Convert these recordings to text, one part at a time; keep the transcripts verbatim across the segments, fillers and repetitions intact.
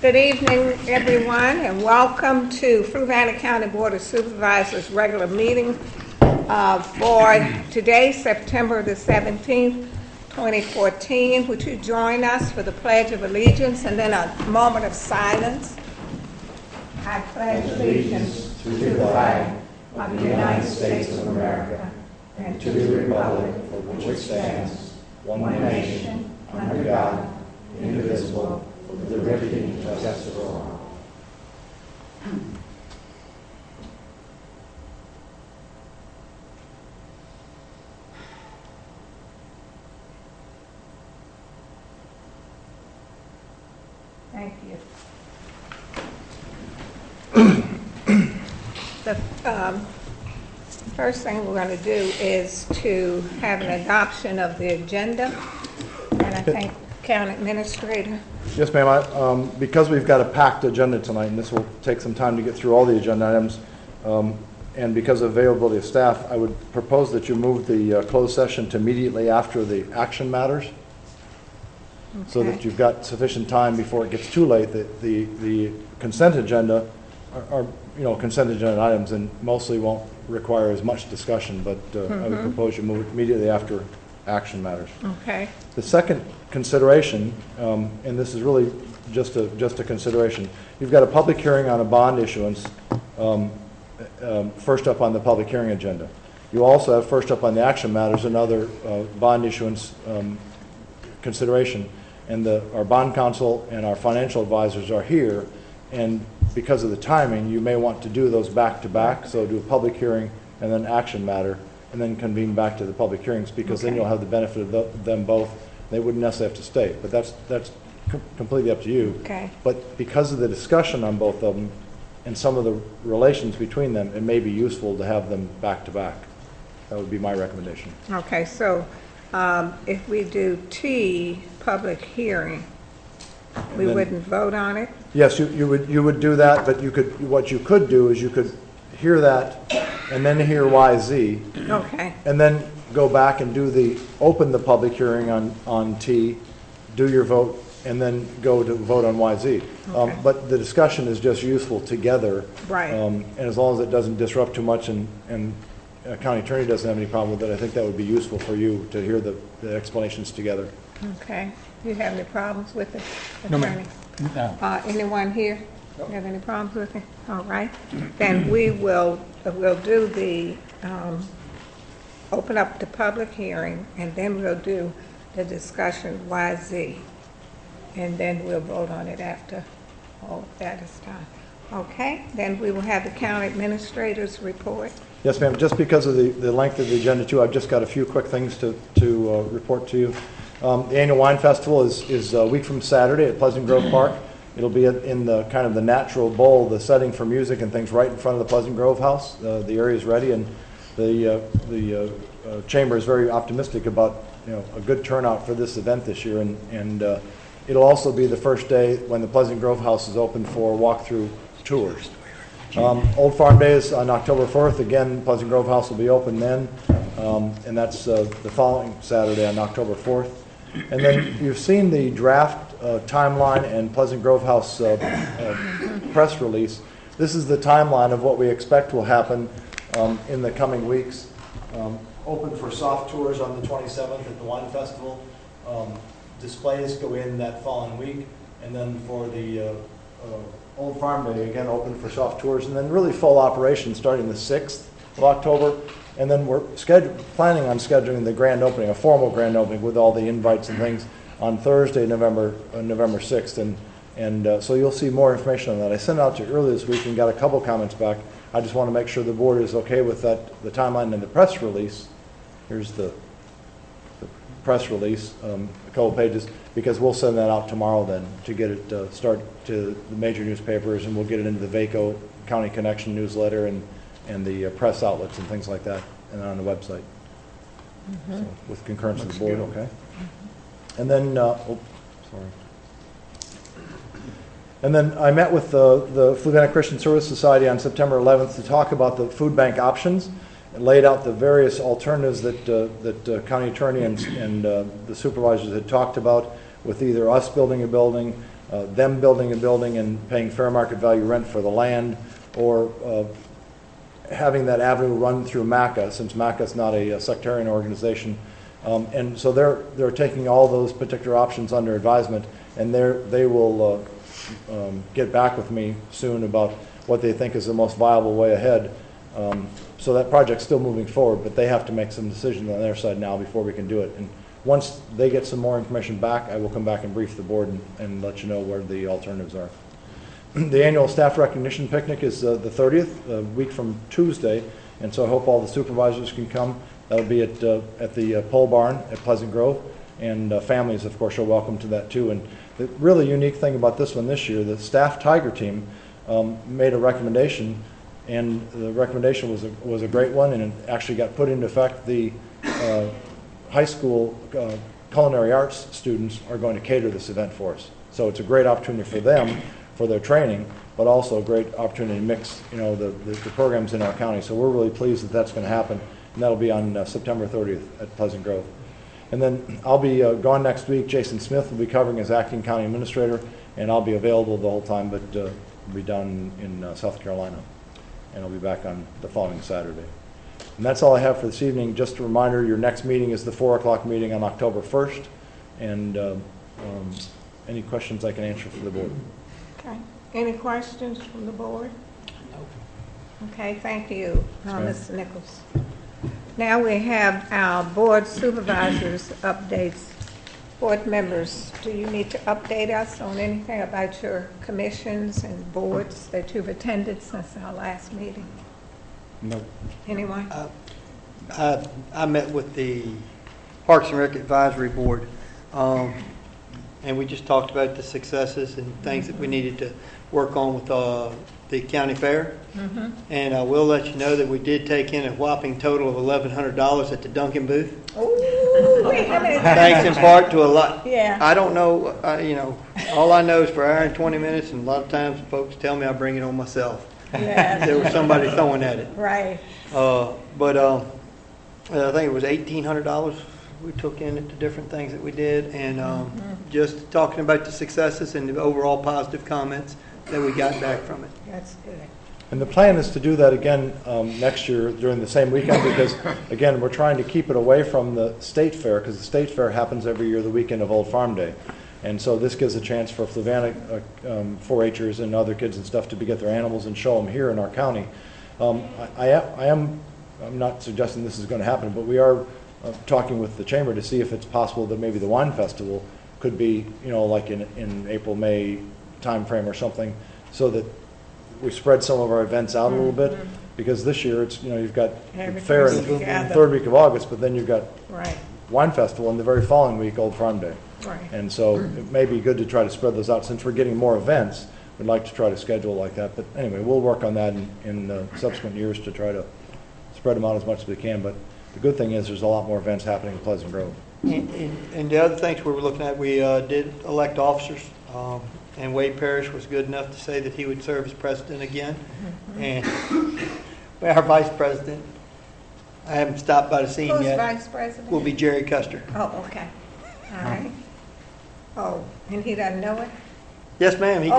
Good evening, everyone, and welcome to Fluvanna County Board of Supervisors regular meeting uh, for today, September the seventeenth, twenty fourteen. Would you join us for the Pledge of Allegiance and then a moment of silence? I pledge allegiance to the flag of the United States of America and to the republic for which it stands, one nation, under God, indivisible, with liberty and justice for all. Thank you. The um, first thing we're going to do is to have an adoption of the agenda, and I think County Administrator. Yes, ma'am. I, um, because we've got a packed agenda tonight, and this will take some time to get through all the agenda items, um, and because of availability of staff, I would propose that you move the uh, closed session to immediately after the action matters, okay, so that you've got sufficient time before it gets too late. The the, the consent agenda are, are you know consent agenda items, and mostly won't require as much discussion. But uh, mm-hmm. I would propose you move it immediately after action matters. Okay. The second consideration, um, and this is really just a just a consideration, you've got a public hearing on a bond issuance um, um, first up on the public hearing agenda. You also have first up on the action matters another uh, bond issuance um, consideration, and the, our bond counsel and our financial advisors are here, and because of the timing you may want to do those back to back, so do a public hearing and then action matter and then convene back to the public hearings, because okay. then you'll have the benefit of the, them both. They wouldn't necessarily have to stay, but that's that's com completely up to you. Okay. But because of the discussion on both of them and some of the relations between them, it may be useful to have them back to back. That would be my recommendation. Okay, so um, if we do T, public hearing, we then, wouldn't vote on it? Yes, you, you would you would do that, but you could what you could do is you could hear that and then hear Y Z. Okay. And then go back and do the, open the public hearing on, on T, do your vote, and then go to vote on Y Z. Okay. Um, but the discussion is just useful together. Right. Um, and as long as it doesn't disrupt too much and, and a county attorney doesn't have any problem with it, I think that would be useful for you to hear the, the explanations together. Okay. Do you have any problems with it, attorney? No, ma'am. No. Uh, anyone here? Nope. Have any problems with it? All right. Then we will uh, we'll do the um, open up the public hearing, and then we'll do the discussion Y Z, and then we'll vote on it after all that is done. Okay. Then we will have the county administrator's report. Yes, ma'am. Just because of the, the length of the agenda, too, I've just got a few quick things to, to uh, report to you. Um, the annual wine festival is, is a week from Saturday at Pleasant Grove Park. It'll be in the kind of the natural bowl, the setting for music and things, right in front of the Pleasant Grove House. Uh, the area is ready, and the uh, the uh, uh, chamber is very optimistic about you know a good turnout for this event this year. And and uh, it'll also be the first day when the Pleasant Grove House is open for walkthrough tours. Um, Old Farm Day is on October fourth. Again, Pleasant Grove House will be open then, um, and that's uh, the following Saturday on October fourth. And then you've seen the draft uh, timeline and Pleasant Grove House uh, uh, press release. This is the timeline of what we expect will happen um, in the coming weeks. Um, open for soft tours on the twenty-seventh at the Wine Festival. Um, displays go in that following week. And then for the uh, uh, Old Farm Day, again, open for soft tours. And then really full operation starting the sixth of October. And then we're schedule, planning on scheduling the grand opening, a formal grand opening with all the invites and things on Thursday, November uh, November sixth. And, and uh, so you'll see more information on that. I sent it out to you earlier this week and got a couple comments back. I just want to make sure the board is okay with that, the timeline and the press release. Here's the, the press release, um, a couple pages, because we'll send that out tomorrow then to get it uh, start to the major newspapers, and we'll get it into the VACO County Connection newsletter and and the uh, press outlets and things like that, and on the website. Mm-hmm. So, with concurrence of the board, okay? Mm-hmm. And then, uh, oh, sorry. And then I met with the, the Fluvanna Christian Service Society on September eleventh to talk about the food bank options and laid out the various alternatives that uh, that uh, county attorney and, and uh, the supervisors had talked about, with either us building a building, uh, them building a building and paying fair market value rent for the land, or uh, having that avenue run through MACA, since MACA is not a, a sectarian organization. Um, and so they're, they're taking all those particular options under advisement, and they're, they will uh, um, get back with me soon about what they think is the most viable way ahead. Um, so that project's still moving forward, but they have to make some decisions on their side now before we can do it. And once they get some more information back, I will come back and brief the board and, and let you know where the alternatives are. The annual staff recognition picnic is uh, the thirtieth, a week from Tuesday, and so I hope all the supervisors can come. That'll be at, uh, at the uh, pole barn at Pleasant Grove, and uh, families, of course, are welcome to that too. And the really unique thing about this one this year, the staff Tiger team um, made a recommendation, and the recommendation was a, was a great one, and it actually got put into effect. The uh, high school uh, culinary arts students are going to cater this event for us. So it's a great opportunity for them, for their training, but also a great opportunity to mix, you know, the, the, the programs in our county. So we're really pleased that that's going to happen, and that'll be on uh, September thirtieth at Pleasant Grove. And then I'll be uh, gone next week. Jason Smith will be covering as acting county administrator, and I'll be available the whole time, but uh, I'll be down in uh, South Carolina, and I'll be back on the following Saturday. And that's all I have for this evening. Just a reminder, your next meeting is the four o'clock meeting on October first, and uh, um, any questions I can answer for the board. Okay. Any questions from the board? No. Okay, thank you, uh, Mister Nichols. Now we have our board supervisors updates. Board members, do you need to update us on anything about your commissions and boards that you've attended since our last meeting? No. Anyone? Uh, I, I met with the Parks and Rec Advisory Board, um, and we just talked about the successes and things that we needed to work on with uh, the county fair. Mm-hmm. And I will let you know that we did take in a whopping total of eleven hundred dollars at the Duncan booth. Ooh, wait a minute. Thanks in part to a lot. Yeah. I don't know, uh, you know, all I know is for an hour and twenty minutes, and a lot of times folks tell me I bring it on myself. Yeah. There was somebody throwing at it. Right. Uh, but um, I think it was eighteen hundred dollars we took in at the different things that we did, and um, mm-hmm. just talking about the successes and the overall positive comments that we got back from it. That's good. And the plan is to do that again um, next year during the same weekend, because, again, we're trying to keep it away from the state fair, because the state fair happens every year the weekend of Old Farm Day. And so this gives a chance for Fluvanna uh, um, four H'ers and other kids and stuff to be, get their animals and show them here in our county. Um, I, I, I am, I'm not suggesting this is going to happen, but we are uh, talking with the chamber to see if it's possible that maybe the wine festival could be, you know, like in, in April, May time frame or something, so that we spread some of our events out mm-hmm. a little bit. Because this year it's, you know, you've got the fair in the third week of August, but then you've got right. wine festival in the very following week, Old Farm Day. Right. And so it may be good to try to spread those out. Since we're getting more events, we'd like to try to schedule like that. But anyway, we'll work on that in, in uh, subsequent years to try to spread them out as much as we can. But the good thing is there's a lot more events happening in Pleasant Grove. And, and, and the other things we were looking at, we uh, did elect officers, um, and Wade Parrish was good enough to say that he would serve as president again. Mm-hmm. And our vice president, I haven't stopped by to see him Who's yet. Vice president? Will be Jerry Custer. Oh, okay. All right. Oh, and he doesn't know it? Yes, ma'am, he oh,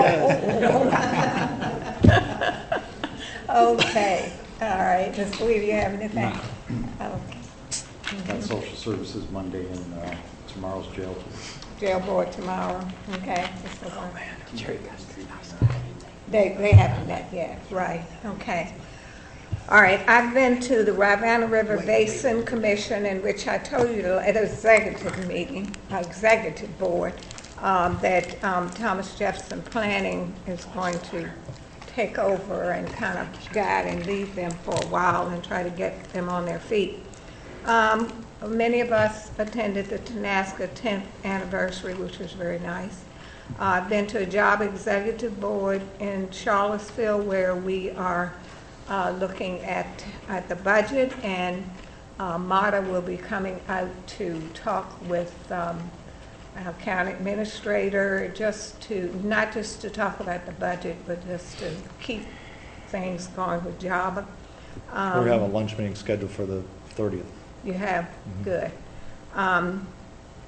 does. Oh, okay. All right. Miz Lee, do you have anything? No. Okay. Got social services Monday and uh, tomorrow's jail. Jail board tomorrow. Okay. Oh, man. Jerry They, they haven't met yet. Right. Okay. All right. I've been to the Rivanna River Basin Commission, in which I told you at an executive meeting, executive board, um, that um, Thomas Jefferson Planning is going to take over and kind of guide and lead them for a while and try to get them on their feet. Um, many of us attended the Tenaska tenth anniversary, which was very nice. Uh, I've been to a job executive board in Charlottesville where we are uh, looking at, at the budget, and uh, Marta will be coming out to talk with um, our county administrator, just to, not just to talk about the budget, but just to keep things going with JABA. Um, we have a lunch meeting scheduled for the thirtieth. You have? Mm-hmm. Good. Um,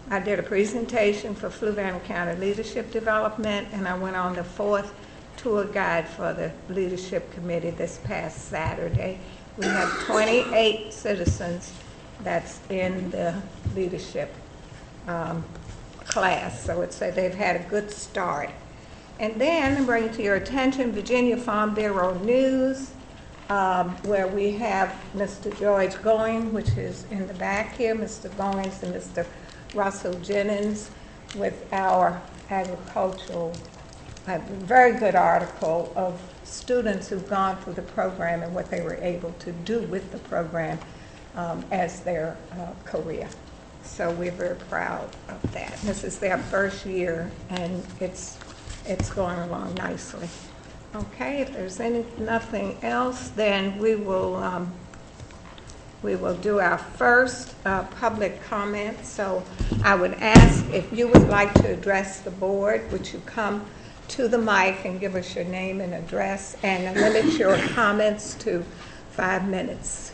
I did a presentation for Fluvanna County Leadership Development, and I went on the fourth tour guide for the Leadership Committee this past Saturday. We have twenty-eight citizens that's in the leadership um, class, so it's a, they've had a good start. And then, I'm bringing to your attention Virginia Farm Bureau News, um, where we have Mister George Goins, which is in the back here, Mister Goins and Mister Russell Jennings, with our agricultural, a very good article of students who've gone through the program and what they were able to do with the program um, as their uh, career. So we're very proud of that. This is their first year, and it's it's going along nicely. Okay, if there's any nothing else, then we will um, we will do our first uh, public comment. So I would ask if you would like to address the board, would you come to the mic and give us your name and address, and limit your comments to five minutes.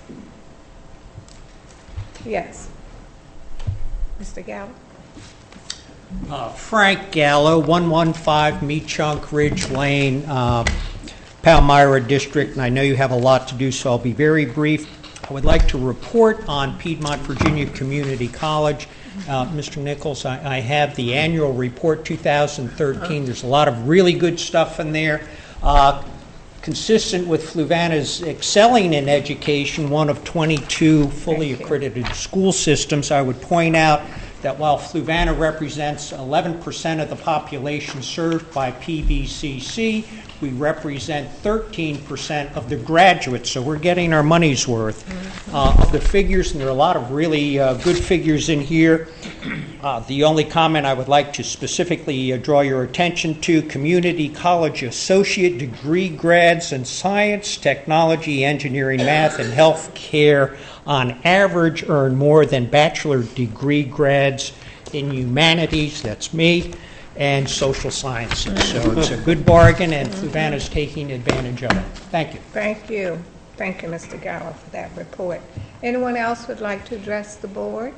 Yes. Mister Gallo? Uh, Frank Gallo, one one five Meechunk Ridge Lane, uh, Palmyra District, and I know you have a lot to do, so I'll be very brief. I would like to report on Piedmont Virginia Community College. Uh, Mister Nichols, I, I have the annual report two thousand thirteen. There's a lot of really good stuff in there. Uh, consistent with Fluvanna's excelling in education, one of twenty-two fully accredited school systems, I would point out that while Fluvanna represents eleven percent of the population served by P V C C, we represent thirteen percent of the graduates, so we're getting our money's worth. Uh, of the figures, and there are a lot of really uh, good figures in here. Uh, the only comment I would like to specifically uh, draw your attention to, community college associate degree grads in science, technology, engineering, math, and health care on average earn more than bachelor degree grads in humanities, that's me, and social sciences. So it's a good bargain, and Fluvanna is taking advantage of it. Thank you. Thank you. Thank you, Mister Gallo, for that report. Anyone else would like to address the board?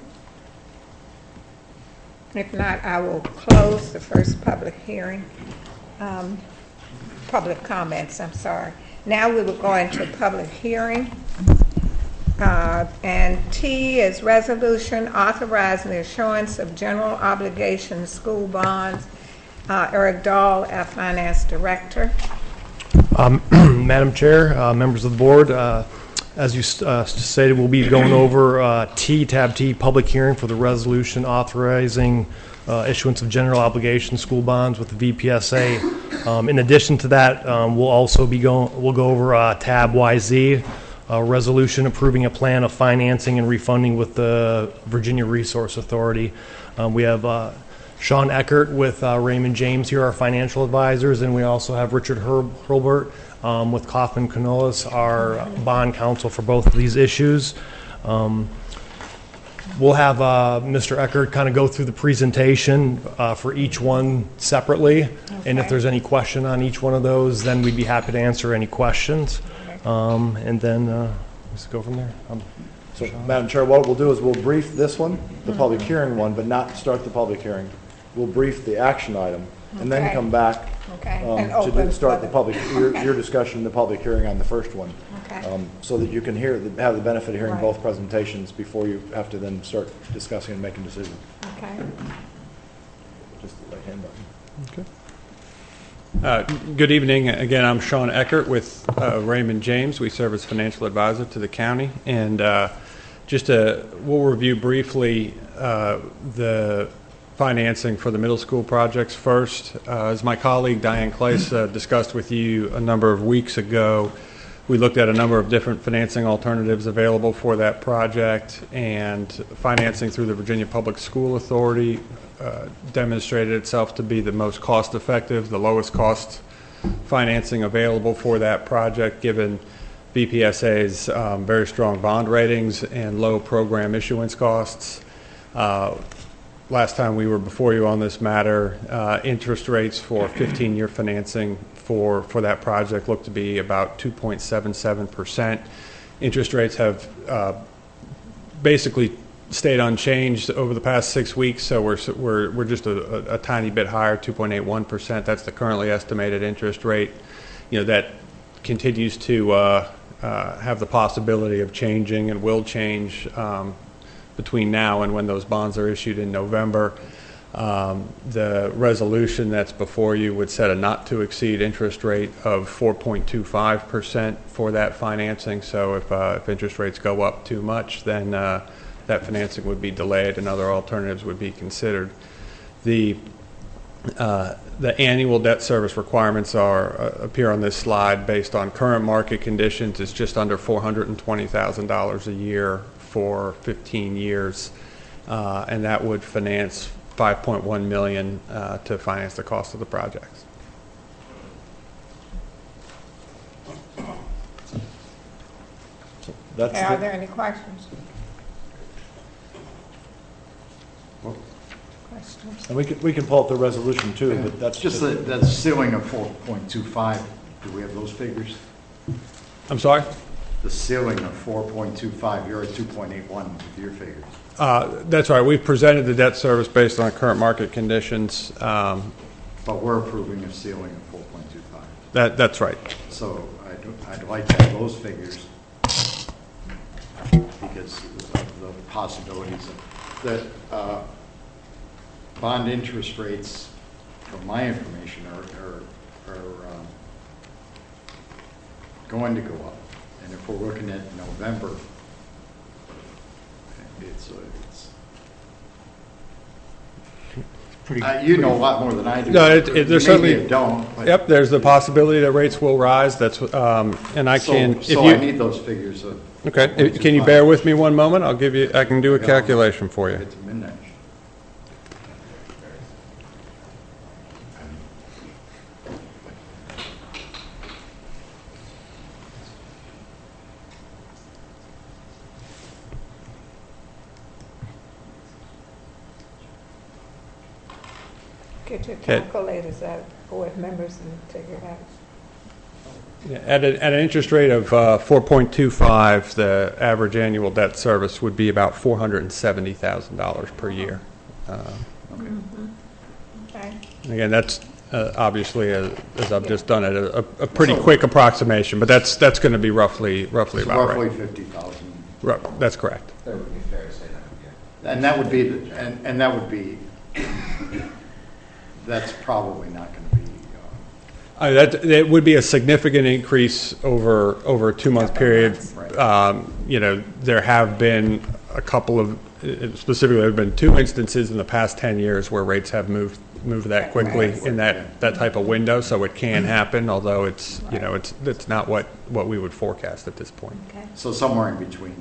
If not, I will close the first public hearing. Um, public comments, I'm sorry. Now we will go into public hearing. Uh, and T is resolution authorizing the issuance of general obligation school bonds. Uh, Eric Dahl, our finance director. Um, Madam Chair, uh, members of the board, uh, as you uh, stated, we'll be going over uh, T, tab T, public hearing for the resolution authorizing uh, issuance of general obligation school bonds with the V P S A. Um, in addition to that, um, we'll also be going, we'll go over uh, tab Y Z, a resolution approving a plan of financing and refunding with the Virginia Resource Authority. Um, we have uh, Sean Eckert with uh, Raymond James here, our financial advisors, and we also have Richard Herb, Hurlbert um, with Kaufman Canolas, our bond counsel for both of these issues. Um, we'll have uh, Mister Eckert kind of go through the presentation uh, for each one separately, okay. And if there's any question on each one of those, then we'd be happy to answer any questions. Um, and then uh, let's go from there. Um, so, Madam Chair, what we'll do is we'll brief this one, the public hearing one, but not start the public hearing. We'll brief the action item, and Okay. then come back Okay. um, And to open do- start the for public, your, your discussion, in the public hearing on the first one. Okay. Um, so that you can hear, the- have the benefit of hearing Right. both presentations before you have to then start discussing and making decisions. Okay. Just the right hand button. okay. Uh, Good evening. Again, I'm Sean Eckert with uh, Raymond James. We serve as financial advisor to the county. And uh, just to, we'll review briefly uh, the financing for the middle school projects first. Uh, as my colleague Diane Clace uh, discussed with you a number of weeks ago, we looked at a number of different financing alternatives available for that project, and financing through the Virginia Public School Authority uh, demonstrated itself to be the most cost-effective, the lowest cost financing available for that project, given V P S A's um, very strong bond ratings and low program issuance costs. Uh, last time we were before you on this matter, uh, interest rates for fifteen-year financing for, for that project look to be about two point seven seven percent. Interest rates have uh, basically stayed unchanged over the past six weeks, so we're we're we're just a, a, a tiny bit higher, two point eight one percent. That's the currently estimated interest rate. You know, that continues to uh, uh, have the possibility of changing and will change um, between now and when those bonds are issued in November. Um, the resolution that's before you would set a not-to-exceed interest rate of four point two five percent for that financing. So if, uh, if interest rates go up too much, then uh, that financing would be delayed and other alternatives would be considered. The, uh, the annual debt service requirements are uh, appear on this slide based on current market conditions. It's just under four hundred twenty thousand dollars a year for fifteen years, uh, and that would finance five point one million dollars uh, to finance the cost of the projects. That's Okay, are the- there any questions? Well, Questions? And we can, we can pull up the resolution too, but that's Just the, that ceiling of four point two five, do we have those figures? I'm sorry? The ceiling of four point two five, you're at two point eight one with your figures. Uh, that's right. We've presented the debt service based on current market conditions. Um, But we're approving a ceiling of four point two five. that, that's right. So I'd, I'd like to have those figures because of the possibilities of that uh, bond interest rates, from my information, are, are, are um, going to go up. And if we're looking at November, it's, uh, it's uh, you know a lot more than I do. No, it- it- there's Maybe certainly- you don't. but- Yep, there's the possibility that rates will rise. That's, um, and I So- can, if So I you, need those figures of. okay, if- can you bear with me one moment? I'll give you, I can do a calculation for you. It's midnight. Get your Okay. calculators out, board members, and figure it out. Yeah, At, a, at an interest rate of uh, four point two five, the average annual debt service would be about four hundred seventy thousand dollars per year. Uh, Okay? and again, that's uh, obviously, a, as I've just done it, a, a pretty quick approximation, but that's that's going to be roughly roughly It's about roughly right. fifty thousand. Ru- That's correct. That would be fair to say that, yeah. And that would be, the- and, and that would be, that's probably not going to be, uh, Uh, that, that would be a significant increase over, over a two-month period. Right. Um, You know, there have been a couple of, uh, specifically, there have been two instances in the past ten years where rates have moved, moved that quickly in that, that type of window, so it can happen, although it's, you know, it's, it's not what, what we would forecast at this point. Okay. so somewhere in between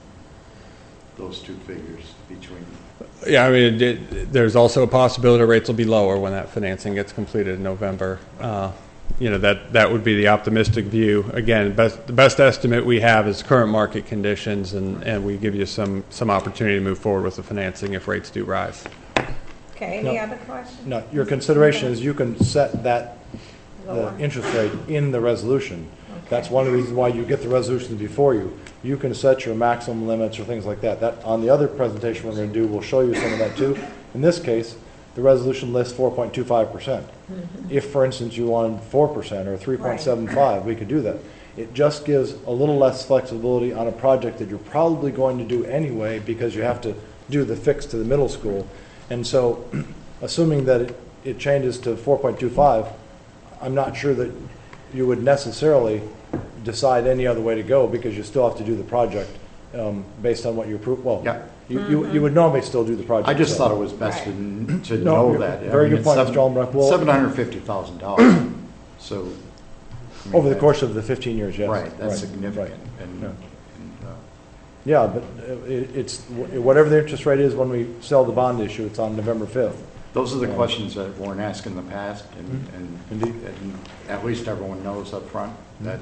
those two figures, between, Yeah, I mean, it, it, there's also a possibility rates will be lower when that financing gets completed in November. Uh, you know, that, that would be the optimistic view. Again, best, the best estimate we have is current market conditions, and, and we give you some, some opportunity to move forward with the financing if rates do rise. Okay, any No. other questions? No, your consideration is you can set that, Lower. the interest rate in the resolution. That's one of the reasons why you get the resolutions before you. You can set your maximum limits or things like that. That, on the other presentation we're going to do, we'll show you some of that too. In this case, the resolution lists four point two five percent. If, for instance, you wanted four percent or three point seven five, we could do that. It just gives a little less flexibility on a project that you're probably going to do anyway because you have to do the fix to the middle school. And so, assuming that it, it changes to four point two five, I'm not sure that you would necessarily decide any other way to go because you still have to do the project um, based on what you approve. Well, Yeah. you, you, you would normally still do the project. I just so. thought it was best to, to No, know you're- that. I very mean, good point, it's Mister Almbrecht. Well- Seven hundred fifty thousand dollars, so. I mean, Over the that- course of the fifteen years, yes. Right, that's Right, significant. right. And, Yeah. and, uh, Yeah, but uh, it, it's, whatever the interest rate is when we sell the bond issue, it's on November fifth. Those are the questions that weren't asked in the past, and, and, Indeed. and at least everyone knows up front that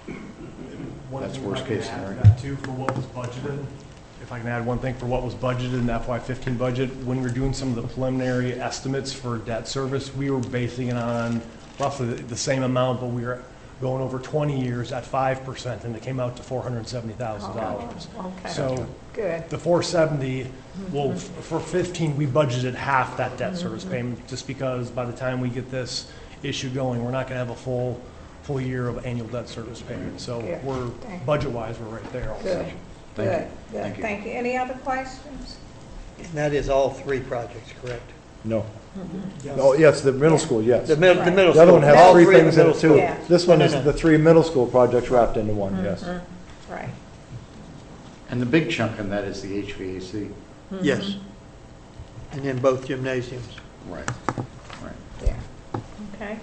One That's thing if worst I can case add to scenario. that too, for what was budgeted, if I can add one thing, for what was budgeted in the F Y fifteen budget, when we were doing some of the preliminary estimates for debt service, we were basing it on roughly the- the same amount, but we were going over twenty years at five percent, and it came out to four hundred seventy thousand dollars. Oh, okay. So Good. the four seventy, well, f- for fifteen, we budgeted half that debt service payment, just because by the time we get this issue going, we're not going to have a full, full year of annual debt service payment. So Good. we're, Thank you. budget-wise, we're right there also. Good, Thank good, you. good. Thank you. Thank you. Any other questions? And that is all three projects, correct? No. Oh, yes, the middle school, yes. The middle, the middle The other school. one has all three of the things in middle it too. school. Yeah. This one No, is no, no. the three middle school projects wrapped into one, yes. Right. And the big chunk in that is the H V A C. Yes. And then both gymnasiums. Right, right. Yeah. Okay.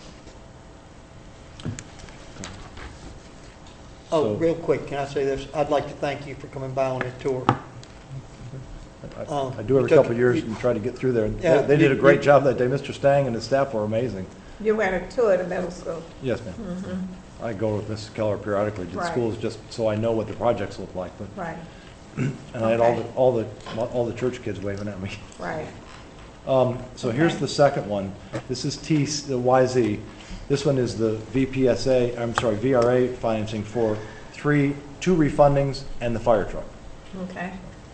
Oh, So- real quick, can I say this? I'd like to thank you for coming by on a tour. I Um, I do every you took- couple of years you- and try to get through there. and Yeah, They they did a you- great you- job that day. Mister Stang and his staff were amazing. You went a tour of the middle school. Yes, ma'am. I go with Missus Keller periodically to the Right. schools just so I know what the projects look like. But Right, And I had all Okay. the, all the, all the church kids waving at me. right. Um, So here's Okay. the second one. This is T, the Y Z. This one is the V P S A, I'm sorry, V R A financing for three, two refundings and the fire truck. Okay.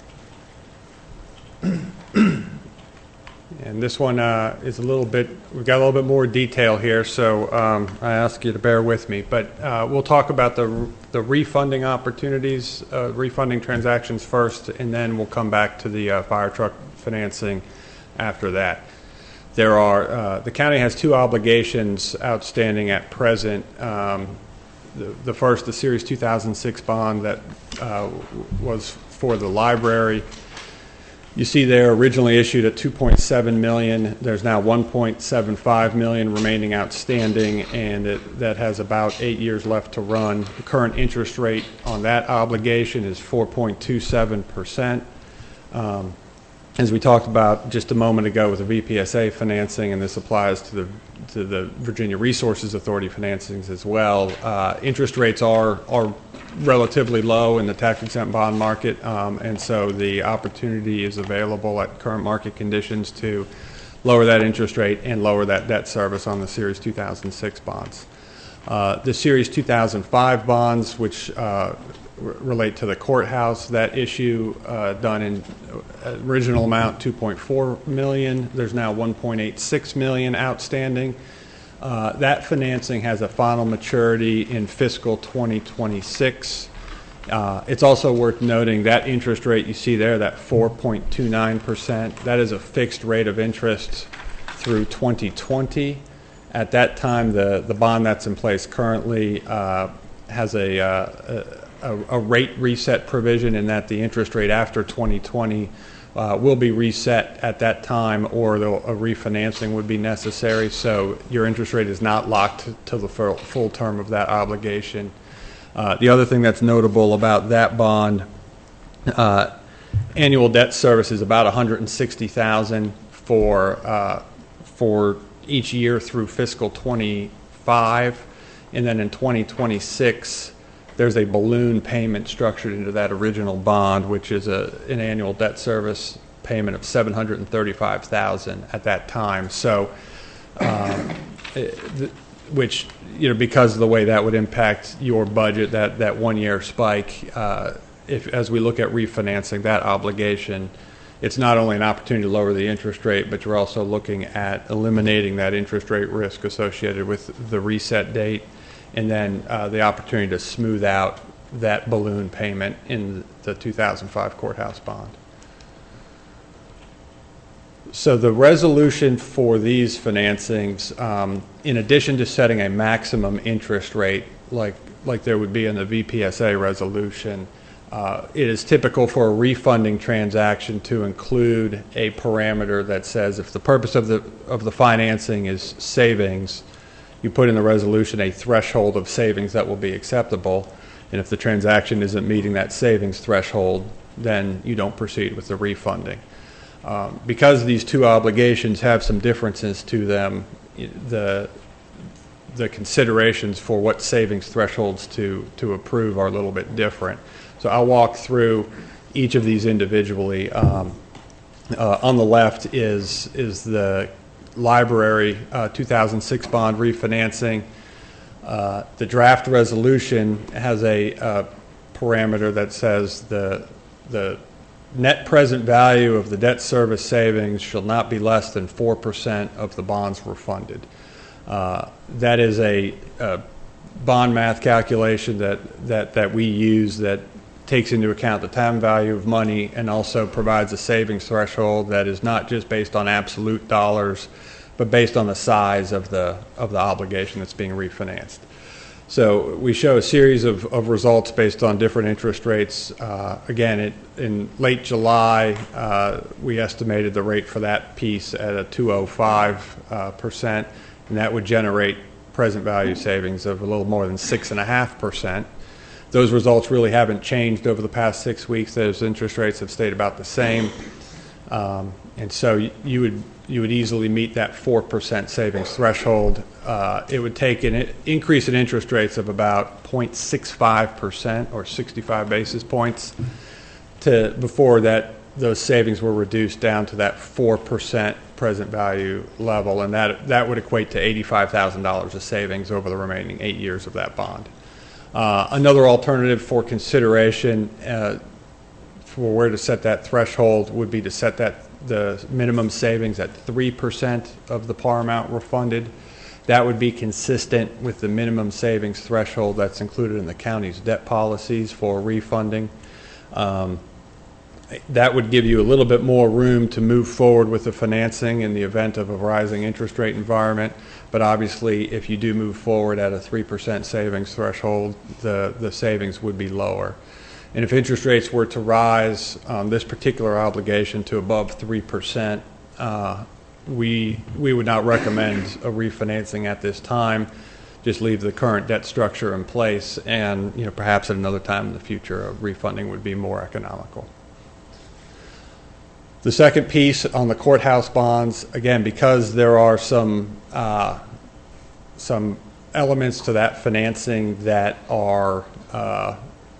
And this one uh, is a little bit, we've got a little bit more detail here, so um, I ask you to bear with me. But uh, we'll talk about the the refunding opportunities, uh, refunding transactions first, and then we'll come back to the uh, fire truck financing after that. There are, uh, the county has two obligations outstanding at present. Um, the, the first, the Series two thousand six bond that uh, was for the library. You see there, originally issued at two point seven million dollars. There's now one point seven five million dollars remaining outstanding, and it, that has about eight years left to run. The current interest rate on that obligation is four point two seven percent. Um, as we talked about just a moment ago with the V P S A financing, and this applies to the to the Virginia Resources Authority financings as well, uh, interest rates are are relatively low in the tax-exempt bond market, um, and so the opportunity is available at current market conditions to lower that interest rate and lower that debt service on the Series two thousand six bonds. Uh, the Series two thousand five bonds, which uh, r- relate to the courthouse, that issue uh, done in uh, original amount two point four million dollars. There's now one point eight six million dollars outstanding. Uh, that financing has a final maturity in fiscal twenty twenty-six. Uh, it's also worth noting that interest rate you see there, that four point two nine percent, that is a fixed rate of interest through twenty twenty. At that time, the, the bond that's in place currently uh, has a, uh, a, a rate reset provision in that the interest rate after twenty twenty Uh, will be reset at that time, or the, a refinancing would be necessary. So your interest rate is not locked to the full, full term of that obligation. Uh, the other thing that's notable about that bond, uh, annual debt service is about one hundred sixty thousand dollars for uh, for each year through fiscal twenty-five, and then in twenty twenty-six. There's a balloon payment structured into that original bond, which is a, an annual debt service payment of seven hundred thirty-five thousand dollars at that time. So, um, it, the, which, you know, because of the way that would impact your budget, that, that one-year spike, uh, if as we look at refinancing that obligation, it's not only an opportunity to lower the interest rate, but you're also looking at eliminating that interest rate risk associated with the reset date, and then uh, the opportunity to smooth out that balloon payment in the two thousand five courthouse bond. So the resolution for these financings, um, in addition to setting a maximum interest rate like, like there would be in the V P S A resolution, uh, it is typical for a refunding transaction to include a parameter that says if the purpose of the, of the financing is savings, you put in the resolution a threshold of savings that will be acceptable, and if the transaction isn't meeting that savings threshold, then you don't proceed with the refunding. Um, because these two obligations have some differences to them, the the considerations for what savings thresholds to to approve are a little bit different. So I'll walk through each of these individually. Um, uh, on the left is is the library uh, two thousand six bond refinancing. Uh, The draft resolution has a uh, parameter that says the, the net present value of the debt service savings shall not be less than four percent of the bonds refunded. Uh, That is a, a bond math calculation that, that, that we use that takes into account the time value of money and also provides a savings threshold that is not just based on absolute dollars, but based on the size of the, of the obligation that's being refinanced. So we show a series of, of results based on different interest rates. Uh, again, it, in late July, uh, we estimated the rate for that piece at a two point oh five percent, and that would generate present value savings of a little more than six point five percent. Those results really haven't changed over the past six weeks. Those interest rates have stayed about the same. Um, and so you would you would easily meet that four percent savings threshold. Uh, it would take an increase in interest rates of about zero point six five percent or sixty-five basis points to before that those savings were reduced down to that four percent present value level, and that that would equate to eighty-five thousand dollars of savings over the remaining eight years of that bond. Uh, another alternative for consideration uh, for where to set that threshold would be to set that the minimum savings at three percent of the par amount refunded. That would be consistent with the minimum savings threshold that's included in the county's debt policies for refunding. Um, that would give you a little bit more room to move forward with the financing in the event of a rising interest rate environment. But obviously, if you do move forward at a three percent savings threshold, the, the savings would be lower. And if interest rates were to rise on this particular obligation to above three percent, uh, we, we would not recommend a refinancing at this time. Just leave the current debt structure in place, and you know, perhaps at another time in the future, a refunding would be more economical. The second piece on the courthouse bonds, again, because there are some uh, some elements to that financing that are uh,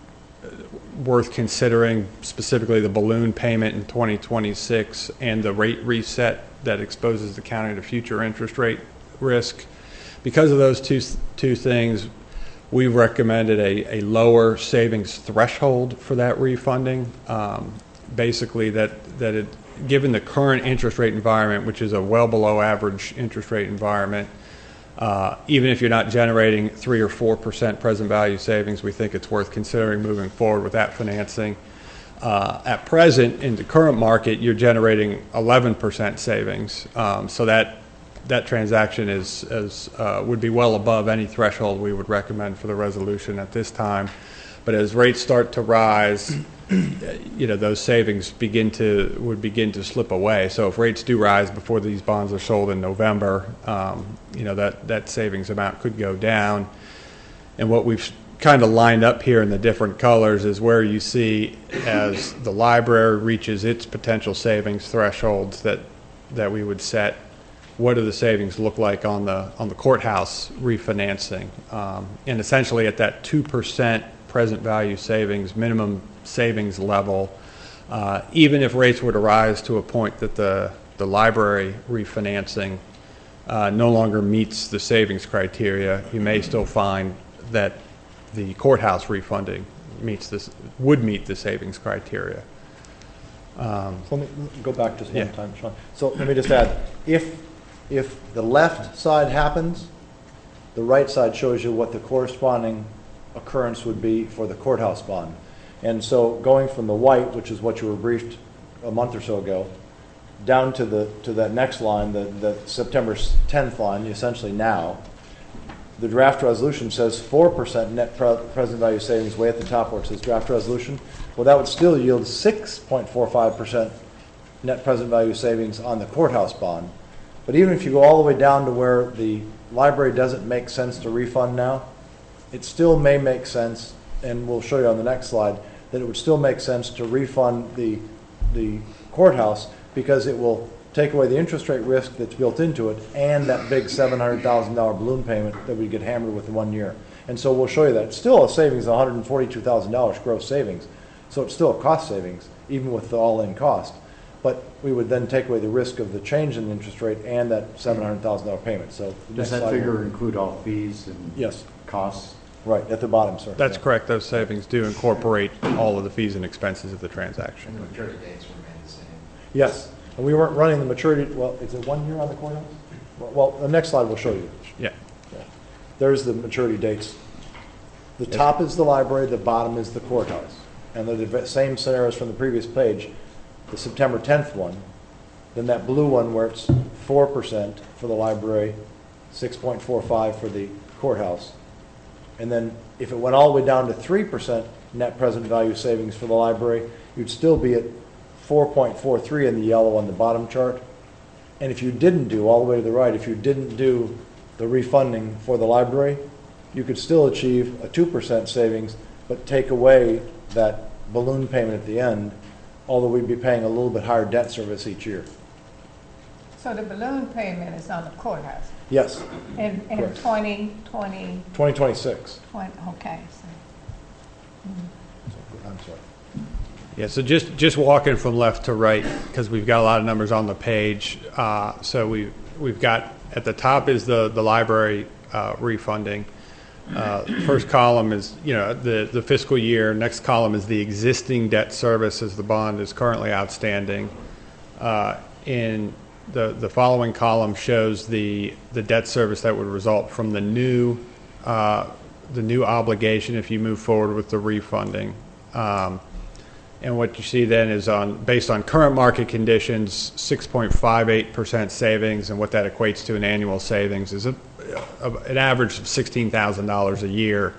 worth considering, specifically the balloon payment in twenty twenty-six and the rate reset that exposes the county to future interest rate risk. Because of those two two things, we recommended a, a lower savings threshold for that refunding. Um, basically, that that it, given the current interest rate environment, which is a well below average interest rate environment, uh, even if you're not generating three or four percent present value savings, we think it's worth considering moving forward with that financing. Uh, at present, in the current market, you're generating eleven percent savings, um, so that that transaction is, is uh, would be well above any threshold we would recommend for the resolution at this time. But as rates start to rise, you know, those savings begin to would begin to slip away. So if rates do rise before these bonds are sold in November, um, you know, that that savings amount could go down. And what we've kind of lined up here in the different colors is where you see as the library reaches its potential savings thresholds that that we would set. What do the savings look like on the on the courthouse refinancing? Um, and essentially at that two percent present value savings, minimum savings level, uh, even if rates were to rise to a point that the, the library refinancing uh, no longer meets the savings criteria, you may still find that the courthouse refunding meets this, would meet the savings criteria. Um, So let me go back just one Yeah. time, Sean. So let me just add, if, if the left side happens, the right side shows you what the corresponding occurrence would be for the courthouse bond. And so going from the white, which is what you were briefed a month or so ago, down to the to that next line, the, the September tenth line, essentially now, the draft resolution says four percent net pre- present value savings way at the top where it says draft resolution. Well, that would still yield six point four five percent net present value savings on the courthouse bond. But even if you go all the way down to where the library doesn't make sense to refund now, it still may make sense, and we'll show you on the next slide, that it would still make sense to refund the, the courthouse because it will take away the interest rate risk that's built into it and that big seven hundred thousand dollars balloon payment that we get hammered with in one year. And so we'll show you that. It's still a savings of one hundred forty-two thousand dollars gross savings. So it's still a cost savings, even with the all-in cost. but we would then take away the risk of the change in the interest rate and that seven hundred thousand dollar payment, so. the next Does that slide will- figure include all fees and Yes, costs? right, at the bottom, sir. That's Yeah. correct. Those savings do incorporate all of the fees and expenses of the transaction. And the maturity dates remain the same. Yes, and we weren't running the maturity, well, is it one year on the courthouse? Well- Well, the next slide will show you. Yeah. There's the maturity dates. The top is the library, the bottom is the courthouse. And they're the ve- same scenarios from the previous page, the September tenth one, then that blue one where it's four percent for the library, six point four five for the courthouse. And then if it went all the way down to three percent net present value savings for the library, you'd still be at four point four three in the yellow on the bottom chart. And if you didn't do, all the way to the right, if you didn't do the refunding for the library, you could still achieve a two percent savings, but take away that balloon payment at the end, although we'd be paying a little bit higher debt service each year. So the balloon payment is on the courthouse Yes, in, in Correct. twenty twenty, twenty twenty-six. okay, so. I'm sorry. Yeah, so just, just walking from left to right, because we've got a lot of numbers on the page. Uh, so we, we've got, at the top is the, the library uh, refunding. Uh, First column is, you know, the, the fiscal year. Next column is the existing debt service as the bond is currently outstanding. Uh, in the, the following column shows the, the debt service that would result from the new, uh, the new obligation if you move forward with the refunding. Um, And what you see then is on, based on current market conditions, six point five eight percent savings, and what that equates to in annual savings is a, a, an average of sixteen thousand dollars a year.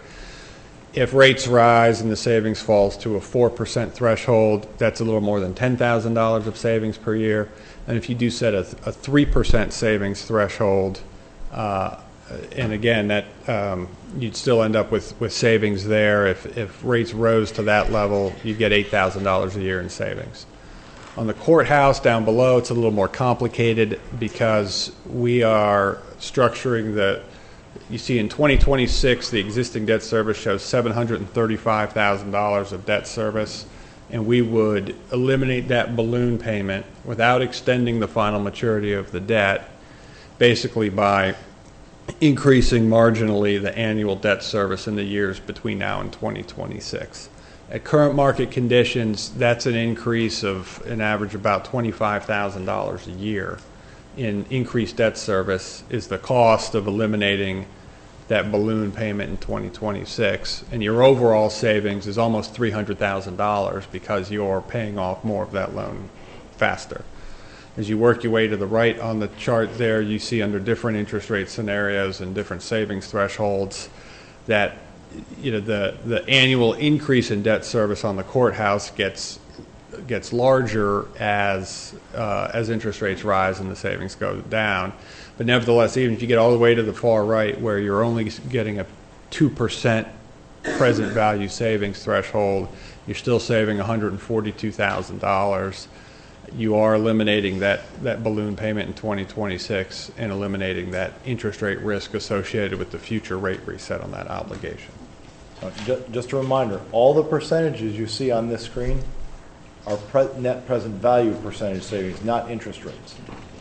If rates rise and the savings falls to a four percent threshold, that's a little more than ten thousand dollars of savings per year. And if you do set a, a three percent savings threshold, uh, and again, that um, you'd still end up with, with savings there. If, if rates rose to that level, you'd get eight thousand dollars a year in savings. On the courthouse down below, it's a little more complicated because we are structuring the, you see in twenty twenty-six, the existing debt service shows seven hundred thirty-five thousand dollars of debt service, and we would eliminate that balloon payment without extending the final maturity of the debt, basically by increasing marginally the annual debt service in the years between now and twenty twenty-six. At current market conditions, that's an increase of an average about twenty-five thousand dollars a year in increased debt service is the cost of eliminating that balloon payment in twenty twenty-six. And your overall savings is almost three hundred thousand dollars because you're paying off more of that loan faster. As you work your way to the right on the chart there, you see under different interest rate scenarios and different savings thresholds that, you know, the, the annual increase in debt service on the courthouse gets gets larger as uh, as interest rates rise and the savings go down. But nevertheless, even if you get all the way to the far right where you're only getting a two percent present value savings threshold, you're still saving one hundred forty-two thousand dollars. You are eliminating that, that balloon payment in twenty twenty-six and eliminating that interest rate risk associated with the future rate reset on that obligation. Uh, ju- Just a reminder, all the percentages you see on this screen are pre- net present value percentage savings, not interest rates.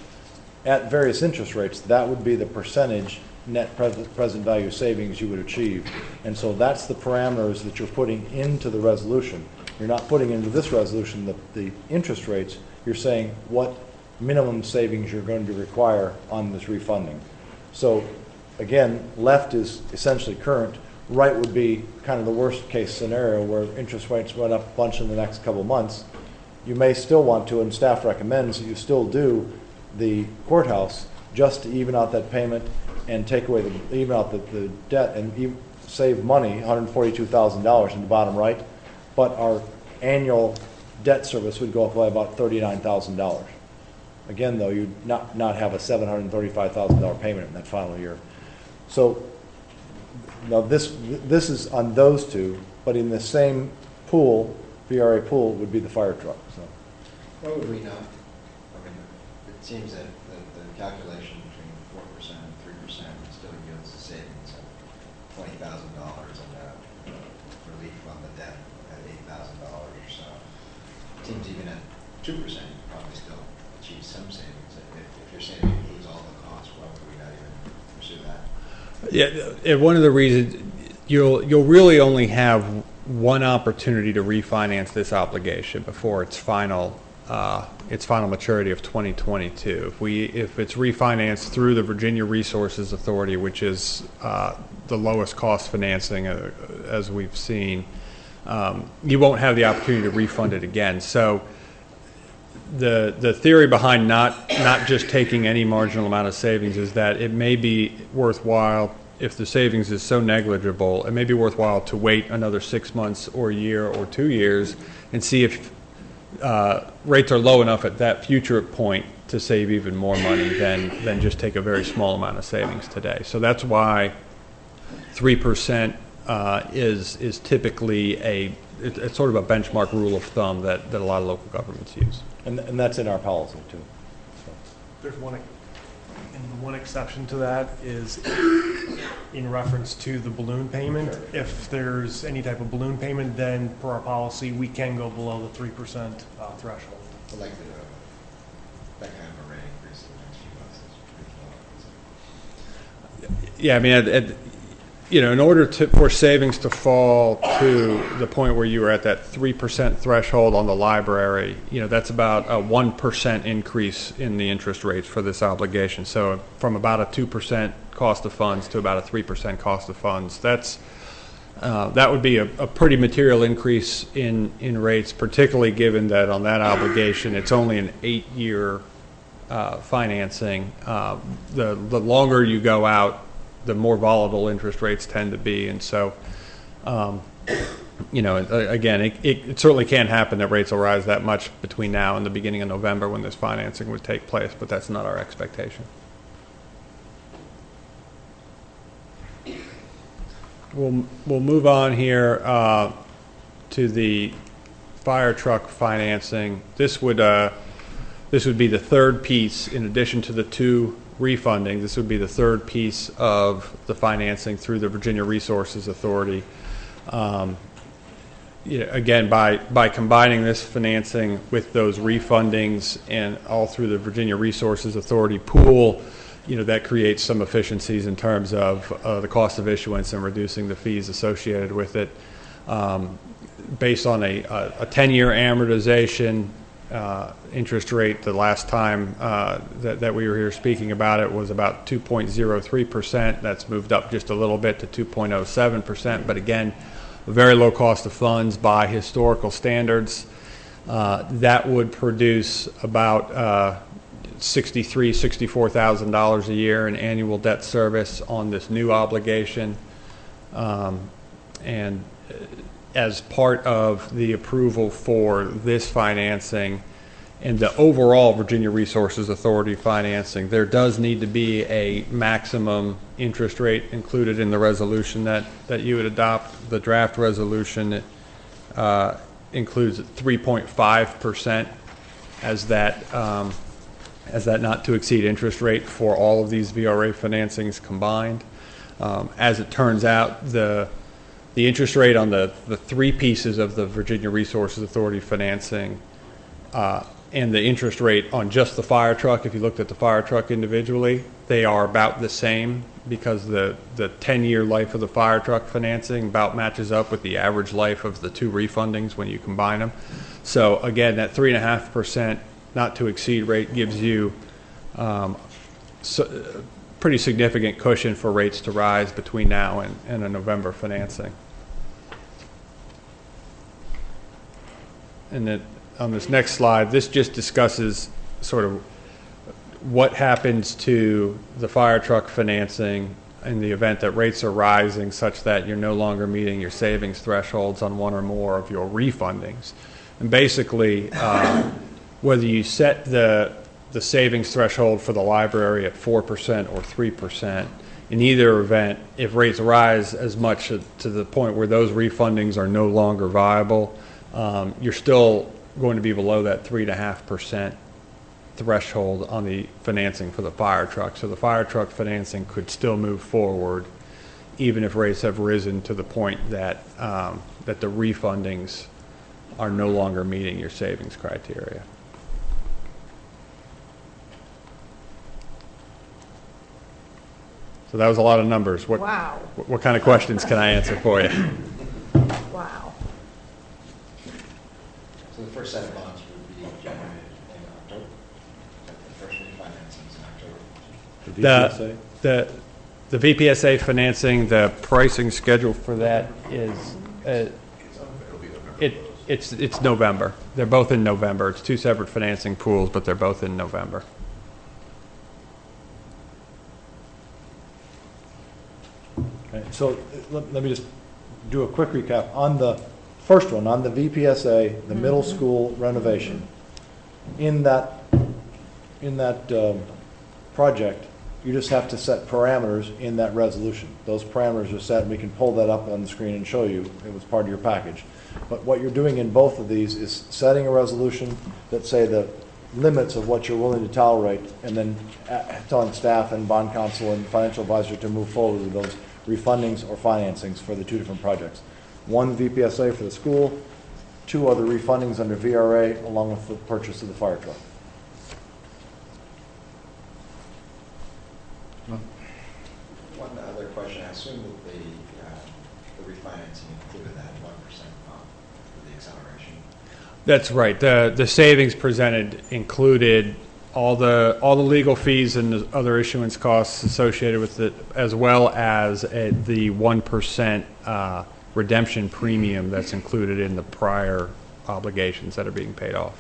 At various interest rates, that would be the percentage net present, present value savings you would achieve. And so that's the parameters that you're putting into the resolution. You're not putting into this resolution the, the interest rates. You're saying what minimum savings you're going to require on this refunding. So again, left is essentially current. Right would be kind of the worst case scenario where interest rates went up a bunch in the next couple of months. You may still want to, and staff recommends that you still do the courthouse just to even out that payment and take away the, even out the, the debt and even save money, one hundred forty-two thousand dollars in the bottom right. But our annual debt service would go up by about thirty-nine thousand dollars. Again, though, you'd not, not have a seven hundred thirty-five thousand dollars payment in that final year. So now this, this is on those two, but in the same pool, V R A pool would be the fire truck. So What would we know? I mean, it seems that the, the calculation between four percent and three percent still yields a savings of twenty thousand dollars and a relief on the debt at eight thousand dollars or so. It seems even at two percent, you probably probably still achieve some savings. If, if you're saying we lose all the costs, why would we not even pursue that? Yeah, and one of the reasons you'll you'll really only have one opportunity to refinance this obligation before its final uh, its final maturity of twenty twenty-two. If we if it's refinanced through the Virginia Resources Authority, which is uh, the lowest cost financing uh, as we've seen, um, you won't have the opportunity to refund it again. So the the theory behind not not just taking any marginal amount of savings is that it may be worthwhile. If the savings is so negligible, it may be worthwhile to wait another six months or a year or two years and see if uh, rates are low enough at that future point to save even more money than, than just take a very small amount of savings today. So that's why three percent uh, is, is typically a, it, it's sort of a benchmark rule of thumb that, that a lot of local governments use. And, and that's in our policy, too. So. There's one, and the one exception to that is in reference to the balloon payment. If there's any type of balloon payment, then per our policy, we can go below the three percent uh, threshold. The likelihood of that kind of a rate increase in the next few months is pretty low. Yeah, I mean, at, at, you know, in order to, for savings to fall to the point where you are at that three percent threshold on the library, you know, that's about a one percent increase in the interest rates for this obligation. So from about a two percent cost of funds to about a three percent cost of funds, that's uh, that would be a, a pretty material increase in, in rates, particularly given that on that obligation, it's only an eight-year uh, financing. Uh, the, the longer you go out, the more volatile interest rates tend to be. And so, um, you know, again, it, it, it certainly can't happen that rates will rise that much between now and the beginning of November when this financing would take place, but that's not our expectation. We'll, we'll move on here uh, to the fire truck financing. This would, uh, this would be the third piece in addition to the two refunding. This would be the third piece of the financing through the Virginia Resources Authority. Um, you know, again, by by combining this financing with those refundings and all through the Virginia Resources Authority pool, you know, that creates some efficiencies in terms of uh, the cost of issuance and reducing the fees associated with it. Um, based on a, a ten-year amortization Uh, interest rate, the last time uh, that, that we were here speaking about it was about two point zero three percent. That's moved up just a little bit to two point zero seven percent, but again, a very low cost of funds by historical standards. Uh, that would produce about uh, sixty-three thousand dollars, sixty-four thousand dollars a year in annual debt service on this new obligation. Um, and as part of the approval for this financing and the overall Virginia Resources Authority financing, there does need to be a maximum interest rate included in the resolution that, that you would adopt. The draft resolution uh, includes three point five percent as that um, as that not to exceed interest rate for all of these V R A financings combined. Um, as it turns out, the The interest rate on the, the three pieces of the Virginia Resources Authority financing uh, and the interest rate on just the fire truck, if you looked at the fire truck individually, they are about the same because the, the ten-year life of the fire truck financing about matches up with the average life of the two refundings when you combine them. So again, that three point five percent not to exceed rate gives you um, so, pretty significant cushion for rates to rise between now and, and a November financing. And then on this next slide, this just discusses sort of what happens to the fire truck financing in the event that rates are rising such that you're no longer meeting your savings thresholds on one or more of your refundings. And basically, uh, whether you set the the savings threshold for the library at four percent or three percent. In either event, if rates rise as much to the point where those refundings are no longer viable, um, you're still going to be below that three point five percent threshold on the financing for the fire truck. So the fire truck financing could still move forward even if rates have risen to the point that, um, that the refundings are no longer meeting your savings criteria. So that was a lot of numbers. What, Wow, what kind of questions can I answer for you? wow. So the first set of bonds would be generated in October? The first refinancing is in October? The The, V P S A? the, the V P S A financing, the pricing schedule for that is, uh, it, it's, it's November. They're both in November. It's two separate financing pools, but they're both in November. Okay, so uh, let, let me just do a quick recap. On the first one, on the V P S A, the middle school renovation, in that, in that um, project, you just have to set parameters in that resolution. Those parameters are set, and we can pull that up on the screen and show you. It was part of your package. But what you're doing in both of these is setting a resolution that say the limits of what you're willing to tolerate, and then uh, telling staff and bond counsel and financial advisor to move forward with those refundings or financings for the two different projects. One V P S A for the school, two other refundings under V R A, along with the purchase of the fire truck. One other question, I assume that the, uh, the refinancing included that one percent bump for the acceleration. That's right. The, the savings presented included all the, all the legal fees and the other issuance costs associated with it, as well as a, the one percent uh, redemption premium that's included in the prior obligations that are being paid off.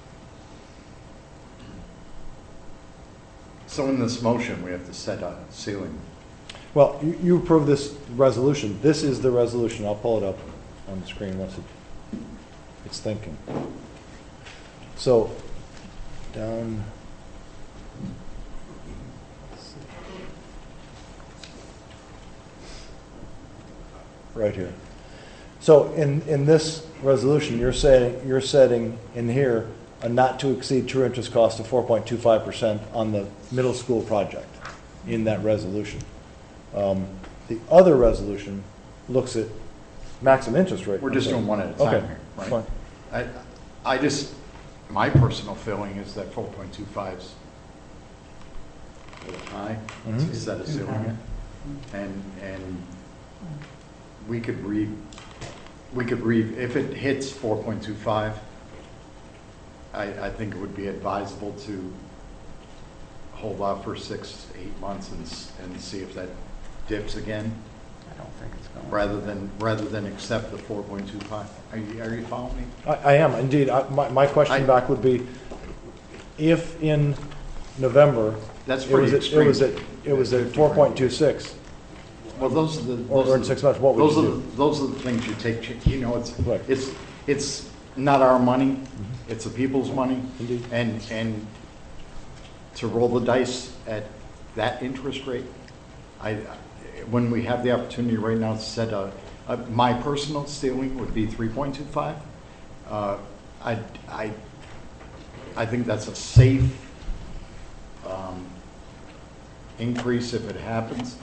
So in this motion, we have to set a ceiling. Well, you, you approve this resolution. This is the resolution. I'll pull it up on the screen once it, it's thinking. So, down. Right here. So in, in this resolution, you're saying, you're setting in here a not to exceed true interest cost of four point two five percent on the middle school project in that resolution. Um, The other resolution looks at maximum interest rate. We're just doing one at a time Okay, here, right? fine. I, I just, my personal feeling is that four point two five's a little high Mhm. to set a ceiling in. And, and we could re, we could re, if it hits four point two five, I, I think it would be advisable to hold off for six, eight months and, s- and see if that dips again, I don't think it's going. rather than, rather than accept the four point two five. Are you, are you following me? I, I am, indeed. I- My, my question I- back would be, if in November, That's it was pretty at, it was at, extreme. it was at four point two six, Well, those are the. Or- those or are in the- six months, what would those you are do? the- Those are the things you take, ch- you know, it's, Right. it's, it's not our money, it's the people's money. Indeed. And, and to roll the dice at that interest rate, I, when we have the opportunity right now to set a, a- my personal ceiling would be three point two five. Uh, I, I, I think that's a safe um, increase if it happens.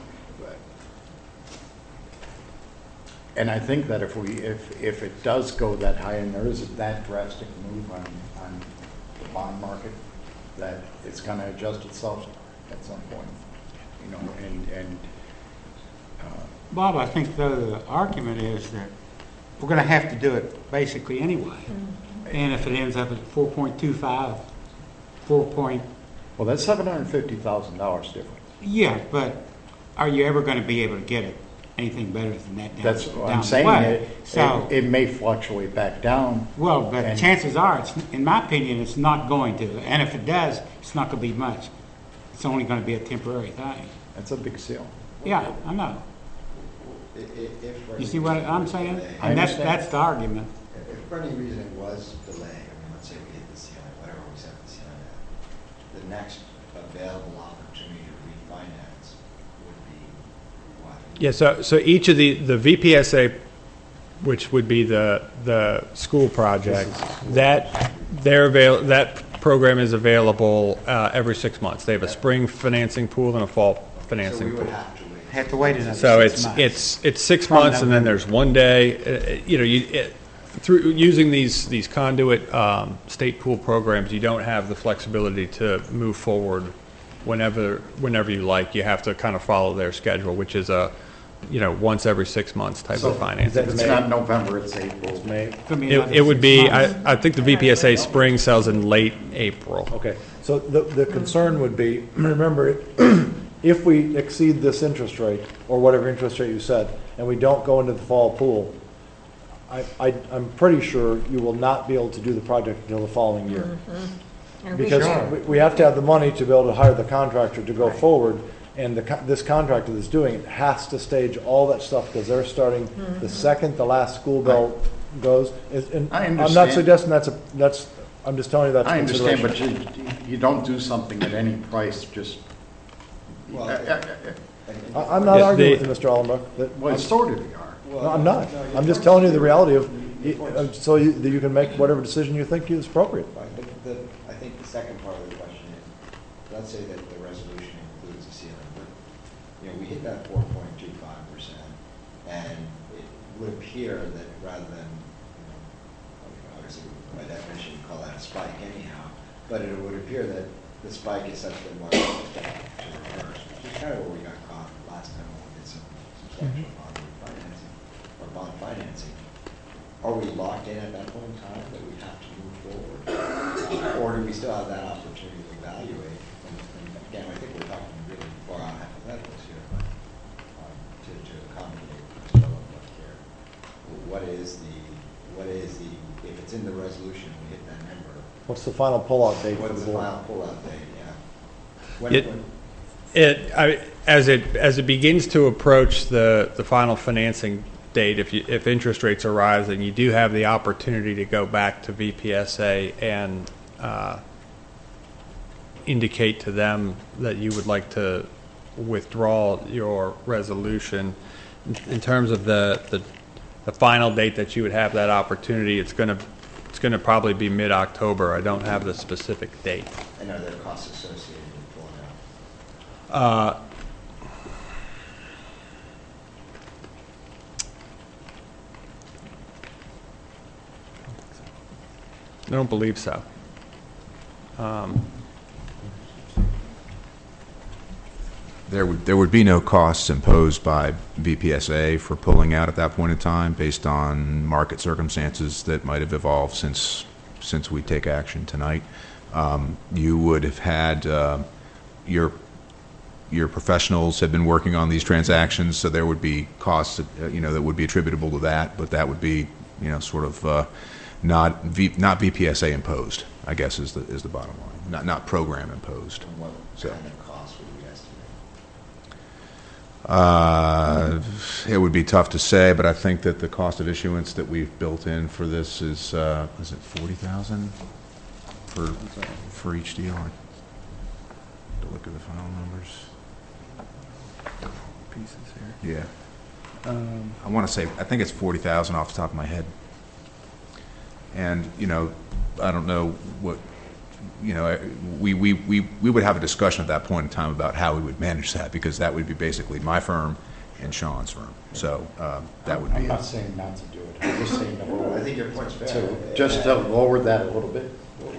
And I think that if we, if, if it does go that high, and there is that drastic move on, on the bond market, that it's gonna adjust itself at some point, you know, and, and, uh, Bob, I think though the argument is that we're going to have to do it basically anyway. And if it ends up at four point two five, four point, well, that's seven hundred and fifty thousand dollars difference. yeah, but are you ever going to be able to get it anything better than that down, That's what down I'm the saying, way? it, So, it, it may fluctuate back down. well, but and- chances are, it's, in my opinion, it's not going to. And if it does, it's not going to be much. It's only going to be a temporary thing. That's a big seal. Yeah, I know. I- i- If for You any see what reason I'm it was saying? delayed- I And that's, understand. that's the argument. If if for any reason it was delayed, I mean, let's say we hit the ceiling, whatever we set the ceiling at, the next available opportunity to refinance would be what? Yeah, so, so each of the, the V P S A, which would be the, the school project, that, they're avail, that program is available uh, every six months. They have a spring financing pool and a fall So financing we pool. would have to wait. Have to wait another So six it's, months. it's, it's six From months, and then November. there's one day, uh, you know, you, it- through, using these, these conduit um, state pool programs, you don't have the flexibility to move forward whenever whenever you like. You have to kind of follow their schedule, which is a, you know, once every six months type So of financing. It's not November, it's April. May? I mean, It, another it would six be, months. I, I think the V P S A spring sells in late April. Okay, so the, the concern would be, remember, if we exceed this interest rate, or whatever interest rate you set, and we don't go into the fall pool, I, I, I'm pretty sure you will not be able to do the project until the following year. And we Because should- we, we have to have the money to be able to hire the contractor to go forward, and the, co- this contractor that's doing it has to stage all that stuff, because they're starting the second the last school bell goes. Is- And I I'm not understand. suggesting that's a, that's, I'm just telling you that's a I understand, consideration. but you, you don't do something at any price, just, Well, Uh, uh, uh, I- I'm not Yeah, arguing the- with you, Mister Allenbach. that- well, sort of you are. No, I'm not. I'm just telling you the reality of, uh, so you, that you can make whatever decision you think is appropriate. Right, but the, I think the second part of the question is, let's say that the resolution includes a ceiling, but, you know, we hit that four point two five percent, and it would appear that rather than, you know, obviously by definition, you call that a spike anyhow, but it would appear that the spike is such that market is expected to reverse, which is kind of where we got caught last time when we did some substantial bond refinancing, or bond financing. Are we locked in at that point in time that we have to move forward? Uh, Or do we still have that opportunity to evaluate? And and again, I think we're talking really far out hypotheticals here, but um, to, to accommodate Mister Lovelock here. What is the, what is the, if it's in the resolution, we hit that number, What's the final pullout date for what's the the board? final pullout date, yeah? When- It- when- It, I, as it, as it begins to approach the, the final financing date, if you, if interest rates are rising, you do have the opportunity to go back to V P S A and, uh, indicate to them that you would like to withdraw your resolution. In- In terms of the, the, the final date that you would have that opportunity, it's gonna, it's gonna probably be mid-October. I don't have the specific date. And are there costs associated with pulling out? Uh, I don't believe so. Um, There would, there would be no costs imposed by V P S A for pulling out at that point in time, based on market circumstances that might have evolved since, since we take action tonight. Um, You would have had, uh, your, your professionals have been working on these transactions, so there would be costs, that, uh, you know, that would be attributable to that, but that would be, you know, sort of uh, not V, not V P S A imposed, I guess is the, is the bottom line, not, not program imposed. And what So- kind of cost would we estimate? Uh, It would be tough to say, but I think that the cost of issuance that we've built in for this is, uh, is it forty thousand for, for each deal? I have to look at the final numbers. pieces here. Yeah. I want to say, I think it's forty thousand off the top of my head. And, you know, I don't know what, you know, we, we, we, we would have a discussion at that point in time about how we would manage that, because that would be basically my firm and Sean's firm. So uh, that would I'm be not it. saying not to do it, I'm just saying that Well, I we're, think your point's fair. to, just to lower that a little bit.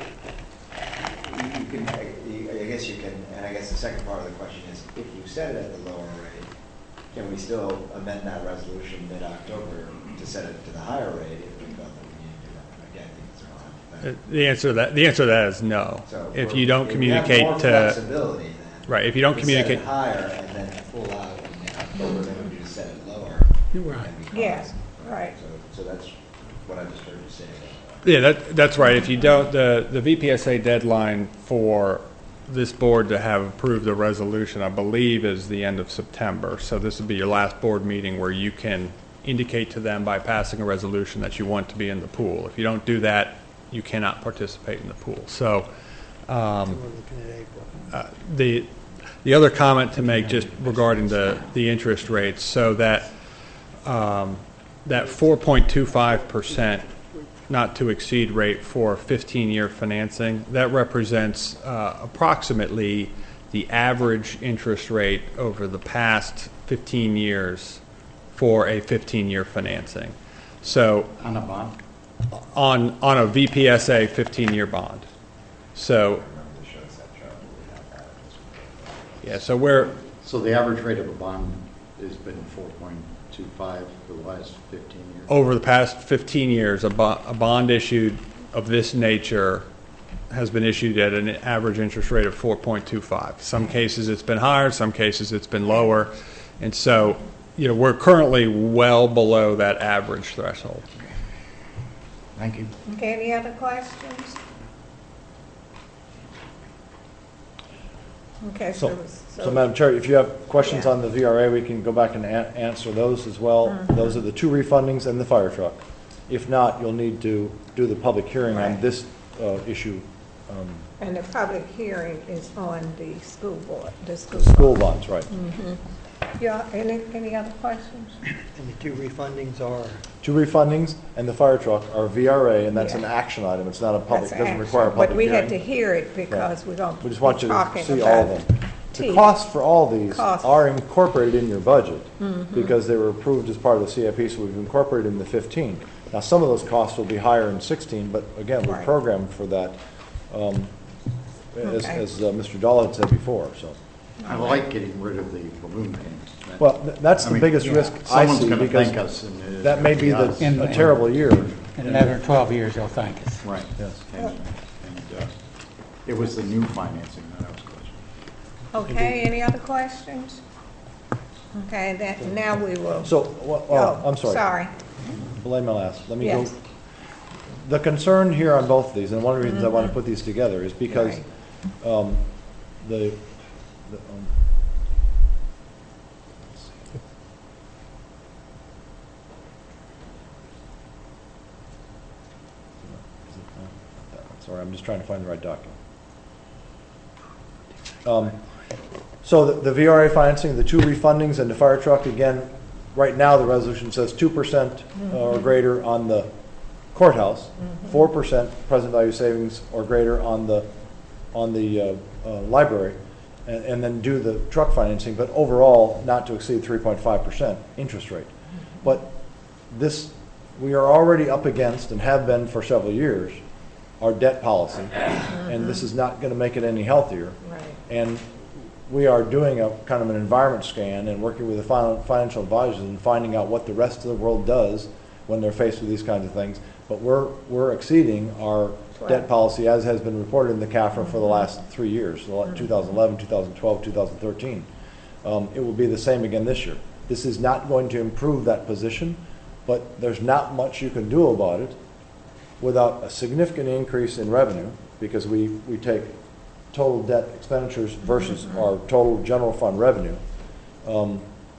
You can, I I guess you can, and I guess the second part of the question is, if you set it at the lower rate, can we still amend that resolution mid-October to set it to the higher rate if we felt that we needed to do that? Again, I think it's Uh, around. The answer to that, the answer to that is no. So If we're- you don't if we have communicate more to, flexibility then. right, if you don't to communicate, set it higher and then pull out in October, then we just set it lower. Right. and be Yes, cautious. right. So, so that's what I just heard you say. yeah, that, that's right. If you don't, the, the V P S A deadline for this board to have approved the resolution, I believe, is the end of September. So this would be your last board meeting where you can indicate to them by passing a resolution that you want to be in the pool. If you don't do that, you cannot participate in the pool. So, um, We're looking at April. Uh, The, the other comment to make just regarding the, the interest rates, so that, um, that four point two five percent not to exceed rate for fifteen-year financing, that represents uh, approximately the average interest rate over the past fifteen years for a fifteen-year financing. So On a bond? on, on a V P S A fifteen-year bond. So I remember the shows that chart, we have that. Yeah, so we're, So the average rate of a bond has been four point two five for the last fifteen years? over the past fifteen years, a bo- a bond issued of this nature has been issued at an average interest rate of four point two five. Some cases it's been higher, some cases it's been lower. And so, you know, we're currently well below that average threshold. Thank you. Okay, any other questions? Okay, so, So, so Madam Chair, if you have questions Yeah. on the V R A, we can go back and a- answer those as well. Mm-hmm. Those are the two refundings and the fire truck. If not, you'll need to do the public hearing on Right. this uh, issue, um, and the public hearing is on the school board, the school. the school bonds, right? Yeah, any, any other questions? And the two refundings are, Two refundings and the fire truck are V R A, and that's an Yeah. action item. It's not a public, That's doesn't action. require a public But we hearing. had to hear it because we're going to We be just want you to talking see all of about them. The T. costs for all these Costs. are incorporated in your budget Mm-hmm. because they were approved as part of the C I P, so we've incorporated in the fifteen. Now, some of those costs will be higher in sixteen, but again, we're Right. programmed for that, um, as, Okay. as uh, Mister Dahl had said before, so. I like getting rid of the balloon payments. That- Well, th- that's I the mean, biggest yeah. risk I Someone's see going to because thank us. and, uh, that may be us. the, In- a terrible year. In another twelve years, they'll thank us. Right. Yes. And, and uh, it was the new financing that I was questioning. Okay, any other questions? Okay, that, now we will. So, well, well, Oh, I'm sorry. Sorry. Blame my last. Let me go. Yes. The concern here on both of these, and one of the reasons I want to put these together is because Right. um, the, the, um, let's see. Is it not? Not that one. Sorry, I'm just trying to find the right document. Um, So the, the V R A financing, the two refundings and the fire truck, again, right now the resolution says two percent or greater on the courthouse, four percent present value savings or greater on the, on the uh, uh, library, and, and then do the truck financing, but overall not to exceed three point five percent interest rate. But this, we are already up against and have been for several years, our debt policy, and this is not going to make it any healthier. Right. And we are doing a kind of an environment scan and working with the fin- financial advisors and finding out what the rest of the world does when they're faced with these kinds of things. But we're, we're exceeding our debt policy as has been reported in the C A F R for the last three years, the la- twenty eleven, twenty twelve, twenty thirteen. Um, it will be the same again this year. This is not going to improve that position, but there's not much you can do about it without a significant increase in revenue, because we, we take total debt expenditures versus our total general fund revenue, um,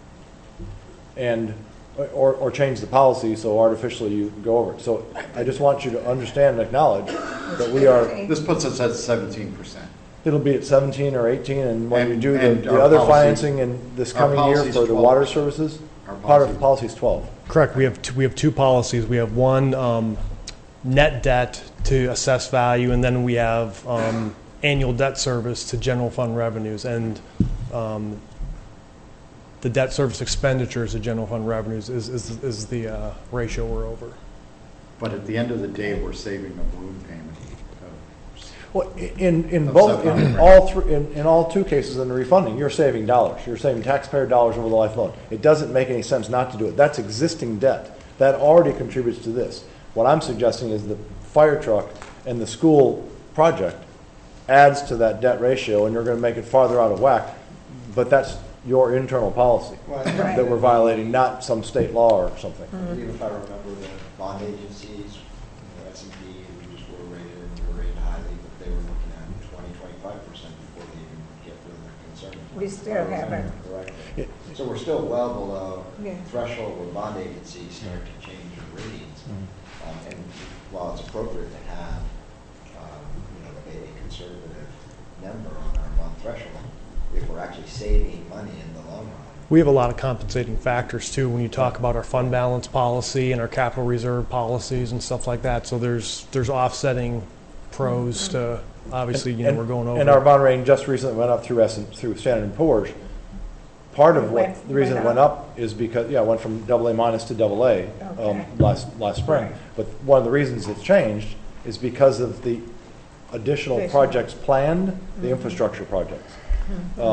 and, or, or change the policy so artificially you go over it. So I just want you to understand and acknowledge that we are, This puts us at seventeen percent. it'll be at seventeen or eighteen, and when we And- do the, and the our other policy- financing in this our coming year policy's for the water twelve. services, Our part of policy- the policy is twelve. Correct. We have, two- we have two policies. We have one um, net debt to assess value, and then we have um, annual debt service to general fund revenues. And um, the debt service expenditures to general fund revenues is, is, is the uh, ratio we're over. But at the end of the day, we're saving a balloon payment. of- Well, in, in Of both, seven in hundred. all three, in, in all two cases in the refunding, you're saving dollars. You're saving taxpayer dollars over the life loan. It doesn't make any sense not to do it. That's existing debt. That already contributes to this. What I'm suggesting is the fire truck and the school project adds to that debt ratio, and you're gonna make it farther out of whack, but that's your internal policy Well, that we're violating, not some state law or something. I believe if I remember the bond agencies, you know, S and P, we just were rated, and we were rated highly, but they were looking at twenty, twenty-five percent before they even get rid of their concern. We still haven't. Correctly. So we're still well below Yeah. threshold where bond agencies start to change their ratings. Um, and while it's appropriate to have, um, you know, a, a conservative number on our bond threshold, if we're actually saving money in the long run. We have a lot of compensating factors too when you talk about our fund balance policy and our capital reserve policies and stuff like that. So there's there's offsetting pros to obviously you know And- we're going over. And our bond rating just recently went up through S and, through Standard and Poor's. Part of It what, went- the reason it went went up. up is because, yeah, it went from double A minus to double A, um, Okay. last, last spring. Right. But one of the reasons it's changed is because of the additional Additional. projects planned, the infrastructure projects. Um,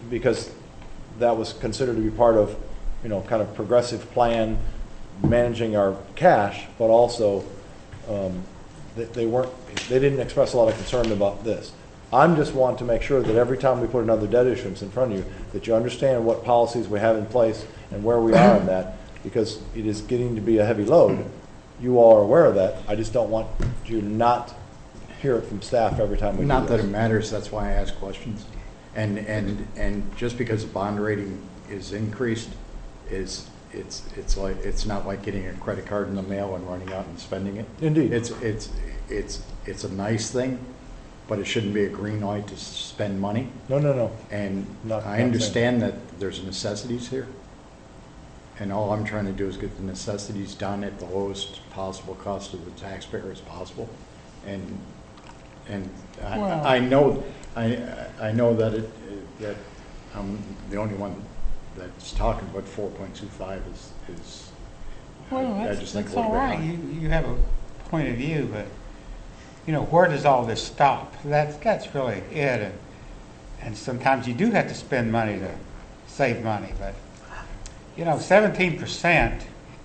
because that was considered to be part of, you know, kind of progressive plan, managing our cash, but also um, they, they weren't, they didn't express a lot of concern about this. I'm just want to make sure that every time we put another debt issuance in front of you, that you understand what policies we have in place and where we are in that, because it is getting to be a heavy load. You all are aware of that. I just don't want you not hear it from staff every time we do Not that this. it matters, that's why I ask questions. And, and, and just because the bond rating is increased, is, it's, it's like, it's not like getting a credit card in the mail and running out and spending it. Indeed. It's, it's, it's, it's a nice thing, but it shouldn't be a green light to spend money. No, no, no. And Not- not I saying- understand that there's necessities here. And all I'm trying to do is get the necessities done at the lowest possible cost to the taxpayer as possible. And, and Well- I, I know, I, I know that it, that I'm the only one that's talking, but four point two five is, is, I- Well, I that's, just think that's a little all bit right. high. You, you have a point of view, but, you know, where does all this stop? That's, that's really it. And, and sometimes you do have to spend money to save money, but, you know, seventeen percent,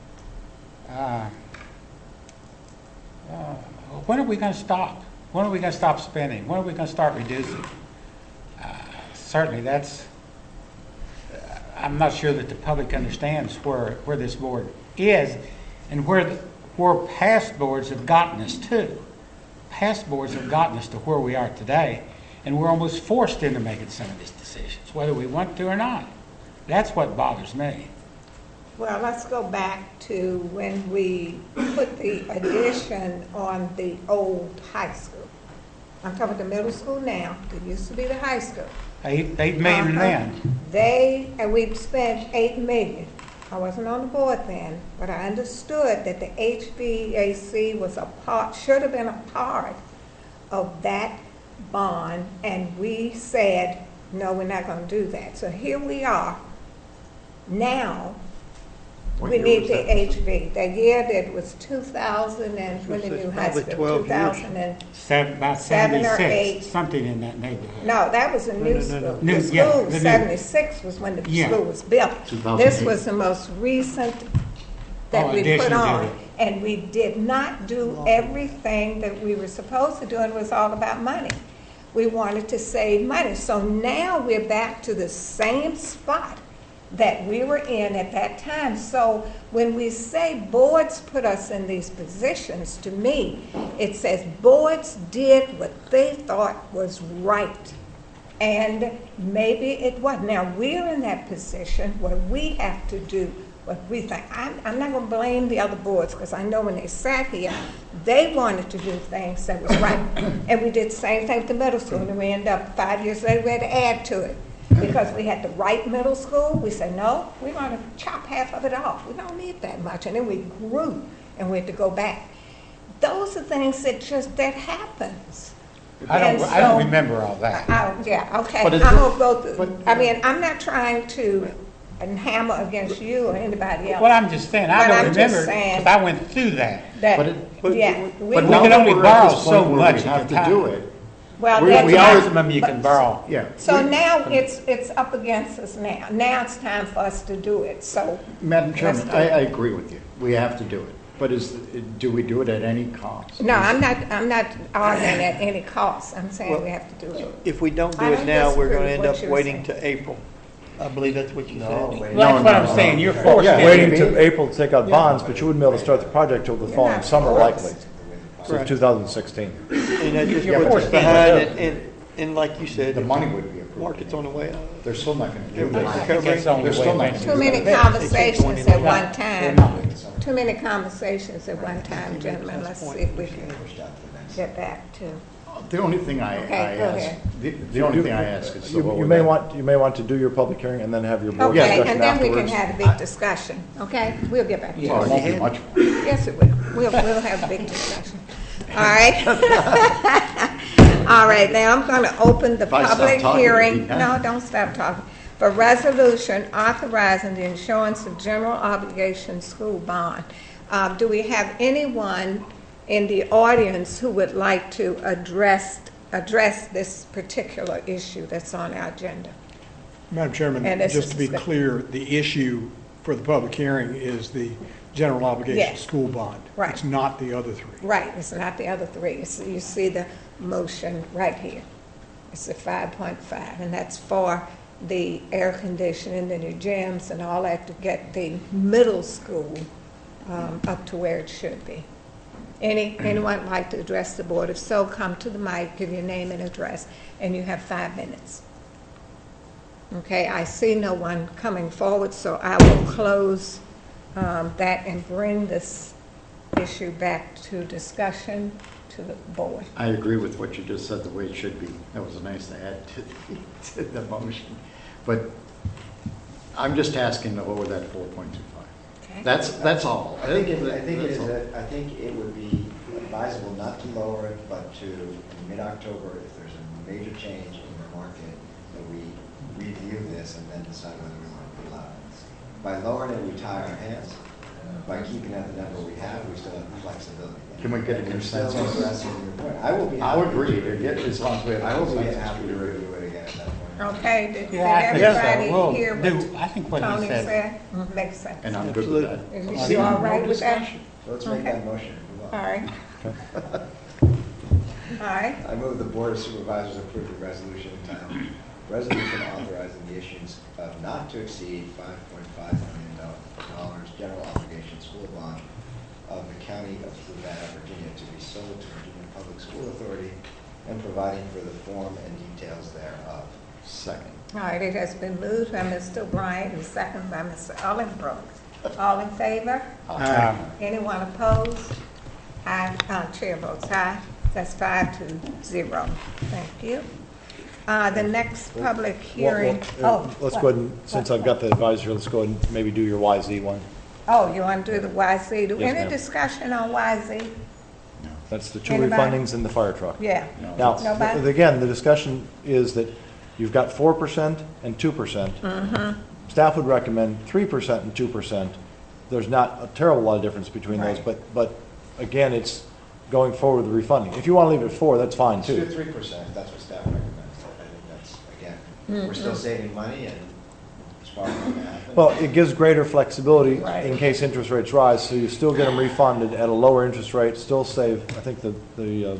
uh, uh, when are we going to stop? When are we going to stop spending? When are we going to start reducing? Uh, certainly, that's, uh, I'm not sure that the public understands where, where this board is and where, the, where past boards have gotten us to. Past boards have gotten us to where we are today, and we're almost forced into making some of these decisions, whether we want to or not. That's what bothers me. Well, let's go back to when we put the addition on the old high school. I'm talking about the middle school now. It used to be the high school. Eight, eight million Uh-huh. then. They, and we spent eight million. I wasn't on the board then, but I understood that the H V A C was a part, should have been a part of that bond, and we said, no, we're not gonna do that. So here we are. Now, What we year need was the that? H V. The year that was two thousand and, when the It's new high probably school, twelve two years. thousand and, Seven, about Seven or eight. seventy-six, something in that neighborhood. no, that was a No, new no, no, school. no. The New- yeah, school, the new- seventy-six was when the Yeah. school was built. two thousand This eight. was the most recent Oh, that we addition put to on. it. And we did not do everything that we were supposed to do, and it was all about money. We wanted to save money. So now we're back to the same spot that we were in at that time. So when we say boards put us in these positions, to me, it says boards did what they thought was right. And maybe it was. Now, we're in that position where we have to do what we think. I'm, I'm not going to blame the other boards, because I know when they sat here, they wanted to do things that was right. And we did the same thing with the middle school, and we ended up, five years later, we had to add to it. Because we had the right middle school, we said, no, we're going to chop half of it off. We don't need that much. And then we grew, and we had to go back. Those are things that just, that happens. I don't, And I don't so- remember all that. I- I- Yeah, okay, But I'm is it- gonna go through, but- I mean, I'm not trying to hammer against you or anybody else. Well, I'm just saying, I But don't I'm just remember, saying- because I went through that. That, But it- but- yeah. we- but Now we can that only we're at borrow this so point where much we at have a to time. do it. Well, we- that's we not- always- Maximum you but- can borrow. Yeah. So we- now it's, it's up against us now. Now it's time for us to do it, so. Madam Chairman, Let's do I, it. I agree with you. We have to do it. But is, do we do it at any cost? No, I'm not, I'm not arguing at any cost. I'm saying Well- we have to do it. If we don't do I it don't now, we're disagree gonna with end what up you're waiting saying. to April. I believe that's what you No, said. wait. Well, that's what no, I'm no, saying, no. you're Yeah, forced yeah, into Waiting it. to April to take out bonds, but you wouldn't be able to start the project till the You're following not summer forced. likely, so Right. two thousand sixteen. And that just You're puts us forced into behind, it. and, and, and like you said, The money would be approved. market's on the way out. They're still not going to do Everything's that. I think that's the only They're still way not to Too do many it. conversations at one They're time. not. Too many conversations at one time, gentlemen. Let's see if we can Pushed out to the next. get back to. The only thing I, Okay, I go ask, ahead. the, the only thing I ask is. You, you may want, you may want to do your public hearing and then have your board Okay, discussion and then we can afterwards. have a big discussion, okay? We'll get back to Yeah. Well, it it. won't be much. Yes, it will. We'll, we'll have a big discussion. All right? All right, now I'm going to open the If I stop public talking, hearing. you can. No, don't stop talking. For resolution authorizing the insurance of general obligation school bond. Uh, do we have anyone in the audience who would like to address, address this particular issue that's on our agenda? Madam Chairman, And this just is to be discuss- clear, the issue for the public hearing is the general obligation Yes. school bond. Right. It's not the other three. Right, it's not the other three. It's, you see the motion right here. It's the five point five, and that's for the air conditioning, the new gyms and all that to get the middle school um, up to where it should be. Any, anyone like to address the board? If so, come to the mic, give your name and address, and you have five minutes. Okay, I see no one coming forward, so I will close um, that and bring this issue back to discussion to the board. I agree with what you just said, the way it should be. That was nice to add to the, to the motion. But I'm just asking to lower that four point two five. Okay. That's, that's all. I think it, I think it That's is, all. a- I think it would be advisable not to lower it, but to, in mid-October, if there's a major change in the market, that we review this and then decide whether we want to allow it. By lowering it, we tie our hands. By keeping at the number we have, we still have the flexibility. Can we get a And you're still consensus? aggressive in your point. I will be. I'll happy to- agree, to get, as long as we have. I will be consensus. happy to review it again at that point. Okay, did did Yeah, I think so. everybody We'll hear do- what I think what he Tony said. said? Mhm, Makes sense. And I'm good with that. Is you all right with that? So let's make Okay. that motion. and move on. All right. All right, I move the Board of Supervisors approve the resolution entitled, Resolution Authorizing the Issuance of Not to Exceed five point five million dollars General Obligation School Bond of the County of Fluvanna, Virginia, to be sold to Virginia Public School Authority and providing for the form and details thereof. Second. all right, it has been moved by Mister Bryant and seconded by Mister Ellenbrook. All in favor? Uh, Anyone opposed? Aye, uh, chair votes aye. That's five to zero. Thank you. Uh, the next public hearing, Well, well, oh. Let's what? go ahead and, since I've got the advisory, let's go ahead and maybe do your Y Z one. Oh, you want to do the Y Z? Do Yes, any ma'am. discussion on Y Z? That's the two Anybody? refundings and the fire truck. Yeah. Now, Nobody? th- again, the discussion is that you've got four percent and two percent. Mm-hmm. Staff would recommend three percent and two percent. There's not a terrible lot of difference between those, Right. but, but again, it's going forward with the refunding. If you want to leave it at four, that's fine Let's do too. three percent, if that's what staff recommends. I think that's, again, we're still saving money and as far as that happens. Well, it gives greater flexibility Right. in case interest rates rise, so you still get them refunded at a lower interest rate, still save, I think the, the, uh,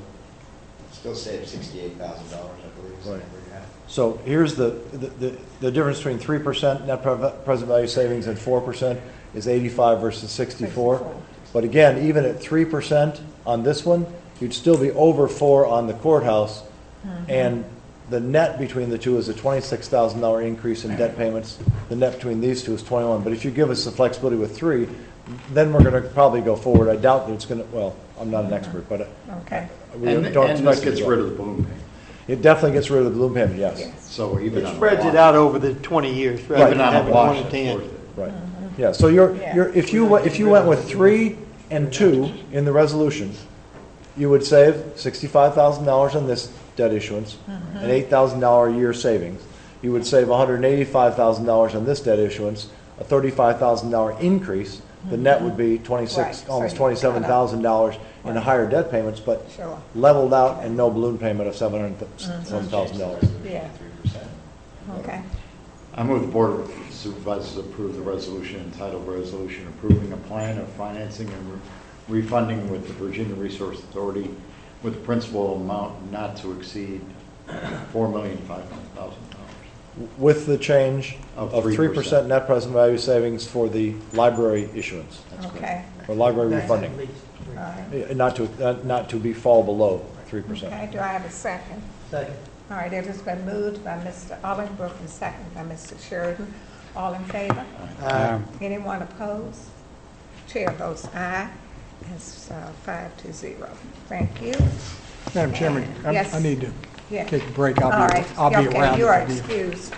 Still save sixty-eight thousand dollars, I believe, is the Right. number you have. so here's the, the, the- the difference between three percent net pre- present value savings and four percent is eighty-five versus sixty-four. sixty-four. But again, even at three percent on this one, you'd still be over four on the courthouse. And the net between the two is a twenty-six thousand dollar increase in debt payments. The net between these two is twenty-one. But if you give us the flexibility with three, then we're gonna probably go forward. I doubt that it's gonna, well, I'm not an expert, but Okay. we And, don't and expect this it gets to. rid of the balloon payment. It definitely gets rid of the balloon payment, yes. Yes. So even It on a spreads it wash- out over the twenty years rather Even than on a having one wash, to it's ten. worth it. Right, yeah, so you're, Yeah. you're, if you, went- if you went with three and two in the resolution, you would save sixty-five thousand dollars on this debt issuance, an eight thousand dollar a year savings. You would save one hundred eighty-five thousand dollars on this debt issuance, a thirty-five thousand dollar increase. The net would be twenty-six, Right, so almost you twenty-seven thousand dollars in the higher debt payments, but Sure. leveled out and no balloon payment of seven hundred some thousand dollars. Yeah. Three percent. Okay. I move the Board of Supervisors approve the resolution entitled Resolution Approving a Plan of Financing and Re- Refunding with the Virginia Resource Authority with the principal amount not to exceed four million five hundred thousand dollars. With the change Of of three three percent. percent net present value savings for the library issuance, Okay. or library Okay. refunding. All right. Yeah, Not to, uh, not to be fall below three percent. Okay, do I have a second? Second. All right, it has been moved by Mister Ellenbrook and seconded by Mister Sheridan. All in favor? um, Anyone opposed? Chair votes aye. It's uh, five to zero. Thank you. Madam Chairman, I Yes. I need to Yeah. take a break. All I'll be, right. I'll be Okay, around. you are if you need. excused.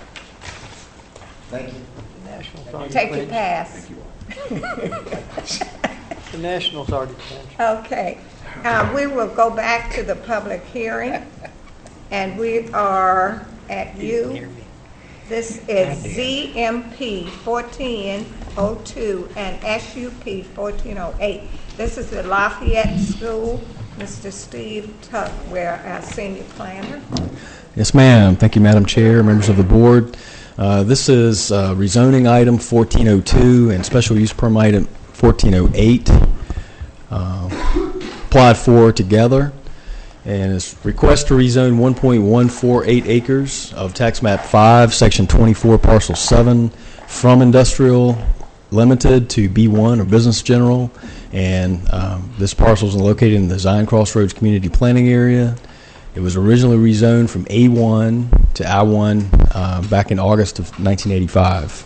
Thank you. Nationals already Take your pledged. pass. The Nationals already pledged. Okay, uh, we will go back to the public hearing, and we are at U. This is Z M P fourteen oh two and S U P fourteen oh eight. This is the Lafayette School. Mister Steve Tuck, we're our senior planner. Yes, ma'am. Thank you, Madam Chair, members of the board. Uh, This is uh, rezoning item fourteen oh two and special use permit item fourteen oh eight, uh, applied for together. And it's request to rezone one point one four eight acres of tax map five, section twenty-four, parcel seven, from industrial limited to B one or business general. And um, this parcel is located in the Zion Crossroads Community Planning Area. It was originally rezoned from A one to I one uh, back in August of nineteen eighty-five.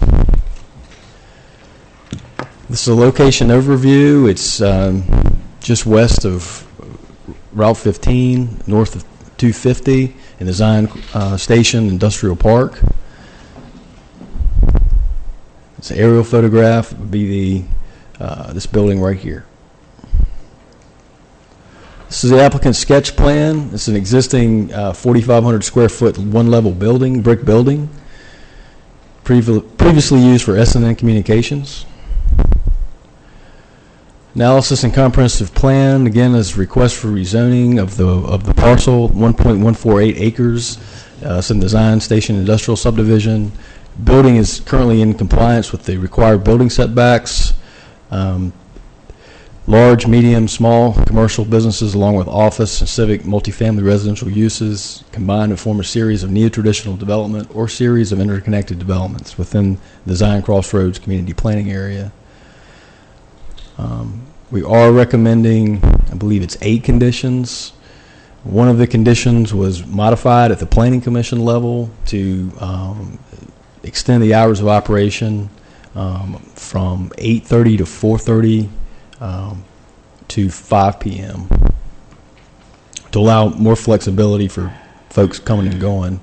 This is a location overview. It's um, just west of Route fifteen, north of two fifty, in the Zion uh, Station Industrial Park. It's an aerial photograph. It would be the uh, this building right here. This is the applicant's sketch plan. It's an existing uh, forty-five hundred square foot one-level building, brick building, previ- previously used for S and N Communications. Analysis and comprehensive plan, again, is request for rezoning of the of the parcel, one point one four eight acres. Uh, it's in the Zion Station Industrial Subdivision. Building is currently in compliance with the required building setbacks. Um, large, medium, small commercial businesses, along with office and civic multifamily residential uses, combine to form a series of neo-traditional development or series of interconnected developments within the Zion Crossroads Community Planning Area. Um, we are recommending, I believe it's eight conditions. One of the conditions was modified at the Planning Commission level to um, extend the hours of operation um, from eight thirty to four thirty um, to five p.m. to allow more flexibility for folks coming and going.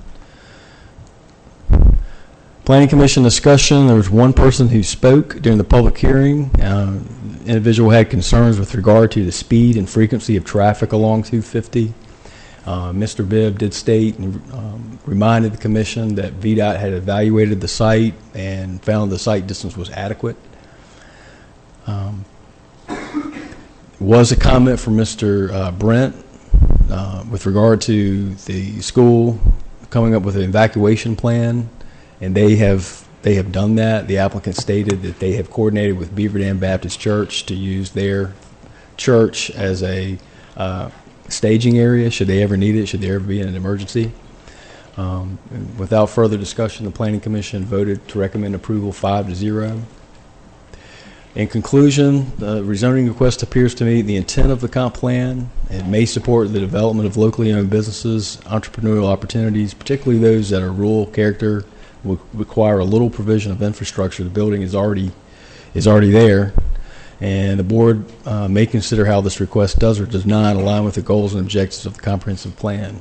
Planning Commission discussion, there was one person who spoke during the public hearing. Uh, individual had concerns with regard to the speed and frequency of traffic along two fifty. Uh, Mister Bibb did state and um, reminded the commission that V DOT had evaluated the site and found the site distance was adequate. Um, was a comment from Mister Uh, Brent uh, with regard to the school coming up with an evacuation plan, and they have they have done that. The applicant stated that they have coordinated with Beaver Dam Baptist Church to use their church as a uh, staging area should they ever need it, should there ever be an emergency. Um, without further discussion, the Planning Commission voted to recommend approval five to zero. In conclusion, the rezoning request appears to meet the intent of the comp plan. It may support the development of locally owned businesses, entrepreneurial opportunities, particularly those that are rural character, will require a little provision of infrastructure. The building is already is already there, and the board uh, may consider how this request does or does not align with the goals and objectives of the comprehensive plan.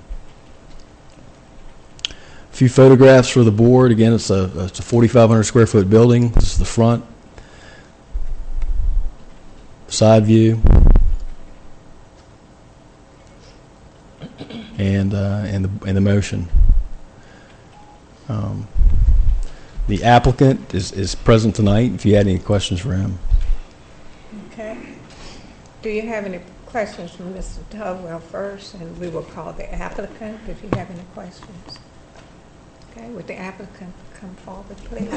A few photographs for the board. Again, it's a it's a forty-five hundred square foot building. This is the front, side view, and uh, and the and the motion. Um, the applicant is, is present tonight. If you had any questions for him. Okay. Do you have any questions from Mister Tugwell first, and we will call the applicant if you have any questions. Okay, would the applicant come forward, please?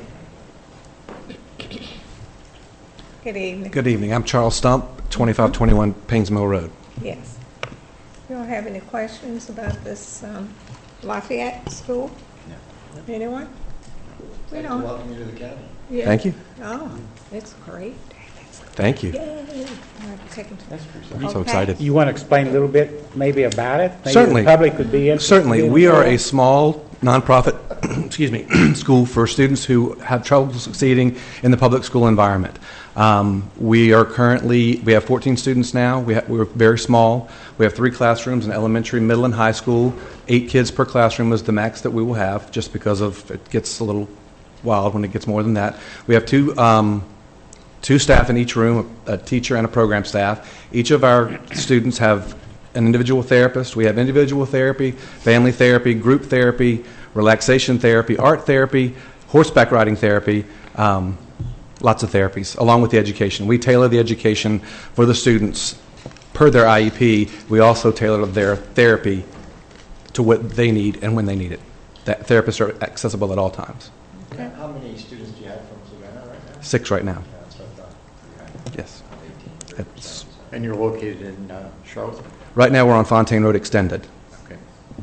Good evening. Good evening. I'm Charles Stump, twenty-five twenty-one Paynes Mill Road. Yes. You don't have any questions about this um, Lafayette School? No. Anyone? We I'd like don't. to welcome you to the county. Yeah. Thank you. Oh, it's great. Thank you. Yay. I'm taking- I'm so Okay. excited. You want to explain a little bit maybe about it? Maybe Certainly. the public would be interested. Certainly. in We are it. a small nonprofit, excuse me, school for students who have trouble succeeding in the public school environment. Um, we are currently, we have fourteen students now. We ha- we're very small. We have three classrooms in elementary, middle, and high school. Eight kids per classroom is the max that we will have, just because of it gets a little wild when it gets more than that. We have two um, two staff in each room, a teacher and a program staff. Each of our students have an individual therapist. We have individual therapy, family therapy, group therapy, relaxation therapy, art therapy, horseback riding therapy, um, lots of therapies, along with the education. We tailor the education for the students per their I E P. We also tailor their therapy to what they need and when they need it. That therapists are accessible at all times. Okay. How many students do you have from Fluvanna right now? Six right now. Yeah, that's what I thought. You had Yes. eighteen. It's, And you're located in uh, Charlotte? right now, we're on Fontaine Road Extended. Okay.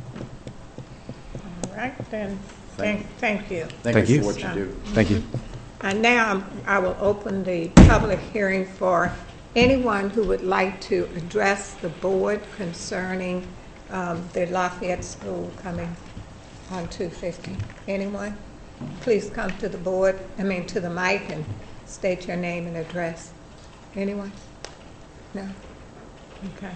All right, then, thank, thank you. Thank Thank you you. for what you do. Thank you. And now I'm- I will open the public hearing for anyone who would like to address the board concerning um, the Lafayette School coming on two fifty. Anyone? Please come to the board, I mean, to the mic and state your name and address. Anyone? No? Okay.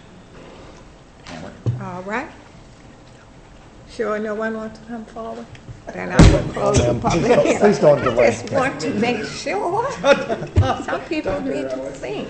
All right. Sure no one wants to come forward? Then I will close the ma'am, public please don't- hearing. please don't delay. I just want to make sure. Some people need to think.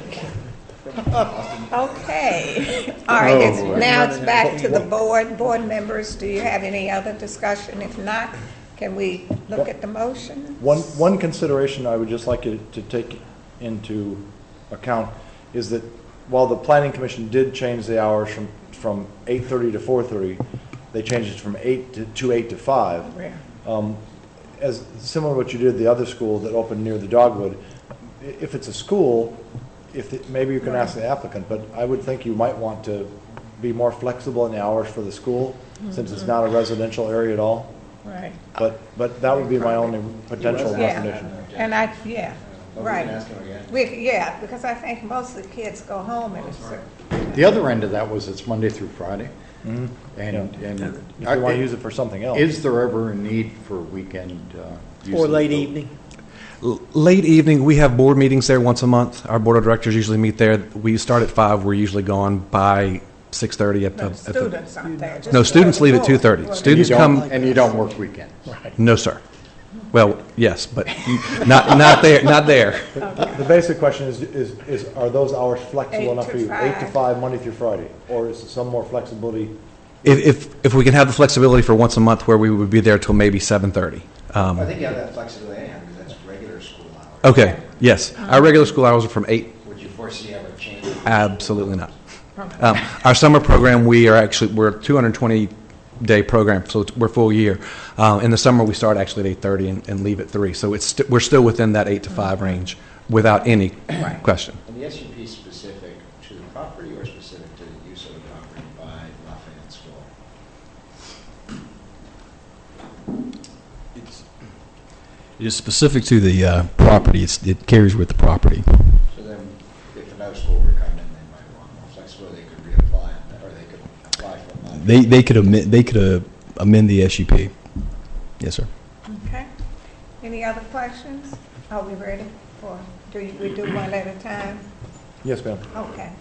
Okay. All right, it's, now it's back to the board. Board members, do you have any other discussion? If not, can we look at the motion? One, one consideration I would just like you to take into account is that while the planning commission did change the hours from, from eight thirty to four thirty, they changed it from eight to, to eight to five. Yeah. Um, as similar to what you did at the other school that opened near the Dogwood, i- if it's a school, if it, maybe you can ask the applicant, but I would think you might want to be more flexible in the hours for the school, since it's not a residential area at all. Right. But, but that would be my only potential Yeah, recommendation. and I, yeah, Well, we right. can ask him again. We, yeah, because I think most of the kids go home and it's, The other end of that was it's Monday through Friday. Mhm. And, Yeah. and. If you want to use it for something else. Is there ever a need for weekend uh, use Or of the late building? evening. L- Late evening, we have board meetings there once a month. Our board of directors usually meet there. We start at five. We're usually gone by six thirty at the. no at the- students aren't there. just No, students the leave at board. two thirty. Well, Students And you don't- come- And you don't work weekends? No, sir. Well, yes, but not, not there, not there. The basic question is, is, is are those hours flexible Eight enough to for you? Eight to five. five, Monday through Friday? Or is it some more flexibility? If, if, if we can have the flexibility for once a month where we would be there till maybe seven thirty. Um, I think you have that flexibility anyhow, because that's regular school hours. Okay, yes. Our regular school hours are from eight. Would you foresee ever changing? Absolutely not. Um, Our summer program, we are actually, we're a two hundred twenty day program, so it's- we're full year. Uh, In the summer, we start actually at eight thirty and, and leave at three. So it's, st- we're still within that eight to five range without any question. And the S U P specific to the property or specific to the use of the property by Lafayette School? It is specific to the uh, property. It's, it carries with the property. So then, if another school were to come in, they might want more flexibility, they could reapply, or they could apply for a month. They they could amend they could uh, amend the S U P. Yes, sir. Okay. Any other questions? Are we ready for, do you- we do one at a time? Yes, ma'am. Okay.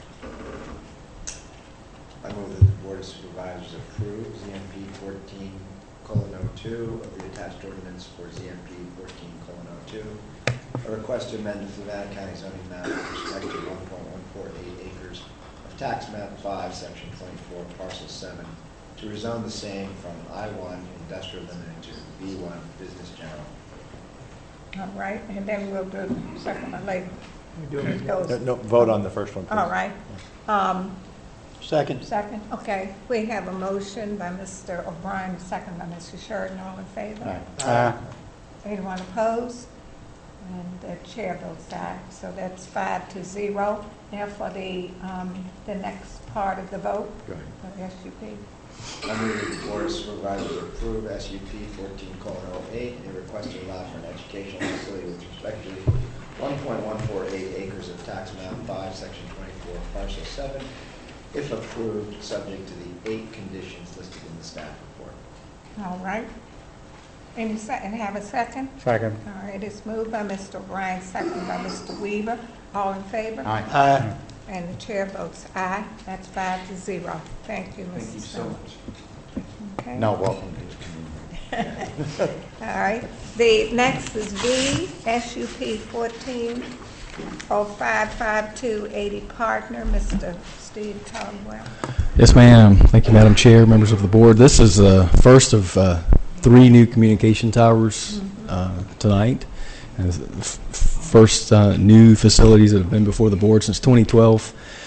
I move that the Board of Supervisors approve Z M P fourteen colon oh two of the attached ordinance for Z M P fourteen colon oh two. A request to amend the Savannah County zoning map with respect to one point one four eight acres of tax map five, section twenty-four, parcel seven, to rezone the same from I one industrial limited to B one business general. All right, and then we'll do the second one later. It goes- No, no, vote on the first one, please. All right. Um, Second. Second, okay. We have a motion by Mister O'Brien, second by Mister Sheridan. All in favor? Aye. Anyone opposed? And the chair votes aye. So that's five to zero. Now for the, um, the next part of the vote, Go ahead. for the S U P. I move that the Board of Supervisors approve S U P fourteen colon oh eight, a request to allow for an educational facility with respect to one point one four eight acres of tax map five, section twenty-four, parcel seven, if approved, subject to the eight conditions listed in the staff report. All right. Any second, have a second? Second. All right, it's moved by Mister O'Brien, second by Mister Weaver. All in favor? Aye. Aye. And the chair votes aye. That's five to zero. Thank you, Mister Stone. Okay. Now, welcome to the community. All right. The next is V, S U P fourteen oh five five two eighty partner, Mister Steve Caldwell. Yes, ma'am. Thank you, Madam Chair, members of the board. This is the first of uh, three new communication towers uh, tonight. And it's the f- first uh, new facilities that have been before the board since twenty twelve.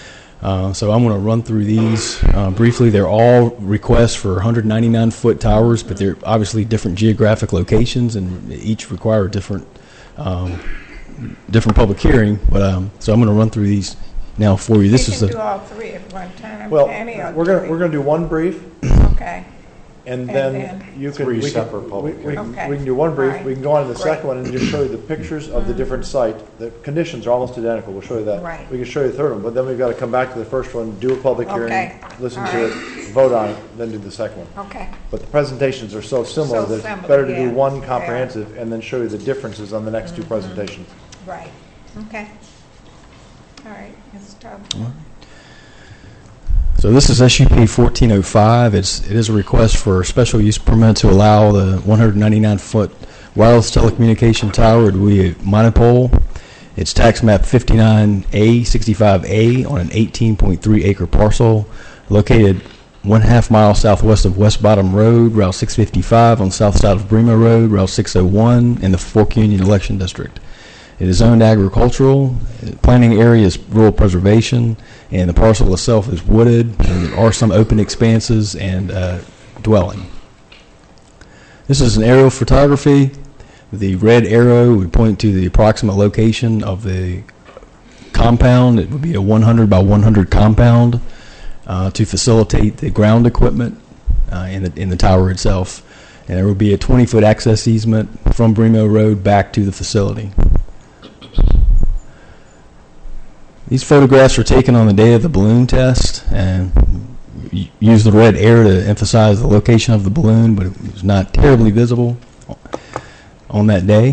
Uh, So I'm going to run through these uh, briefly. They're all requests for one hundred ninety-nine foot towers, but they're obviously different geographic locations, and each require a different, um, different public hearing. But um, so I'm going to run through these now for you. This We is can the do all three at one time, Well, Penny, or we're gonna, three? we're gonna do one brief, Okay, and And then then- you can. Three we can- separate public we- we can- hearings. We can do one brief, Right. we can go on to the Great. second one and just show you the pictures of the different site. The conditions are almost identical, we'll show you that. Right. We can show you the third one, but then we've got to come back to the first one, do a public hearing, Okay. listen All to right. it, vote on it, then do the second one. okay, But the presentations are so similar So that it's similar, better to yeah. do one Yeah. comprehensive and then show you the differences on the next two presentations. right, okay. All right, Mister Tubbs. So this is S U P fourteen oh five. It's, it is a request for a special use permit to allow the one hundred ninety-nine foot wireless telecommunication tower to be a monopole. It's tax map fifty-nine A, sixty-five A on an eighteen point three acre parcel located one half mile southwest of West Bottom Road, Route six fifty-five on south side of Bremo Road, Route six oh one in the Fork Union Election District. It is zoned agricultural. Planning area is rural preservation, and the parcel itself is wooded, and there are some open expanses and uh, dwelling. This is an aerial photography. The red arrow would point to the approximate location of the compound. It would be a one hundred by one hundred compound uh, to facilitate the ground equipment uh, in the in the tower itself. And there would be a twenty foot access easement from Bremo Road back to the facility. These photographs were taken on the day of the balloon test, and y- use the red arrow to emphasize the location of the balloon, but it was not terribly visible on that day.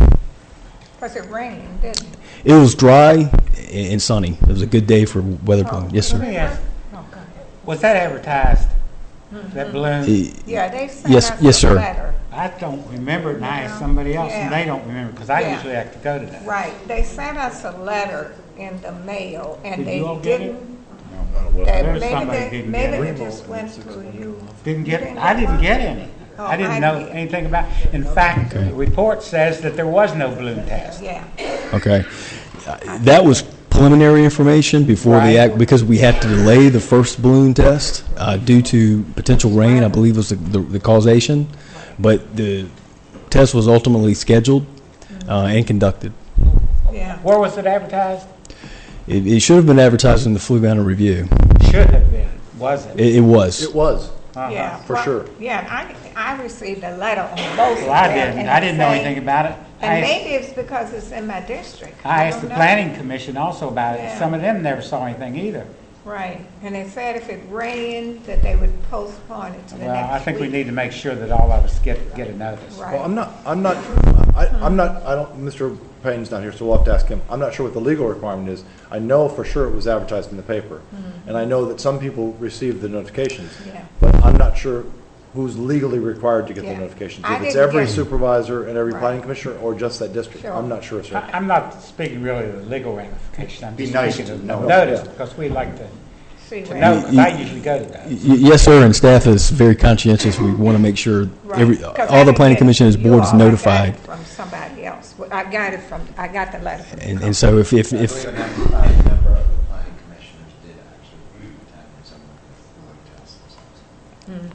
Was it raining, didn't it? It was dry and sunny. It was a good day for weather balloon. Yes, Let me sir. ask, Oh, God. was that advertised, that balloon? Eh, Yeah, they sent Yes- us yes, a sir. letter. I don't remember it, and I asked somebody else, and Yeah. they don't remember, because I Yeah. usually have to go to that. Right, they sent us a letter in the mail, and Did they you all get it? didn't, There they- was maybe somebody they, didn't maybe get it it. just went through you. Didn't You get, didn't I get didn't one? get any. Oh, I didn't I know did. anything about, in fact, the report says that there was no balloon test. Yeah, Okay. Uh, That was preliminary information before the Right. act, because we had to delay the first balloon test uh, due to potential rain, I believe was the, the, the causation. But the test was ultimately scheduled uh, and conducted. yeah. Where was it advertised? It, it should have been advertised in the Fluvanna Review. Should have been, was it? It, it was. It was, Uh-huh. Yeah. for well, sure. Yeah, I, I received a letter on both of them. Well, I didn't, and I it didn't know say- anything about it. I And asked- maybe it's because it's in my district. I asked don't the know. planning commission also about it, Yeah. some of them never saw anything either. Right, and they said if it rained, that they would postpone it to the next week. Well, I think we need to make sure that all of us get, get a notice. Right. Well, I'm not, I'm not, I, I'm not, I don't, Mister Payne's not here, so we'll have to ask him. I'm not sure what the legal requirement is. I know for sure it was advertised in the paper. And I know that some people received the notifications. Yeah. But I'm not sure who's legally required to get the Yeah. notifications. I If it's didn't every get- supervisor and every Right. planning commissioner or just that district. Sure. I'm not sure, sir. I- I'm not speaking really of the legal ramifications, I'm Be just nice speaking to of know. notice, Yeah. because we like to See to where- know, because I usually go to those. Y- Yes, sir, and staff is very conscientious. We want to make sure Right, every, 'cause I all the didn't planning get commission's you board is all. I got notified. it from somebody else. Well, I got it from, I got the letter from. And, and so if, if, I if, believe a member, a member of the planning commissioners did actually attend some of the balloon tests themselves.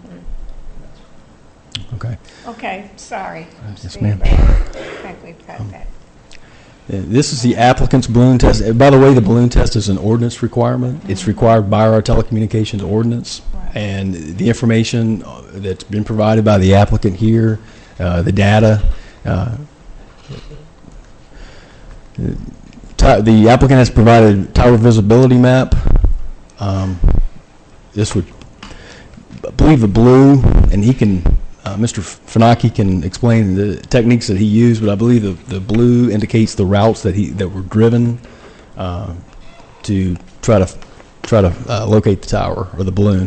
Mhm. okay. Okay, sorry. Yes, Steve, ma'am. I think we've got that. Uh, This is the applicant's balloon test. Uh, By the way, the balloon test is an ordinance requirement. It's required by our telecommunications ordinance. Right. And the information uh, that's been provided by the applicant here, uh, the data, uh, ti- the applicant has provided a tower visibility map. Um, This would, I believe the blue, and he can, uh, Mister Funaki can explain the techniques that he used, but I believe the, the blue indicates the routes that he, that were driven uh, to try to, try to uh, locate the tower or the balloon.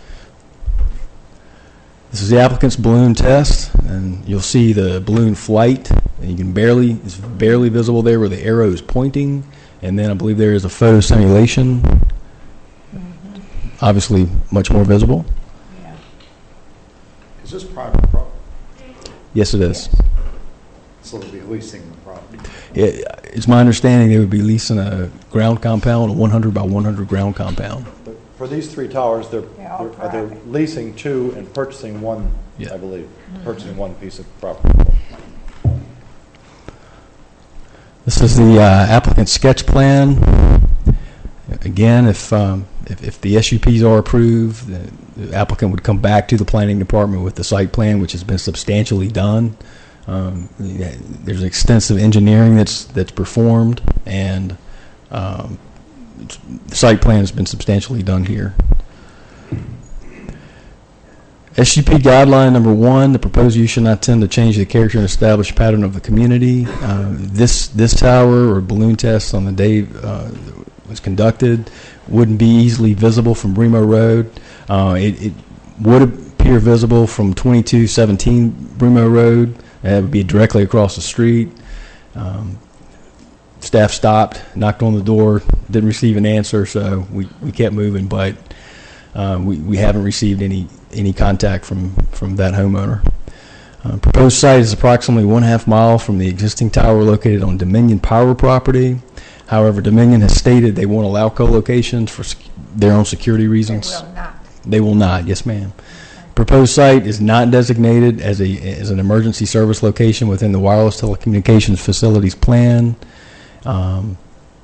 This is the applicant's balloon test, and you'll see the balloon flight, and you can barely, it's barely visible there where the arrow is pointing, and then I believe there is a photo simulation, obviously much more visible. Yeah. Is this private property? Yes, it is. So they'll be leasing the property? it, it's my understanding they would be leasing a ground compound, a one hundred by one hundred ground compound. But for these three towers, they're, Yeah, all they're, they're private. leasing two and purchasing one, Yeah. I believe, purchasing one piece of property. This is the uh, applicant's sketch plan. Again, if, um, if, if the S U Ps are approved, the the applicant would come back to the planning department with the site plan, which has been substantially done. Um, yeah, there's extensive engineering that's that's performed, and um, it's- the site plan has been substantially done here. S U P guideline number one: the proposed use should not tend to change the character and established pattern of the community. Uh, this this tower or balloon test on the day uh, was conducted wouldn't be easily visible from Bremo Road. Uh, it, it would appear visible from twenty-two seventeen Bremo Road. That would be directly across the street. Um, staff stopped, knocked on the door, didn't receive an answer, so we, we kept moving, but uh, we, we haven't received any any contact from, from that homeowner. Uh, proposed site is approximately one half mile from the existing tower located on Dominion Power property. However, Dominion has stated they won't allow co-locations for sec- their own security They reasons. will not. They will not, yes ma'am. Proposed site is not designated as a as an emergency service location within the wireless telecommunications facilities plan. Um,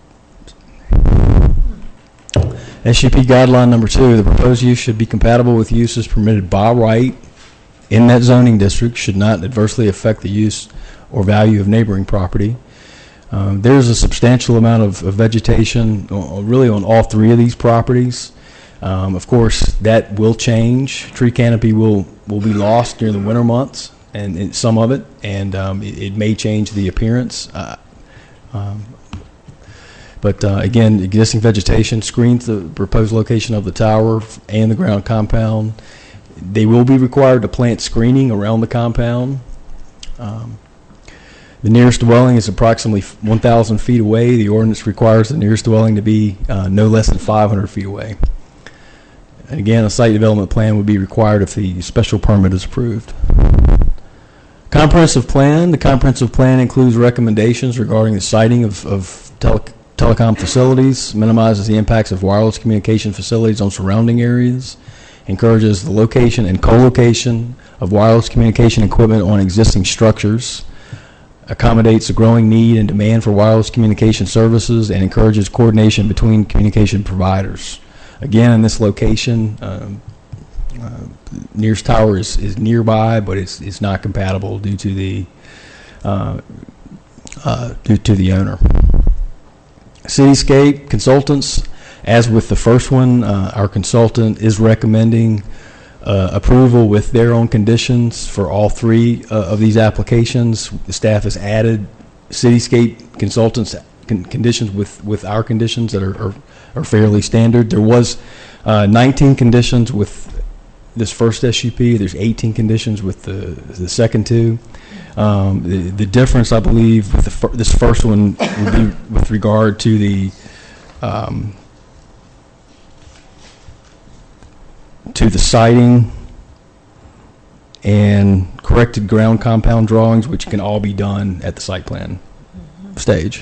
S U P guideline number two: the proposed use should be compatible with uses permitted by right in that zoning district, should not adversely affect the use or value of neighboring property. Um, there's a substantial amount of, of vegetation, uh, really on all three of these properties. Um, of course, that will change. Tree canopy will, will be lost during the winter months, and, and some of it, and um, it, it may change the appearance. Uh, um, but uh, again, existing vegetation screens the proposed location of the tower and the ground compound. They will be required to plant screening around the compound. Um, The nearest dwelling is approximately one thousand feet away. The ordinance requires the nearest dwelling to be uh, no less than five hundred feet away. And again, a site development plan would be required if the special permit is approved. Comprehensive plan. The comprehensive plan includes recommendations regarding the siting of, of tele, telecom facilities, minimizes the impacts of wireless communication facilities on surrounding areas, encourages the location and co-location of wireless communication equipment on existing structures, accommodates a growing need and demand for wireless communication services, and encourages coordination between communication providers. Again, in this location, um, uh, nearest tower is, is nearby, but it's it's not compatible due to the uh, uh, due to the owner. Cityscape consultants, as with the first one, uh, our consultant is recommending Uh, approval with their own conditions for all three uh, of these applications. The staff has added Cityscape consultants' con- conditions with, with our conditions that are, are, are fairly standard. There was uh, nineteen conditions with this first S U P. There's eighteen conditions with the, the second two. Um, the, the difference, I believe, with the fir- this first one would be with regard to the um, to the siding and corrected ground compound drawings, which can all be done at the site plan stage.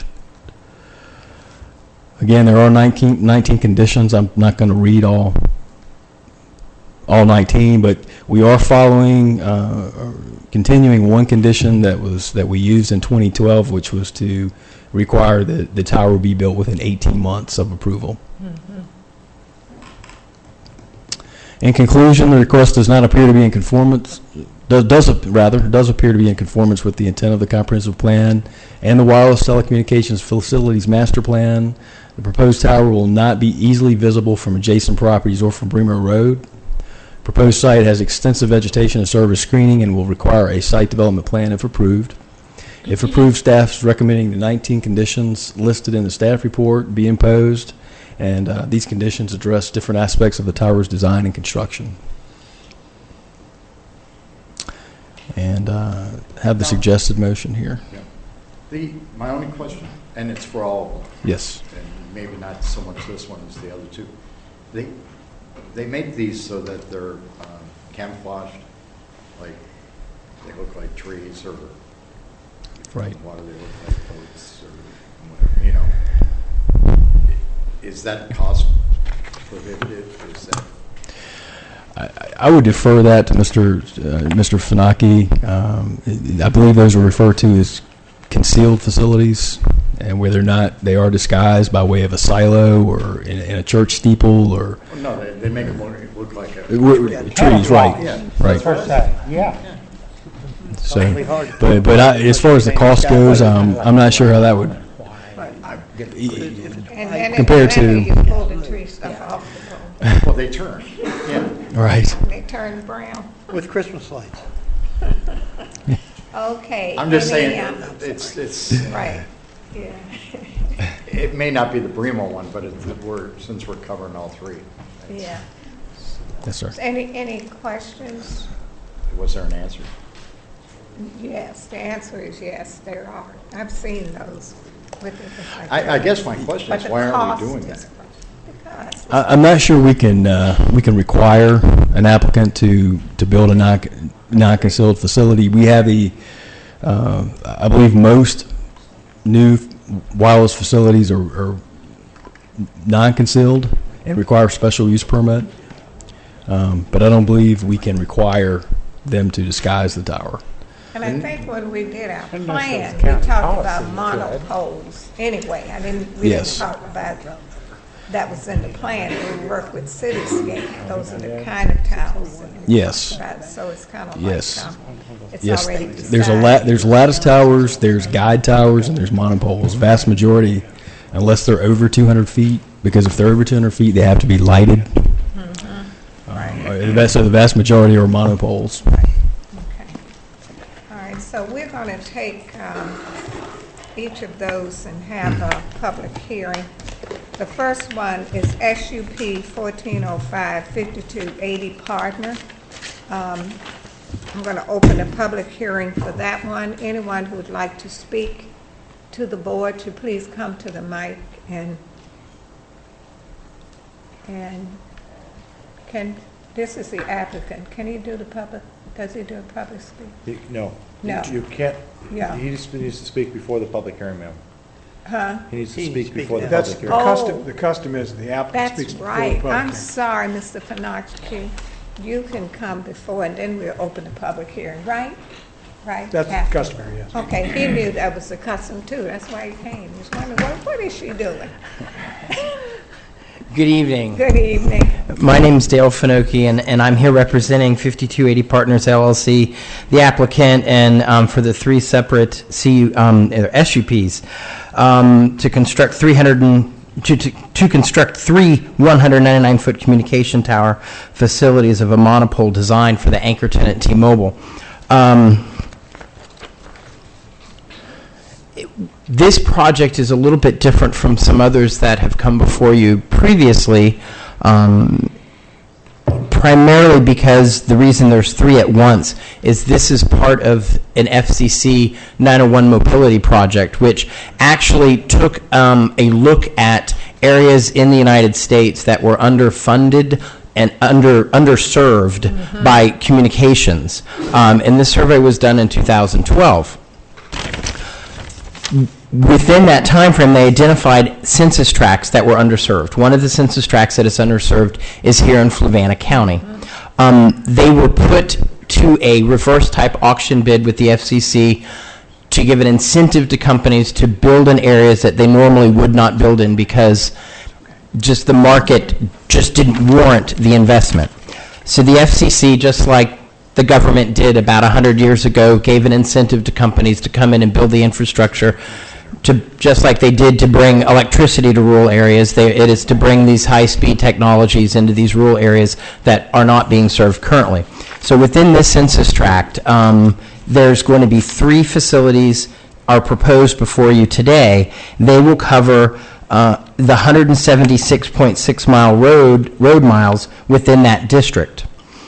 Again, there are nineteen, nineteen conditions. I'm not going to read all all nineteen, but we are following, uh, continuing one condition that was that we used in twenty twelve, which was to require that the tower be built within eighteen months of approval. In conclusion, the request does not appear to be in conformance, does, does rather, does appear to be in conformance with the intent of the comprehensive plan and the wireless telecommunications facilities master plan. The proposed tower will not be easily visible from adjacent properties or from Bremer Road. Proposed site has extensive vegetation and service screening and will require a site development plan if approved. If approved, staff is recommending the nineteen conditions listed in the staff report be imposed. And uh, these conditions address different aspects of the tower's design and construction. And uh, have the suggested motion here. Yeah. The, my only question, and it's for all of them. Yes. And maybe not so much this one as the other two. They, they make these so that they're um, camouflaged, like they look like trees or Right. Why do they look like boats or whatever, you know? Is that cost prohibitive? Is that? I, I would defer that to Mister Uh, Mister Funaki. Um, I believe those are referred to as concealed facilities, and where they're not, they are disguised by way of a silo or in, in a church steeple or Oh, no, they, they make them look, look like a. w- w- trees, right? Yeah. Right. That's what I say, yeah. So, Awfully hard to but but I, as far as the cost goes, um, I'm not sure how that would And then in Compared the winter, to- you pull the tree stuff off the pole. Well, they turn, yeah. right. They turn brown. with Christmas lights. Okay. I'm just any, saying, uh, it's, it's, Right, yeah. it may not be the Bremo one, but it's, we're, since we're covering all three. Yeah. Yes, sir. Any, any questions? Was there an answer? Yes, the answer is yes, there are. I've seen those with the. I, I guess my question But is, the why aren't cost we doing is- that? Because I, I'm not sure we can uh, we can require an applicant to to build a non non-concealed facility. We have a, uh, I believe most new wireless facilities are, are non-concealed and require a special use permit. Um, but I don't believe we can require them to disguise the tower. And I think when we did our And that's plan, the we county talked about policy, monopoles. Anyway, I didn't, we didn't Yes. talk about, that was in the plan. We worked with Cityscape. Those are the kind of towers. that we Yes. talked about. So it's kind of Yes. like, um, it's Yes, already there's a la- decided. there's lattice towers, there's guide towers, and there's monopoles. Vast majority, unless they're over two hundred feet, because if they're over two hundred feet, they have to be lighted. Right. Uh, the vast- So the vast majority are monopoles. Okay. All right, so we're going to take um, each of those and have a public hearing. The first one is S U P fourteen oh five fifty-two eighty Partner. Um, I'm going to open a public hearing for that one. Anyone who would like to speak to the board, to please come to the mic and, and can, this is the applicant. Can he do the public, does he do a public speak? You- No. No. You can't, Yeah. he just needs to speak before the public hearing, ma'am. Huh? He needs to He speak speak before the now. That's public the hearing. Oh. custom, the custom is the applicant That's speaks before the right. public. I'm hearing. sorry, Mister Fanacci. You can come before, and then we'll open the public hearing, right? Right? That's After. customary, yes. Okay, he knew that was the custom, too. That's why he came. He was wondering, what, what is she doing? Good evening. Good evening. My name's Dale Finocchi, and, and I'm here representing fifty-two eighty Partners L L C, the applicant, and um, for the three separate C, um, S U Ps um, to construct three hundred and, to, to, to construct three one hundred ninety-nine foot communication tower facilities of a monopole designed for the anchor tenant T-Mobile. Um, This project is a little bit different from some others that have come before you previously, um, primarily because the reason there's three at once is this is part of an F C C nine oh one mobility project, which actually took um, a look at areas in the United States that were underfunded and under underserved mm-hmm. by communications. Um, and this survey was done in two thousand twelve. Within that time frame, they identified census tracts that were underserved. One of the census tracts that is underserved is here in Fluvanna County. Um, they were put to a reverse type auction bid with the F C C to give an incentive to companies to build in areas that they normally would not build in because just the market just didn't warrant the investment. So the F C C, just like the government did about one hundred years ago, gave an incentive to companies to come in and build the infrastructure, to just like they did to bring electricity to rural areas. They, it is to bring these high-speed technologies into these rural areas that are not being served currently. So within this census tract, um, there's going to be three facilities are proposed before you today. They will cover uh, the one hundred seventy-six point six mile road road miles within that district.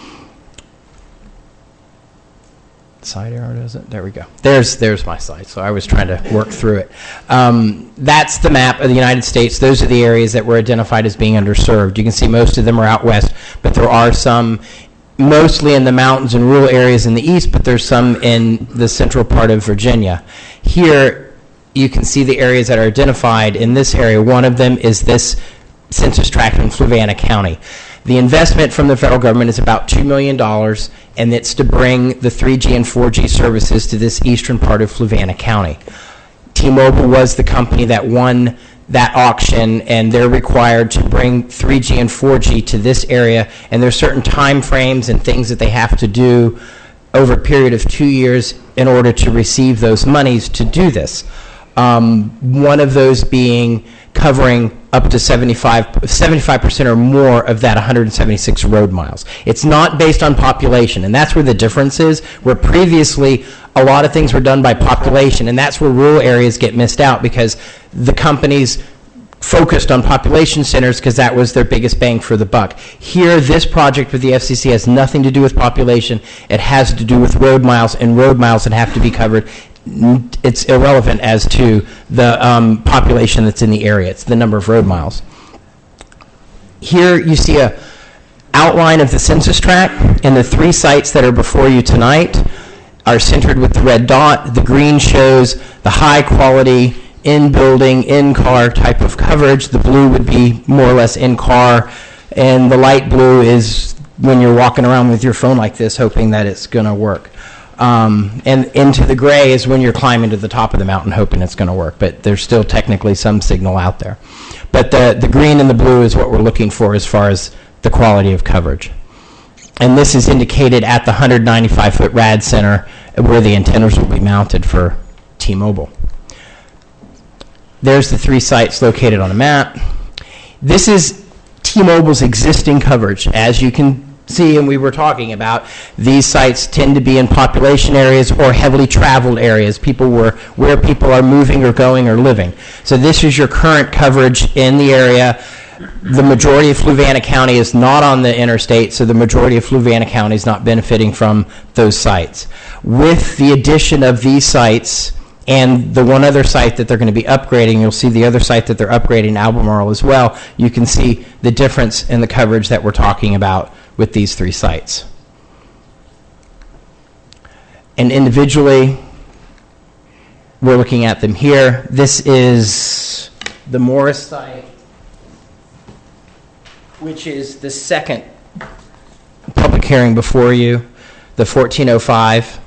Side arrow, does it? There we go. There's there's my slide. So I was trying to work through it. Um, that's the map of the United States. Those are the areas that were identified as being underserved. You can see most of them are out west, but there are some mostly in the mountains and rural areas in the east, but there's some in the central part of Virginia. Here, you can see the areas that are identified in this area. One of them is this census tract in Fluvanna County. The investment from the federal government is about two million dollars, and it's to bring the three G and four G services to this eastern part of Fluvanna County. T-Mobile was the company that won that auction, and they're required to bring three G and four G to this area, and there's certain time frames and things that they have to do over a period of two years in order to receive those monies to do this. Um, one of those being covering up to seventy-five, seventy-five percent or more of that one hundred seventy-six road miles. It's not based on population, and that's where the difference is, where previously a lot of things were done by population, and that's where rural areas get missed out because the companies focused on population centers because that was their biggest bang for the buck. Here, this project with the F C C has nothing to do with population. It has to do with road miles, and road miles that have to be covered. It's irrelevant as to the um, population that's in the area. It's the number of road miles. Here you see a outline of the census tract, and the three sites that are before you tonight are centered with the red dot. The green shows the high quality in-building, in-car type of coverage. The blue would be more or less in-car, and the light blue is when you're walking around with your phone like this hoping that it's going to work. Um, and into the gray is when you're climbing to the top of the mountain hoping it's going to work, but there's still technically some signal out there. But the, the green and the blue is what we're looking for as far as the quality of coverage. And this is indicated at the one hundred ninety-five foot rad center where the antennas will be mounted for T-Mobile. There's the three sites located on a map. This is T-Mobile's existing coverage. As you can see, and we were talking about, these sites tend to be in population areas or heavily traveled areas, people were, where people are moving or going or living. So this is your current coverage in the area. The majority of Fluvanna County is not on the interstate, so the majority of Fluvanna County is not benefiting from those sites. With the addition of these sites and the one other site that they're going to be upgrading, you'll see the other site that they're upgrading, Albemarle as well, you can see the difference in the coverage that we're talking about with these three sites. And individually, we're looking at them here. This is the Morris site, which is the second public hearing before you, the fourteen oh five.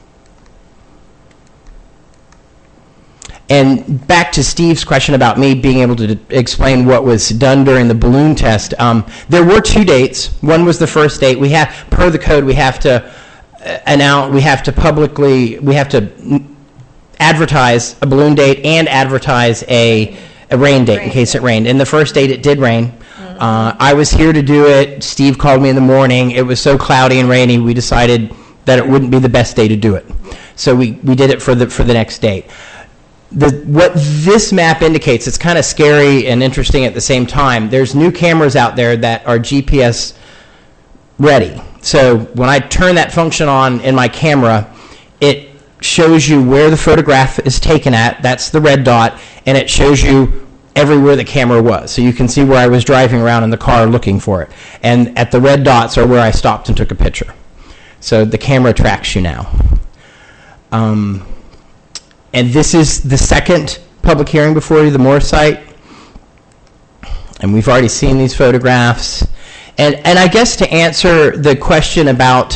And back to Steve's question about me being able to explain what was done during the balloon test. Um, there were two dates. One was the first date. We have, per the code, we have to announce, we have to publicly, we have to advertise a balloon date and advertise a, a rain date in case it rained. In the first date, it did rain. Uh, I was here to do it. Steve called me in the morning. It was so cloudy and rainy, we decided that it wouldn't be the best day to do it. So we, we did it for the for the next date. The, what this map indicates, it's kind of scary and interesting at the same time. There's new cameras out there that are G P S ready. So when I turn that function on in my camera, it shows you where the photograph is taken at. That's the red dot, and it shows you everywhere the camera was. So you can see where I was driving around in the car looking for it. And at the red dots are where I stopped and took a picture. So the camera tracks you now. Um, and this is the second public hearing before you, the Morris site. And we've already seen these photographs. And, and I guess to answer the question about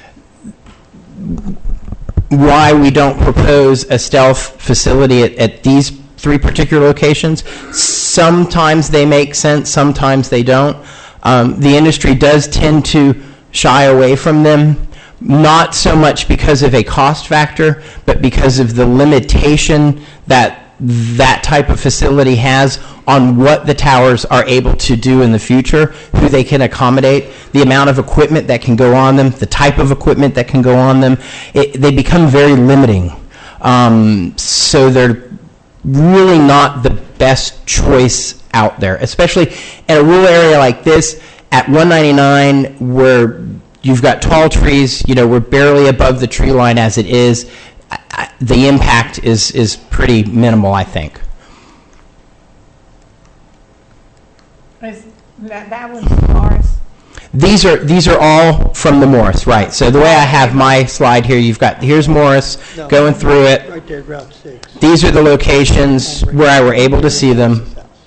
why we don't propose a stealth facility at, at these three particular locations, sometimes they make sense, sometimes they don't. Um, the industry does tend to shy away from them, not so much because of a cost factor, but because of the limitation that that type of facility has on what the towers are able to do in the future, who they can accommodate, the amount of equipment that can go on them, the type of equipment that can go on them. It, they become very limiting. Um, so they're really not the best choice out there, especially in a rural area like this at one ninety-nine where you've got tall trees. You know, we're barely above the tree line as it is. I, I, the impact is is pretty minimal, I think. Is that, that was Morris? These are, these are all from the Morris, right. So the way I have my slide here, you've got, here's Morris, No, going through it. Right there, Route six. These are the locations where I were able to see them.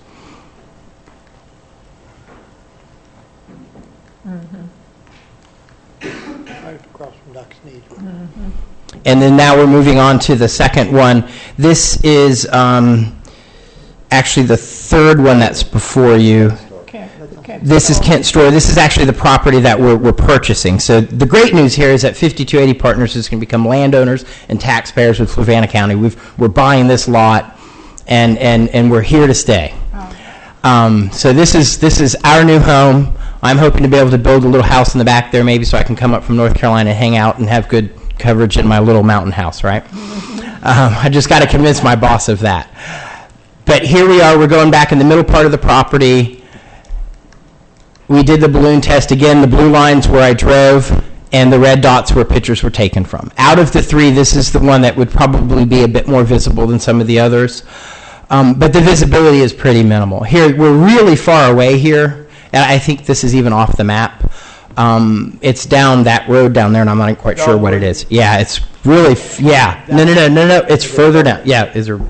Right across from Doc Sneed. And then now we're moving on to the second one. This is um, actually the third one that's before you. This is Kent Store. This is actually the property that we're, we're purchasing. So the great news here is that fifty-two eighty Partners is going to become landowners and taxpayers with Fluvanna County. We've, we're buying this lot, and, and, and we're here to stay. Um, so this is, this is our new home. I'm hoping to be able to build a little house in the back there maybe so I can come up from North Carolina and hang out and have good coverage in my little mountain house, right? Um, I just got to convince my boss of that. But here we are. We're going back in the middle part of the property. We did the balloon test. Again, the blue lines where I drove, and the red dots where pictures were taken from. Out of the three, this is the one that would probably be a bit more visible than some of the others. Um, but the visibility is pretty minimal. Here, we're really far away here, and I think this is even off the map. Um, it's down that road down there, and I'm not quite sure what it is. Yeah, it's really, f- yeah. No, no, no, no, no, it's further down. Yeah, is there...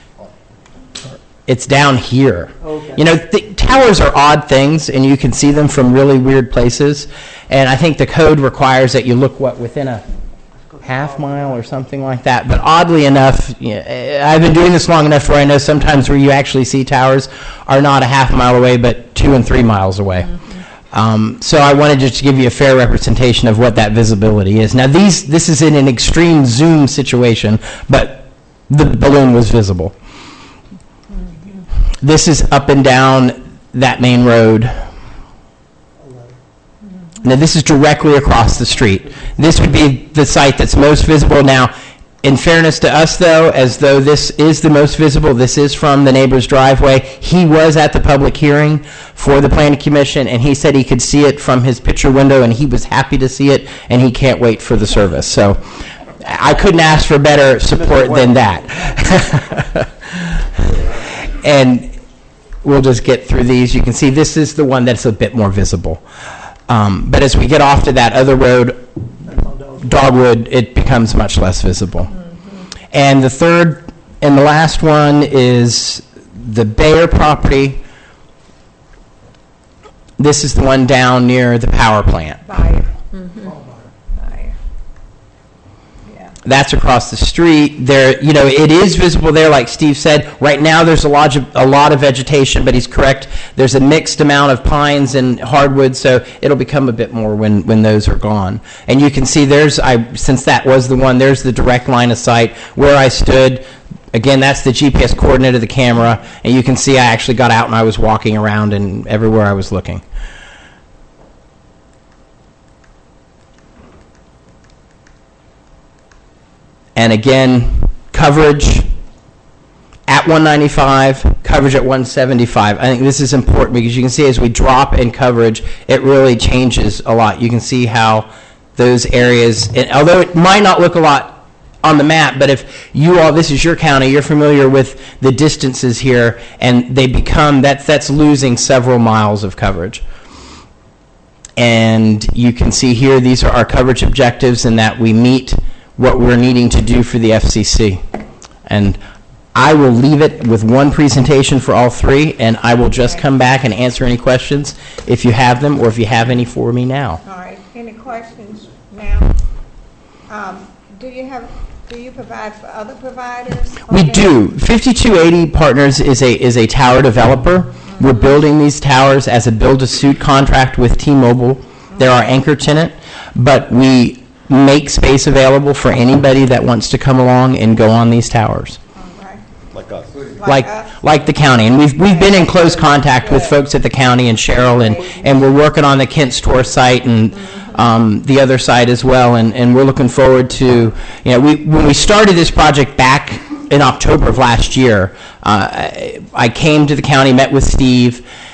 It's down here. Okay. You know, th- towers are odd things, and you can see them from really weird places. And I think the code requires that you look, what, within a half mile or something like that. But oddly enough, yeah, I've been doing this long enough where I know sometimes where you actually see towers are not a half mile away, but two and three miles away. Mm-hmm. Um, so I wanted just to give you a fair representation of what that visibility is. Now, these this is in an extreme zoom situation, but the balloon was visible. This is up and down that main road. Now, this is directly across the street. This would be the site that's most visible. Now, in fairness to us, though, as though this is the most visible, this is from the neighbor's driveway. He was at the public hearing for the Planning Commission, and he said he could see it from his picture window, and he was happy to see it, and he can't wait for the service. So I couldn't ask for better support than that. And we'll just get through these. You can see this is the one that's a bit more visible. Um, but as we get off to that other road, Dogwood, it becomes much less visible. Mm-hmm. And the third and the last one is the Bayer property. This is the one down near the power plant. Bayer. Mm-hmm. Bayer. Yeah. That's across the street. There, you know, it is visible there, like Steve said. Right now, there's a lot of a lot of vegetation, but he's correct. There's a mixed amount of pines and hardwood, so it'll become a bit more when when those are gone. And you can see there's, I since that was the one, there's the direct line of sight where I stood. Again, that's the G P S coordinate of the camera, and you can see I actually got out and I was walking around and everywhere I was looking. And again, coverage at one ninety-five, coverage at one seventy-five. I think this is important because you can see as we drop in coverage, it really changes a lot. You can see how those areas, and although it might not look a lot on the map, but if you all, this is your county, you're familiar with the distances here, and they become, that's, that's losing several miles of coverage. And you can see here, these are our coverage objectives and that we meet what we're needing to do for the F C C. And I will leave it with one presentation for all three, and I will just come back and answer any questions if you have them, or if you have any for me now. All right. Any questions now? Um, do you have, do you provide for other providers? We Okay. do. fifty-two eighty Partners is a is a tower developer. Mm-hmm. We're building these towers as a build-to-suit contract with T-Mobile. Mm-hmm. They're our anchor tenant, but we make space available for anybody that wants to come along and go on these towers. Like us. Like us? like the county. And we've we've been in close contact with folks at the county and Cheryl, and, and we're working on the Kent Store site and um, the other site as well, and, and we're looking forward to, you know, we when we started this project back in October of last year, uh, I, I came to the county, met with Steve,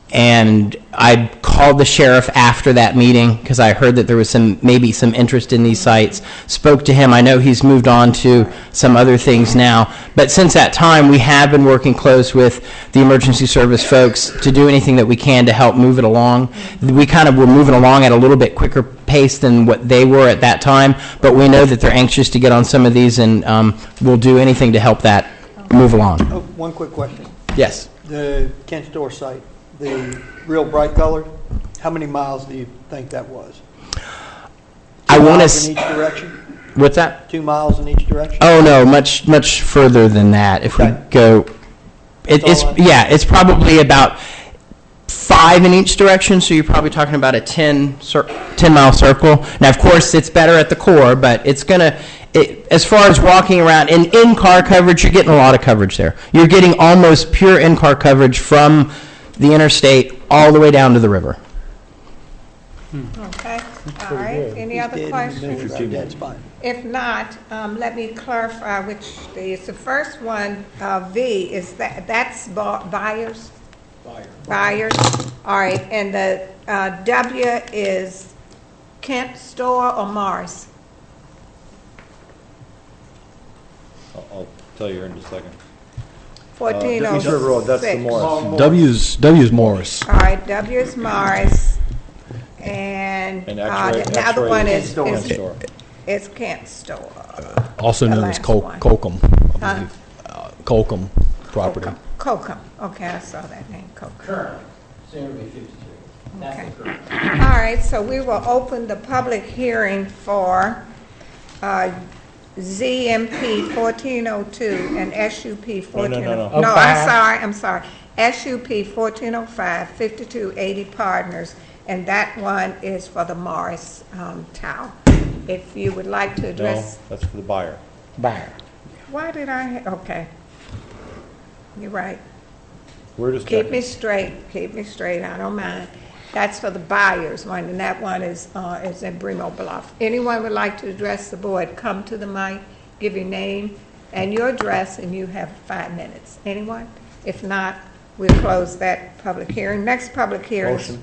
and I called the sheriff after that meeting because I heard that there was some maybe some interest in these sites. Spoke to him. I know he's moved on to some other things now. But since that time, we have been working close with the emergency service folks to do anything that we can to help move it along. We kind of were moving along at a little bit quicker pace than what they were at that time, but we know that they're anxious to get on some of these, and um, we'll do anything to help that move along. Oh, one quick question. Yes. The Kent Store site, the real bright colored, how many miles do you think that was? I Two want miles to. in each direction? What's that? Two miles in each direction? Oh no, much much further than that. If Okay. we go, it, it's yeah, it's probably about five in each direction. So you're probably talking about a ten, cir- ten mile circle. Now, of course, it's better at the core, but it's gonna. It, as far as walking around and in-car coverage, you're getting a lot of coverage there. You're getting almost pure in-car coverage from the interstate all the way down to the river. Okay, all right. Any other questions? That's fine. If not, um, let me clarify which the, it's the first one, uh, V, is that, that's bu- buyers? Buyers. All right, and the uh, W is Kent Store or Mars? I'll I'll tell you here in just a second. fourteen oh Uh, East River Road, that's the six. Morris. W's, W's Morris. All right, W is Morris, and And uh, X-ray- the other X-ray one is is, Kent is, Store. is Kent Store. Also The known as last Col- one. Colcom, I Huh? believe. Uh, Colcom property. Cocum. Okay, I saw that name, Cocum. Okay. All right, so we will open the public hearing for uh, Z M P fourteen oh two and S U P fourteen oh five. no, no. No, Oh, I'm five. sorry, I'm sorry. S U P fourteen oh five, fifty-two eighty Partners, and that one is for the Morris um, Tower. If you would like to No, address, that's for the buyer. Buyer. why did I, okay. You're right. We're just Keep checking. me straight, keep me straight, I don't mind. That's for the buyers one, and that one is, uh, is in Bremo Bluff. Anyone would like to address the board, come to the mic, give your name and your address, and you have five minutes. Anyone? If not, we'll close that public hearing. Next public hearing. Motion.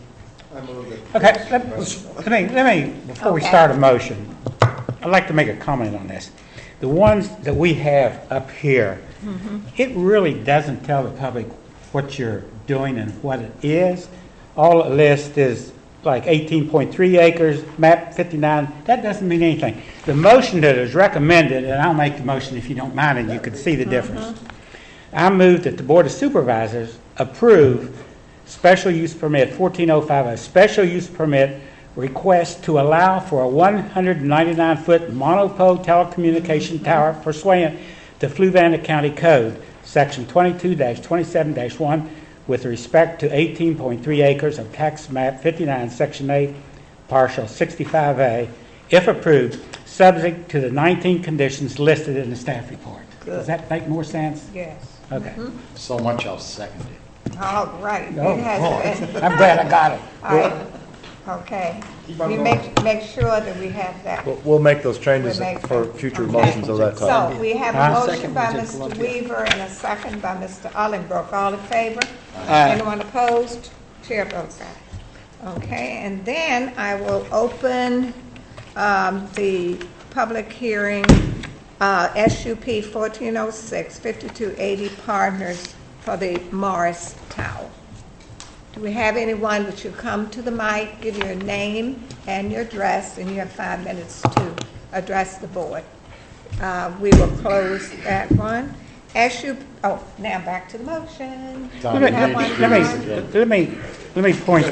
Okay, let let me, let me, before we Okay. start a motion, I'd like to make a comment on this. The ones that we have up here, it really doesn't tell the public what you're doing and what it is. All it lists is like eighteen point three acres, map fifty-nine. That doesn't mean anything. The motion that is recommended, and I'll make the motion if you don't mind, and you can see the difference. I move that the Board of Supervisors approve special use permit fourteen oh five, a special use permit request to allow for a one hundred ninety-nine foot monopole telecommunication tower pursuant to Fluvanna County Code, Section twenty-two twenty-seven one, with respect to eighteen point three acres of tax map fifty-nine, Section eight, partial sixty-five A, if approved, subject to the nineteen conditions listed in the staff report. Does that make more sense? Yes. Okay. So much I'll second it. All right. Oh, It has boy. been- I'm glad I got it. All right. Okay. We make, make sure that we have that. We'll, we'll make those changes We'll make for them. future Okay. motions of that type. So we have a Huh? motion by Mister Weaver and a second by Mister Ollenbrook. All in favor? Aye. Anyone opposed? Chair votes aye. Okay, and then I will open um, the public hearing, uh, S U P fourteen oh six, fifty-two eighty Partners for the Morris Tower. Do we have anyone that should come to the mic, give your name and your address, and you have five minutes to address the board? Uh, We will close that one. As you, oh, now back to the motion. Tom, We Let have me, one let more. me, let me, let me point,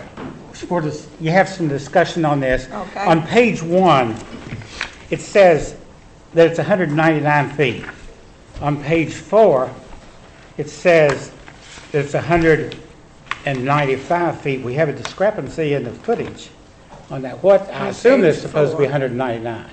for this, you have some discussion on this. Okay. On page one, it says that it's one hundred ninety-nine feet. On page four, it says that it's one hundred ninety-five feet. We have a discrepancy in the footage on that. What, I On assume page it's supposed to be four. one hundred ninety-nine.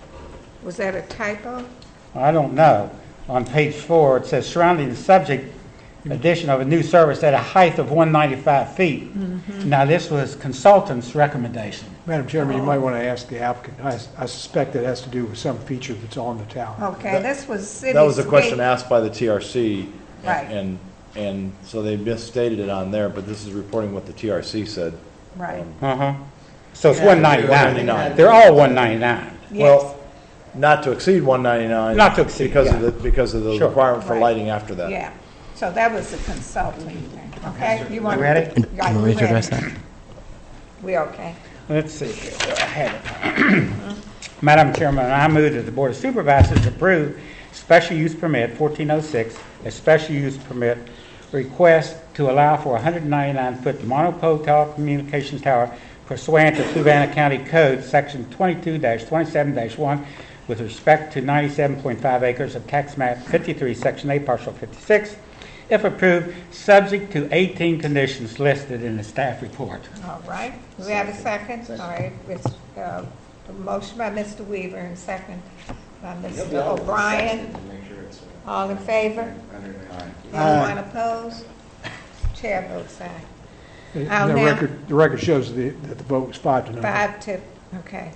Was that a typo? I don't know. On page four, it says surrounding the subject, addition of a new service at a height of one hundred ninety-five feet. Now, this was consultant's recommendation. Madam Chairman, you might want to ask the applicant. I I suspect it has to do with some feature that's on the tower. Okay, this was city That was a question street. asked by the T R C. Right. And, and so they misstated it on there, but this is reporting what the T R C said. Right. Uh-huh. So it's Yeah, one ninety-nine. one ninety-nine. They're all one ninety-nine. Well, not to exceed one ninety-nine. Not to exceed, Because of yeah. the, because of the Sure. requirement for Right. lighting after that. Yeah, so that was the consulting thing, okay? You want You ready? Right, You want me to we address ready. that? We okay. Let's see. here. I have it. Madam Chairman, I move that the Board of Supervisors approve special use permit fourteen oh six, a special use permit request to allow for a one hundred ninety-nine foot monopole telecommunications tower pursuant to Fluvanna County Code, Section twenty-two twenty-seven one, with respect to ninety-seven point five acres of tax map fifty-three, Section eight, Partial fifty-six, if approved, subject to eighteen conditions listed in the staff report. All right, do we have a second? All right, it's, uh, a motion by Mister Weaver and second by Mister O'Brien. All in favor? Anyone opposed? Chair votes aye. The I'll the now- record, the record shows the- that the vote was five to none. Five to, okay.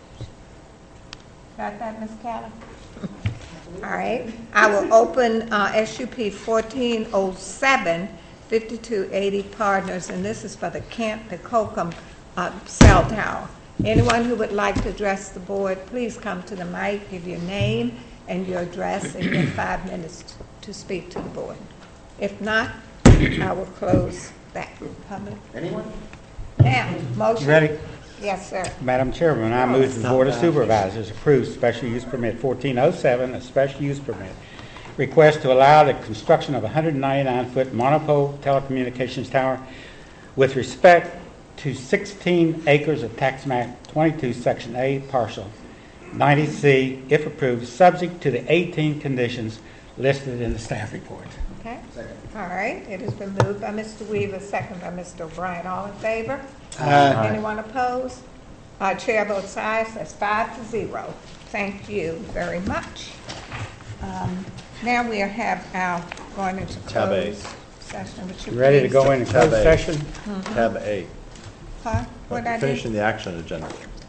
Got that, Miz Keller? All right, I will open uh, S U P fourteen oh seven, fifty-two eighty Partners, and this is for the Camp Pecocum uh, cell tower. Anyone who would like to address the board, please come to the mic, give your name and your address, and you have five minutes to speak to the board. If not, I will close that public. Anyone? Now, motion. You ready? Yes, sir. Madam Chairman, I move that the Board of Supervisors approve special use permit fourteen oh seven, a special use permit request to allow the construction of a one hundred ninety-nine foot monopole telecommunications tower with respect to sixteen acres of tax map twenty-two, Section eight, Partial ninety C, if approved, subject to the eighteen conditions listed in the staff report. Okay. All right, it has been moved by Mister Weaver, second by Mister O'Brien. All in favor? Aye. Anyone opposed? Uh, Chair votes aye, so that's five to zero. Thank you very much. Um, Now we have our, going into Tab A. closed session. Would you You ready to please- go into Tab closed A. session? Tab A. Huh? What'd I do? Finishing the action agenda.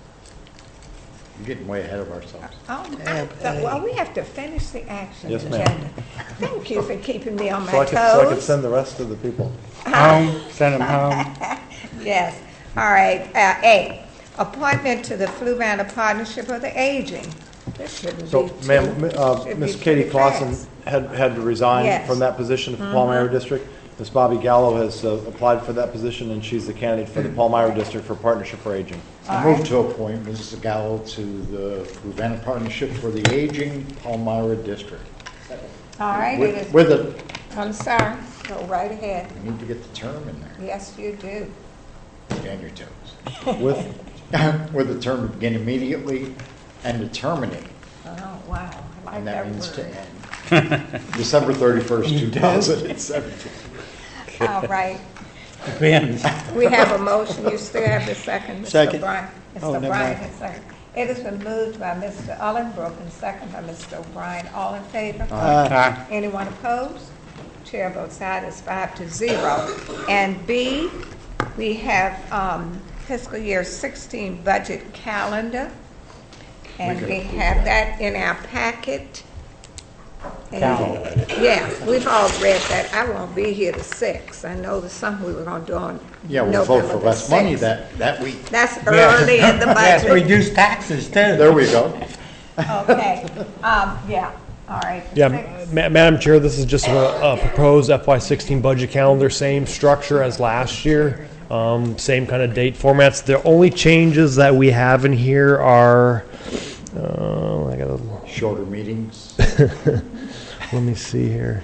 We're getting way ahead of ourselves. Oh, I thought- well, we have to finish the action Yes, ma'am. agenda. Thank you for keeping me on So my I can, so I can toes. send the rest of the people. Home, send them home. Yes. All right. Uh, A, appointment to the Fluvanna Partnership of the Aging. This shouldn't So, be too. ma'am, uh, should Miss be Katie pretty Clausen fast. had, had to resign Yes. from that position for Palmyra District. Miss Bobby Gallo has uh, applied for that position, and she's the candidate for the Palmyra District for Partnership for Aging. I move to appoint Missus Gallo to the Fluvanna Partnership for the Aging Palmyra District. All right. It With is, with a, I'm sorry. Go right ahead. you need to get the term in there, Yes, you do. stand your toes. With, With the term to begin immediately and to terminate, Oh, wow. I like and that that means to word. end. December thirty-first, two thousand seventeen. All right. Depends. We have a motion. You still have the second, Mister Second. O'Brien. Oh, Mister never O'Brien mind. has second. It has been moved by Mister Ullenbrook and second by Mister O'Brien. All in favor? Aye. Anyone opposed? Chair votes aye, it's five to zero. And B, we have um, fiscal year sixteen budget calendar. And we have that in our packet. And- Yeah, we've all read that. I won't be here the sixth. I know there's something we were gonna do on Yeah, we'll vote November for the less money sixth. that, that week. That's early in the Yes, budget. reduce taxes too. There we go. Okay, um, yeah, all right. the Yeah, sixth. Ma- Madam Chair, this is just a, a proposed F Y sixteen budget calendar, same structure as last year, um, same kind of date formats. The only changes that we have in here are, uh, I got a, Shorter meetings. let me see here.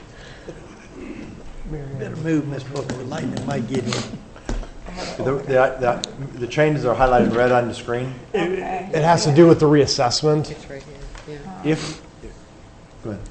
Better move, Miss Booker, the lightning might get in. the, the, the the changes are highlighted red on the screen. Okay. It has to do with the reassessment. If, go ahead.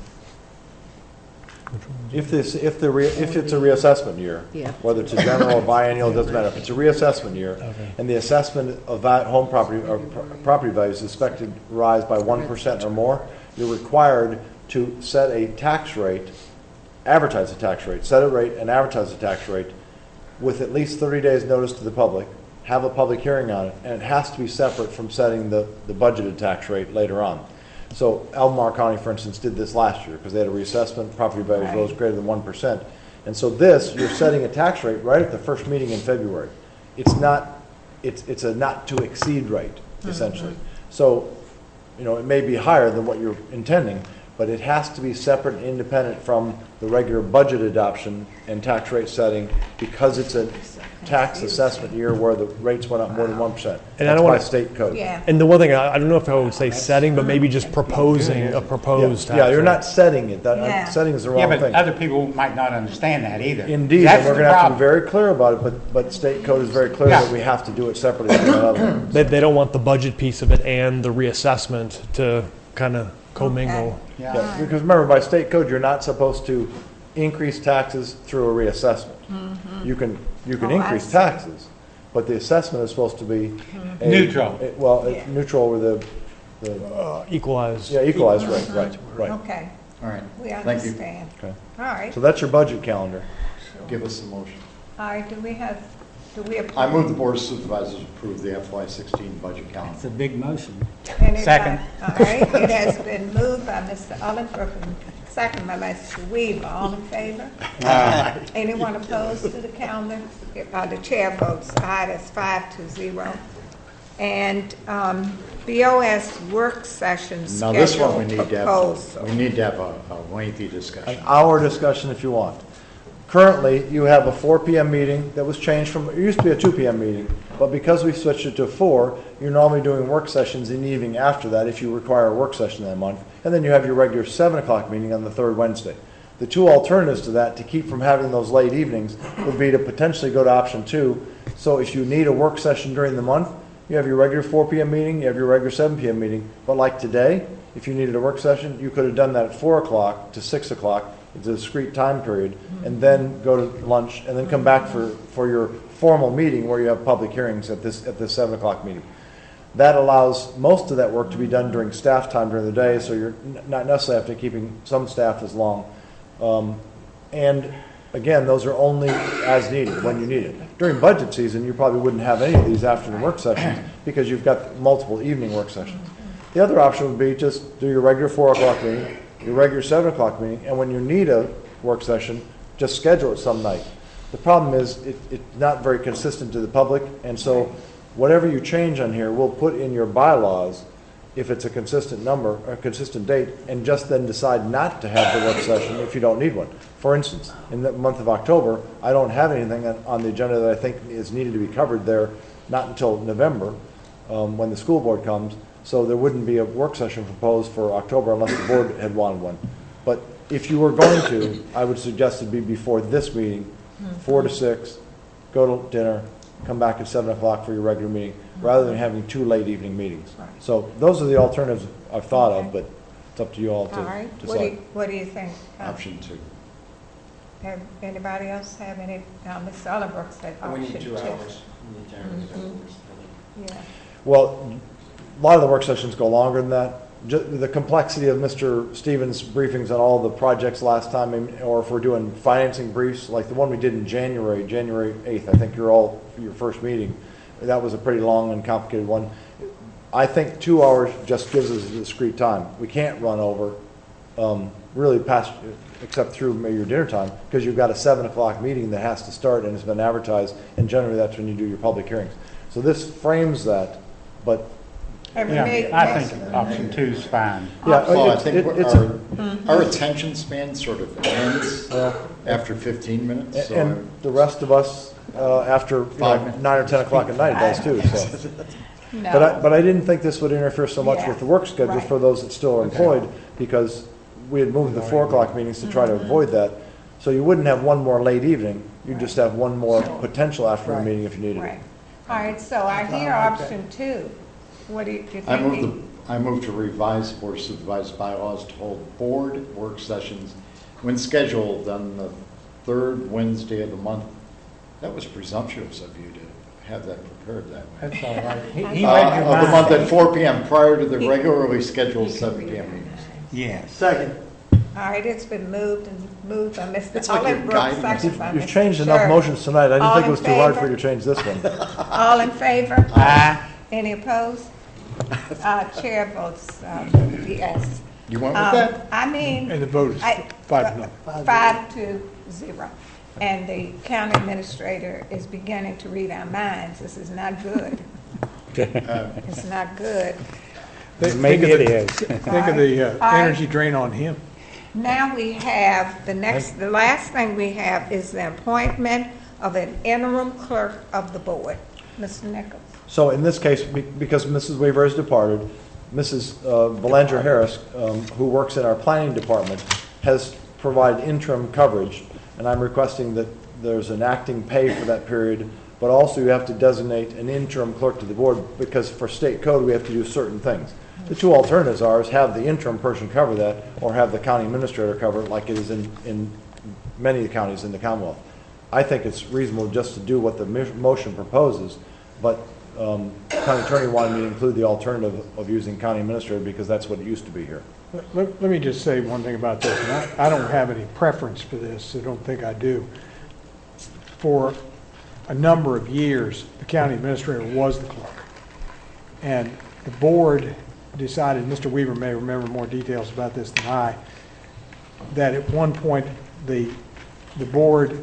If this, if the, re- if it's a reassessment year, Yeah. whether it's a general or biennial, it doesn't matter. If it's a reassessment year, and the assessment of that home property, or pro- property value is expected to rise by one percent or more, you're required to set a tax rate, advertise a tax rate, set a rate and advertise a tax rate with at least thirty days notice to the public, have a public hearing on it, and it has to be separate from setting the, the budgeted tax rate later on. So Albemarle County, for instance, did this last year because they had a reassessment, property values Right. rose greater than one percent. And so this, you're setting a tax rate right at the first meeting in February. It's not, it's, it's a not to exceed rate, essentially. So, you know, it may be higher than what you're intending, but it has to be separate and independent from the regular budget adoption and tax rate setting because it's a tax assessment year where the rates went up more than one percent. And I That's don't by wanna- state code. Yeah. And the one thing, I I don't know if I would say setting, but maybe just proposing a proposed tax Yeah, you're rate. not setting it. That, Yeah. setting is the Yeah, wrong but thing. other people might not understand that either. Indeed, That's and we're the going to have to be problem. very clear about it, but, but state code is very clear Yeah. that we have to do it separately from another. They, they don't want the budget piece of it and the reassessment to kind of commingle. Yeah. Yeah, because remember, by state code, you're not supposed to increase taxes through a reassessment. You can, you can Oh, I increase see. taxes, but the assessment is supposed to be. a- Neutral. a- Well, it's Yeah. neutral over the, the, Uh, Equalized. yeah, equalized rate, right, right. Okay, All right, we thank you. understand. Okay. All right, So that's your budget calendar. Give us a motion. all right, do we have, do we approve? I move the Board of Supervisors approve the F Y sixteen budget calendar. It's a big motion. Anybody? Second. All right, it has been moved by Mister Ollenbrook and second by Mister Weaver. All in favor? Anyone opposed to the calendar? Uh, the chair votes aye, that's five to zero. And, um, B O S work session Now, this one, we schedule need to have, proposal. we need to have a a lengthy An discussion. hour discussion if you want. Currently, you have a four P M meeting that was changed from, it used to be a two P M meeting, but because we switched it to four, you're normally doing work sessions in the evening after that if you require a work session that month, and then you have your regular seven o'clock meeting on the third Wednesday. The two alternatives to that, to keep from having those late evenings, would be to potentially go to option two. So if you need a work session during the month, you have your regular four P M meeting, you have your regular seven P M meeting, but like today, if you needed a work session, you could have done that at four o'clock to six o'clock. It's a discrete time period, and then go to lunch, and then come back for, for your formal meeting where you have public hearings at this, at this seven o'clock meeting. That allows most of that work to be done during staff time during the day, so you're n- not necessarily have to keeping some staff as long. Um, And again, those are only as needed, when you need it. During budget season, you probably wouldn't have any of these after the work sessions, because you've got multiple evening work sessions. The other option would be just do your regular four o'clock meeting, your regular seven o'clock meeting, and when you need a work session, just schedule it some night. The problem is, it, it's not very consistent to the public, and so whatever you change on here, we'll put in your bylaws if it's a consistent number, a consistent date, and just then decide not to have the work session if you don't need one. For instance, in the month of October, I don't have anything on, on the agenda that I think is needed to be covered there, not until November, um, when the school board comes. So there wouldn't be a work session proposed for October unless the board had wanted one. But if you were going to, I would suggest it be before this meeting, four to six, go to dinner, come back at seven o'clock for your regular meeting, rather than having two late evening meetings. So those are the alternatives I've thought of, but it's up to you all All right, to what do you, decide. what do you think? Uh, Option two. Have anybody else have any, uh, Mister Ollenbrook said We option need two. two hours. We need to have Mhm. this. Yeah. Well, a lot of the work sessions go longer than that. Ju- The complexity of Mister Stevens' briefings on all the projects last time, and- or if we're doing financing briefs, like the one we did in January, January eighth, I think you're all, your first meeting, that was a pretty long and complicated one. I think two hours just gives us a discrete time. We can't run over, um, really past, except through maybe your dinner time, because you've got a seven o'clock meeting that has to start and it's been advertised, and generally that's when you do your public hearings. So this frames that, but Have we Yeah, made- I think option two is fine. Yeah, Well, I it's- think it- we're- it's our, Mm-hmm. our attention span sort of ends after fifteen minutes, so And the rest of us, uh, after, you Five know, minutes. nine or ten o'clock at night does too, so. No. But I, but I didn't think this would interfere so much Yeah, with the work schedule right. for those that still are employed, because we had moved the four o'clock meetings to try to avoid that. So you wouldn't have one more late evening, you'd just have one more potential afternoon meeting if you needed Right. it. All right, so I hear option two. What do you, do you I think? move the- the, I move to revise the Board of Supervisors bylaws to hold board work sessions when scheduled on the third Wednesday of the month. That was presumptuous of you to have that prepared that way. That's all right. He, he Uh, read your Of the month mind. at four P M prior to the regularly scheduled seven P M meetings. Yes. Second. All right, it's been moved and moved by Mister It's like you're Ollenbrook, guiding us. second by You've Mister changed enough Sherr. motions tonight, I didn't All think it in was too hard for favor? you to change this one. All in favor? Aye. Any opposed? Uh, chair votes, uh, yes. You went with Um, that? I mean. And the vote is I- five to nothing. Five to zero. and the county administrator is beginning to read our minds. This is not good. It's not good. Think- Maybe think of it the- is. Think of the uh, All right. energy drain on him. Now we have, the next, the last thing we have is the appointment of an interim clerk of the board. Mister Nichols. So in this case, be- because Missus Weaver has departed, Missus uh, Belanger Harris, um, who works in our planning department, has provided interim coverage, and I'm requesting that there's an acting pay for that period, but also you have to designate an interim clerk to the board, because for state code, we have to do certain things. The two alternatives are is have the interim person cover that, or have the county administrator cover it, like it is in, in many of the counties in the Commonwealth. I think it's reasonable just to do what the mi- motion proposes, but um, county attorney wanted me to include the alternative of using county administrator because that's what it used to be here. Let, let- let me just say one thing about this, and I, I don't have any preference for this, so don't think I do. For a number of years, the county administrator was the clerk. And the board decided, Mister Weaver may remember more details about this than I, that at one point, the, the board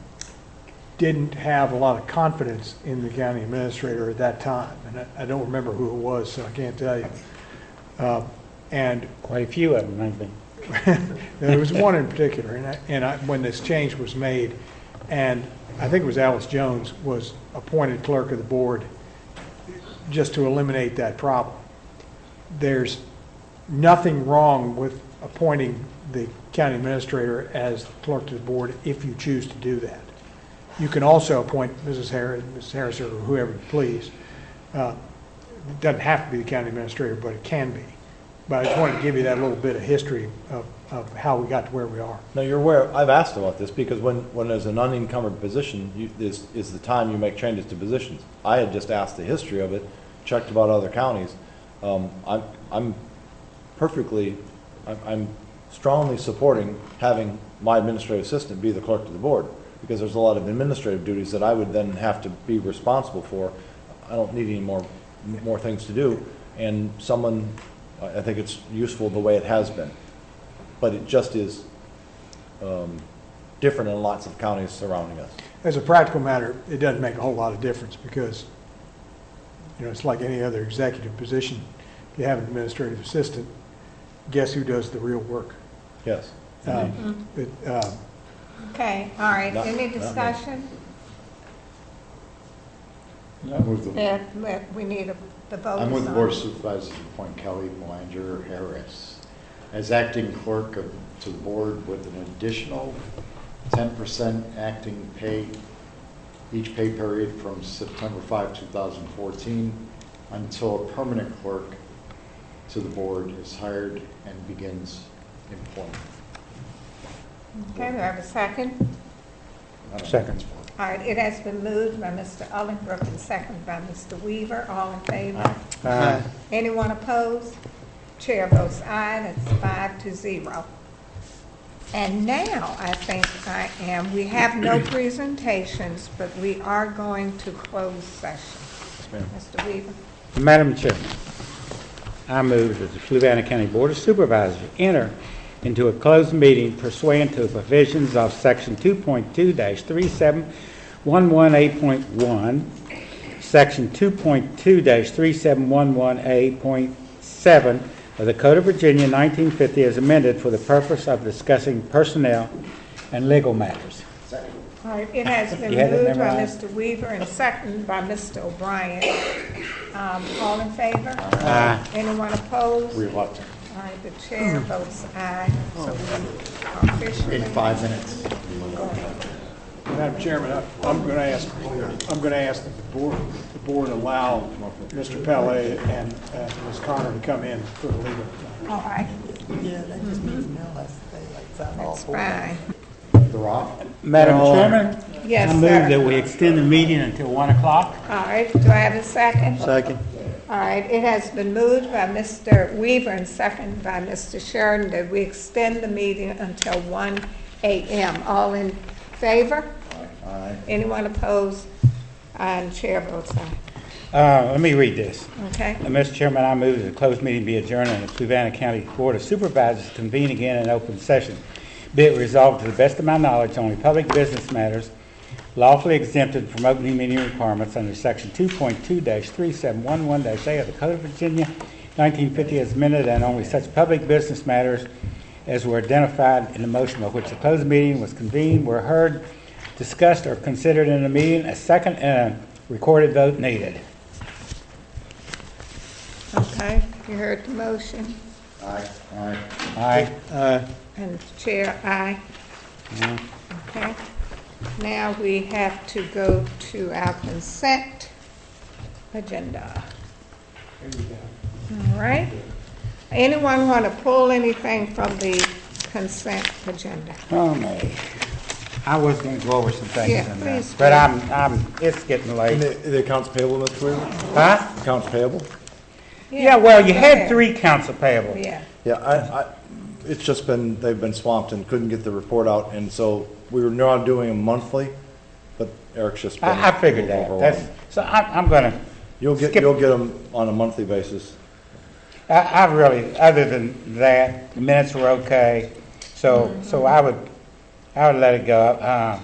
didn't have a lot of confidence in the county administrator at that time. And I, I don't remember who it was, so I can't tell you. Uh, and Quite a few of them, I think. there was one in particular, and, I, and I, when this change was made, and I think it was Alice Jones was appointed clerk of the board just to eliminate that problem. There's nothing wrong with appointing the county administrator as clerk to the board if you choose to do that. You can also appoint Missus Harris, Missus Harris or whoever you please. Uh, it doesn't have to be the county administrator, but it can be. But I just wanted to give you that little bit of history of, of how we got to where we are. Now, you're aware, I've asked about this because when, when there's an unencumbered position, you, this is the time you make changes to positions. I had just asked the history of it, checked about other counties. Um, I'm, I'm perfectly, I'm, I'm strongly supporting having my administrative assistant be the clerk to the board because there's a lot of administrative duties that I would then have to be responsible for. I don't need any more, more things to do. And someone, I think it's useful the way it has been. But it just is um, different in lots of counties surrounding us. As a practical matter, it doesn't make a whole lot of difference because, you know, it's like any other executive position. If you have an administrative assistant, guess who does the real work? Yes. Um, it, uh, Okay, all right, Not- any not me. discussion? I move the- Yeah, we- we need a, the vote. I move is the on. Board of Supervisors to appoint Kelly Belanger Harris as acting clerk of, to the board with an additional ten percent acting pay each pay period from September fifth, two thousand fourteen until a permanent clerk to the board is hired and begins employment. Okay, we have a second. I don't know. Second. All right, it has been moved by Mister Ullenbrook and seconded by Mister Weaver. All in favor? Aye. Anyone opposed? Chair votes aye, that's five to zero. And now, I think I am, we have no presentations, but we are going to close session. Mister Weaver? Madam Chairman, I move that the Fluvanna County Board of Supervisors enter into a closed meeting pursuant to the provisions of Section two point two dash three seven one one A point one, Section two point two dash three seven one one A point seven of the Code of Virginia nineteen fifty as amended for the purpose of discussing personnel and legal matters. All right, it has been You had it moved by memorized? Mister Weaver and seconded by Mister O'Brien. Um, All in favor? Aye. Anyone opposed? Reluctant. All right, the chair votes aye, so we are officially. In five minutes. Madam Chairman, I- I'm going to ask, I'm going to ask that the board, the board allow Mister Pele and uh, Miz Connor to come in for the legal. All right, Yeah, they just email us, they like sign all that's four. fine. The Rock? Madam Chairman? Yes, I move sir. that we extend the meeting until one o'clock. All right, do I have a second? Second. All right, it has been moved by Mister Weaver and seconded by Mister Sheridan that we extend the meeting until one A M All in favor? Aye. Anyone opposed? And chair votes aye. Uh, Let me read this. Okay? Uh, Mister Chairman, I move that the closed meeting be adjourned and the Fluvanna County Board of Supervisors convene again in open session. Be it resolved to the best of my knowledge, only public business matters lawfully exempted from opening meeting requirements under section two point two three seven one one A of the Code of Virginia, nineteen fifty as amended, and only such public business matters as were identified in the motion by which the closed meeting was convened were heard, discussed, or considered in the meeting. A second and a recorded vote needed. Okay, you heard the motion. Aye. Aye. Aye. Uh, And the chair, aye. Okay. Now we have to go to our consent agenda. All right. Anyone want to pull anything from the consent agenda? Oh, no. I was going to go over some things Yeah, in there, please but do. I'm, I'm, it's getting And late. the, the accounts payable, Mister Cleary? Huh? Accounts payable? Yeah, well, you go had ahead. three counts of payable. Yeah. Yeah, I, I, it's just been, they've been swamped and couldn't get the report out, and so we were now doing them monthly, but Eric's just been. I, I figured that. That's, so I, I'm going to. You'll get, skip- you'll get them on a monthly basis. I, I really, other than that, the minutes were okay, so, so I would, I would let it go. Um,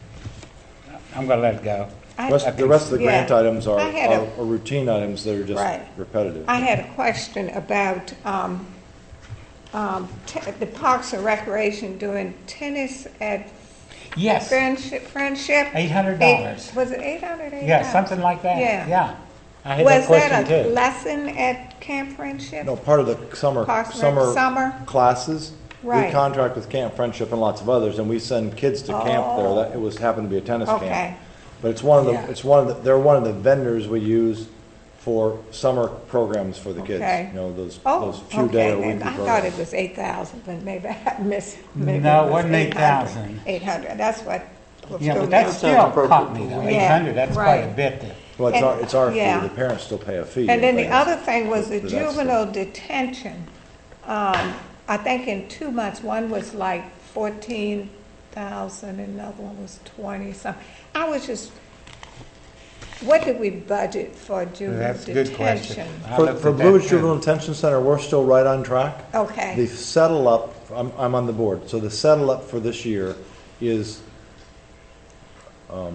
I'm gonna let it go. I- Rest- The rest of the grant Yeah. items are, I had a- are are routine items that are just Right. repetitive. I had a question about um, um, te- the Parks and Recreation doing tennis at Yes, Friendship. Friendship. eight hundred dollars. Eight- Was it eight hundred? Yeah, something like that. Yeah. Yeah. I had Was that question that a too. lesson at Camp Friendship? No, part of the summer, Parks and Rec- summer summer? classes, we Right. contract with Camp Friendship and lots of others, and we send kids to camp there. That, it was, happened to be a tennis Okay. camp. But it's one of the, Yeah. it's one of the, they're one of the vendors we use for summer programs for the kids. Okay. You know, those, Oh, those few day or okay, weekly then I programs. thought it was eight thousand, but maybe I missed. maybe No, it was wasn't eight hundred. eight thousand. eight hundred, that's what. was Yeah, threw but me that off. still appropriate caught me for though. one. Eight Yeah, hundred, that's quite a right. bit there. Well, it's And- our, it's our fee, yeah. the parents still pay a fee. And then the things. other thing was the But that's the- juvenile detention. Um, I think in two months, one was like fourteen thousand, and another one was twenty some. I was just, what did we budget for juvenile That's a good question. detention? I For, looked for at that Blue Ridge too. Juvenile Detention Center, we're still right on track. The Okay, settle up, I'm, I'm on the board, so the settle up for this year is, um,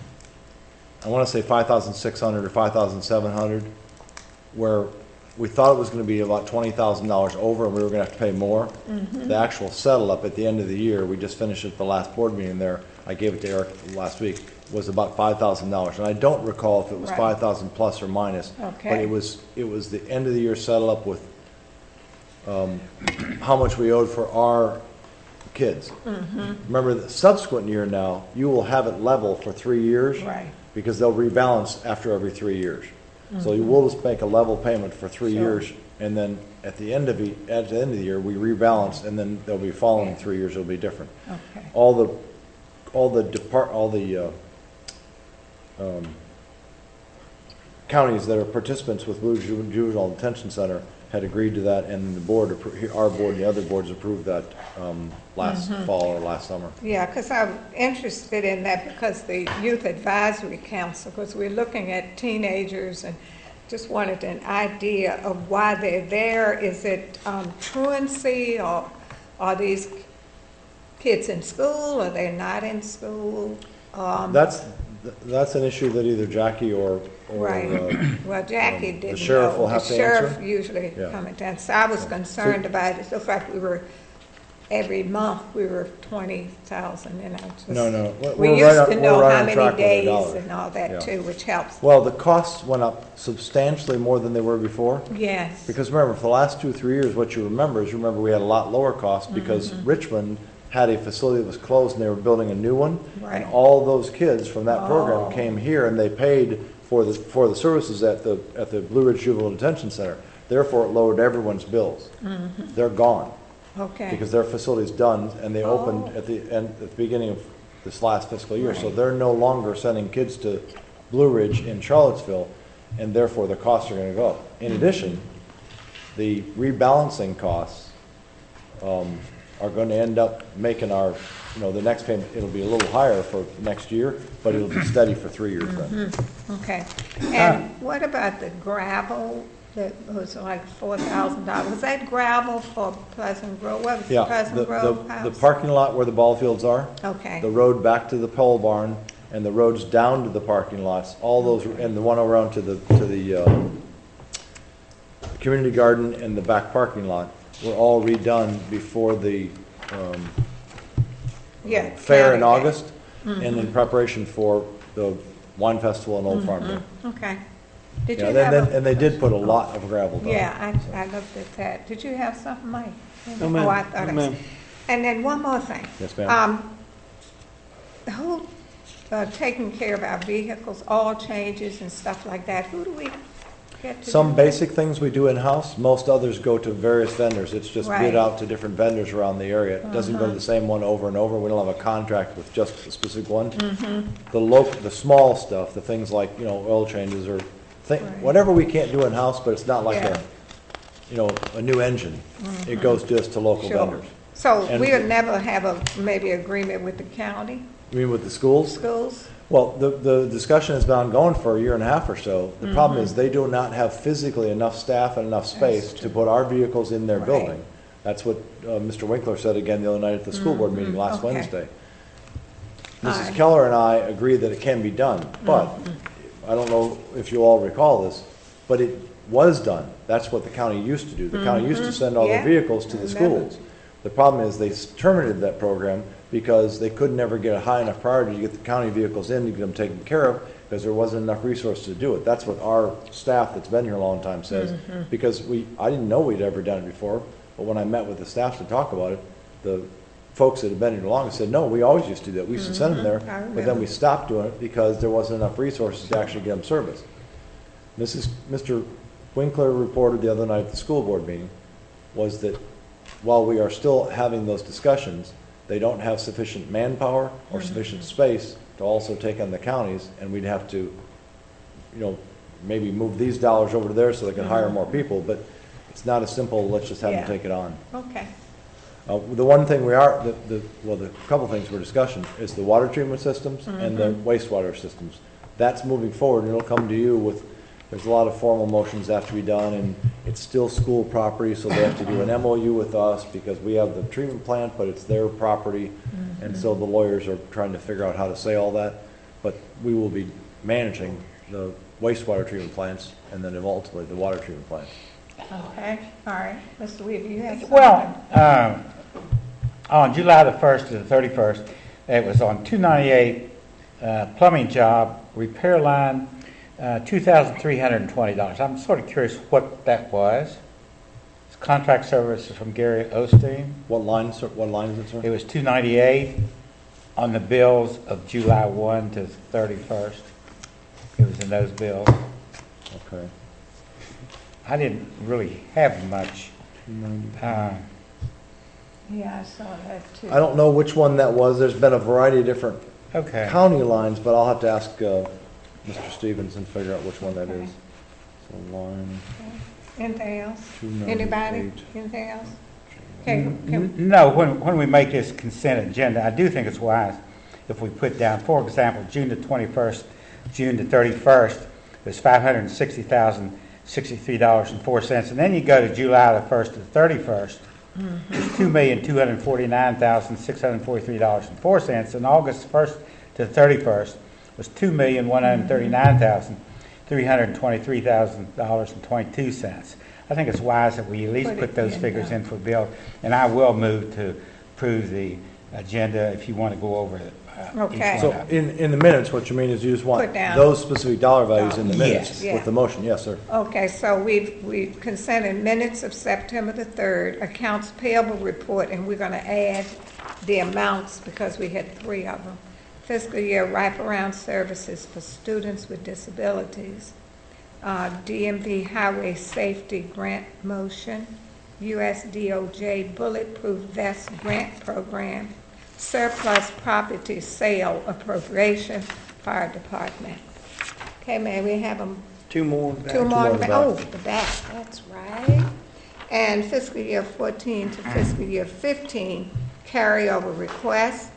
I want to say five thousand six hundred or five thousand seven hundred, where we thought it was going to be about twenty thousand dollars over and we were going to have to pay more. The actual settle up at the end of the year, we just finished at the last board meeting there, I gave it to Eric last week, was about five thousand dollars. And I don't recall if it was Right. five thousand plus or minus. But Okay. it was, it was the end of the year settle up with um, how much we owed for our kids. Remember, the subsequent year now, you will have it level for three years. right. Because they'll rebalance after every three years. So you will just make a level payment for three Sure. years, and then at the end of the, at the end of the year, we rebalance, and then there'll be following Yeah. three years, it'll be different. Okay. All the, all the depart, all the, uh, um, counties that are participants with Blue Ju- Juvenile Detention Center had agreed to that, and the board, appro- our board and the other boards approved that, um, last fall or last summer. Yeah, because I'm interested in that because the Youth Advisory Council, because we're looking at teenagers and just wanted an idea of why they're there. Is it um, truancy, or are these kids in school or they're not in school? Um, That's, that's an issue that either Jackie or, or, Right. uh, Well, Jackie um, the didn't sheriff know. will have The to answer? sheriff usually Yeah. coming down. So I was concerned about it. It looked like we were, every month, we were twenty thousand, you know. just- No, no, we're- We we're used right on- to we're know right how on many track with the days dollar. and all Yeah. that too, which helps. Well, the costs went up substantially more than they were before. Yes. Because remember, for the last two, three years, what you remember is, you remember we had a lot lower costs because Mm-hmm. Richmond had a facility that was closed and they were building a new one. Right. And all those kids from that Oh. program came here and they paid for the, for the services at the, at the Blue Ridge Juvenile Detention Center. Therefore, it lowered everyone's bills. They're gone Okay. because their facility's done and they opened Oh. at the end, at the beginning of this last fiscal year. So Right. they're no longer sending kids to Blue Ridge in Charlottesville, and therefore the costs are gonna go up. In addition, the rebalancing costs, um, are gonna end up making our, you know, the next payment, it'll be a little higher for next year, but it'll be steady for three years then. Okay. And what about the gravel that was like four thousand dollars. Was that gravel for Pleasant Grove? What was Yeah, Pleasant the, Grove the, House? the parking lot where the ball fields are. Okay. The road back to the pole barn and the roads down to the parking lots, all those, and the one around to the, to the, uh, community garden and the back parking lot were all redone before the, um, Yeah, fair in county. August and in preparation for the wine festival and Old Farm Day. Okay. Did Yeah, you then- have then- a? and they did put a lot of gravel down. Yeah, I, I looked at that. Did you have something, Mike? No, ma'am. Oh, I thought No, I- ma'am. And then one more thing. Yes, ma'am. Um, who, uh, taking care of our vehicles, oil changes and stuff like that, who do we get to? Some do basic things we do in-house, most others go to various vendors. It's just Right. bid out to different vendors around the area. It doesn't go to the same one over and over. We don't have a contract with just a specific one. The local, the small stuff, the things like, you know, oil changes or thi- Right. whatever we can't do in-house, but it's not like Yeah. a, you know, a new engine. It goes just to local Sure. vendors. So And- we'll never have a, maybe agreement with the county You mean with the schools? schools? Well, the, the discussion has been ongoing for a year and a half or so. The problem is they do not have physically enough staff and enough space to put our vehicles in their Right. building. That's what uh, Mister Winkler said again the other night at the school board meeting last Okay. Wednesday. Aye. Missus Keller and I agree that it can be done, but I don't know if you all recall this, but it was done. That's what the county used to do. The county used to send all their Yeah. vehicles to the I remember. schools. The problem is they s- terminated that program because they could never get a high enough priority to get the county vehicles in to get them taken care of because there wasn't enough resources to do it. That's what our staff that's been here a long time says. Because we, I didn't know we'd ever done it before, but when I met with the staff to talk about it, the folks that had been here long said, no, we always used to do that. We used to send them there, I but then we remember. stopped doing it because there wasn't enough resources to actually get them service. Missus Mister Winkler reported the other night at the school board meeting was that while we are still having those discussions, they don't have sufficient manpower or sufficient space to also take on the counties, and we'd have to, you know, maybe move these dollars over to there so they can hire more people, but it's not as simple, let's just have them Yeah. take it on. Okay. Uh, The one thing we are, the, the well, the couple things we're discussing is the water treatment systems and the wastewater systems. That's moving forward, and it'll come to you with, there's a lot of formal motions that have to be done, and it's still school property, so they have to do an M O U with us because we have the treatment plant, but it's their property. And so the lawyers are trying to figure out how to say all that. But we will be managing the wastewater treatment plants and then ultimately the water treatment plants. Okay, all right. Mister Weaver, you have something? Well, uh, on July the first to the thirty-first, it was on two ninety-eight uh, plumbing job, repair line, uh, two thousand three hundred twenty dollars. I'm sort of curious what that was. It's contract services from Gary Osteen. What line, sir, what line is it, It sir? was two ninety-eight on the bills of July first to thirty-first. It was in those bills. Okay. I didn't really have much. Uh, Yeah, I saw that too. I don't know which one that was. There's been a variety of different Okay. county lines, but I'll have to ask uh, Mister Stevens and figure out which one that Okay. is. So line Anything else? two ninety-eight. Anybody? Anything else? Okay, can, N- No, when, when we make this consent agenda, I do think it's wise if we put down, for example, June the twenty-first, June the thirty-first, there's five hundred sixty thousand sixty-three dollars and four cents. And then you go to July the first to the thirty-first, it's two million two hundred forty-nine thousand six hundred forty-three dollars and four cents. And August first to the thirty-first was two million one hundred thirty-nine thousand three hundred twenty-three thousand dollars and twenty-two cents. I think it's wise that we at least Put it put those in, figures yeah. in for Bill, and I will move to approve the agenda if you want to go over it. uh, each Okay. one So of them. in, in the minutes, what you mean is you just want Put down. those specific dollar values in the Yes. minutes Yeah. with the motion, yes, sir. okay, so we've, we've consented minutes of September the third, accounts payable report, and we're gonna add the amounts because we had three of them. Fiscal year wraparound services for students with disabilities, uh, D M V highway safety grant motion, U S D O J bulletproof vest grant program, surplus property sale appropriation, fire department. Okay, may we have them? Two more. back. Two more, more in in the the- back. oh, the back, that's right. And fiscal year fourteen to fiscal year fifteen carryover requests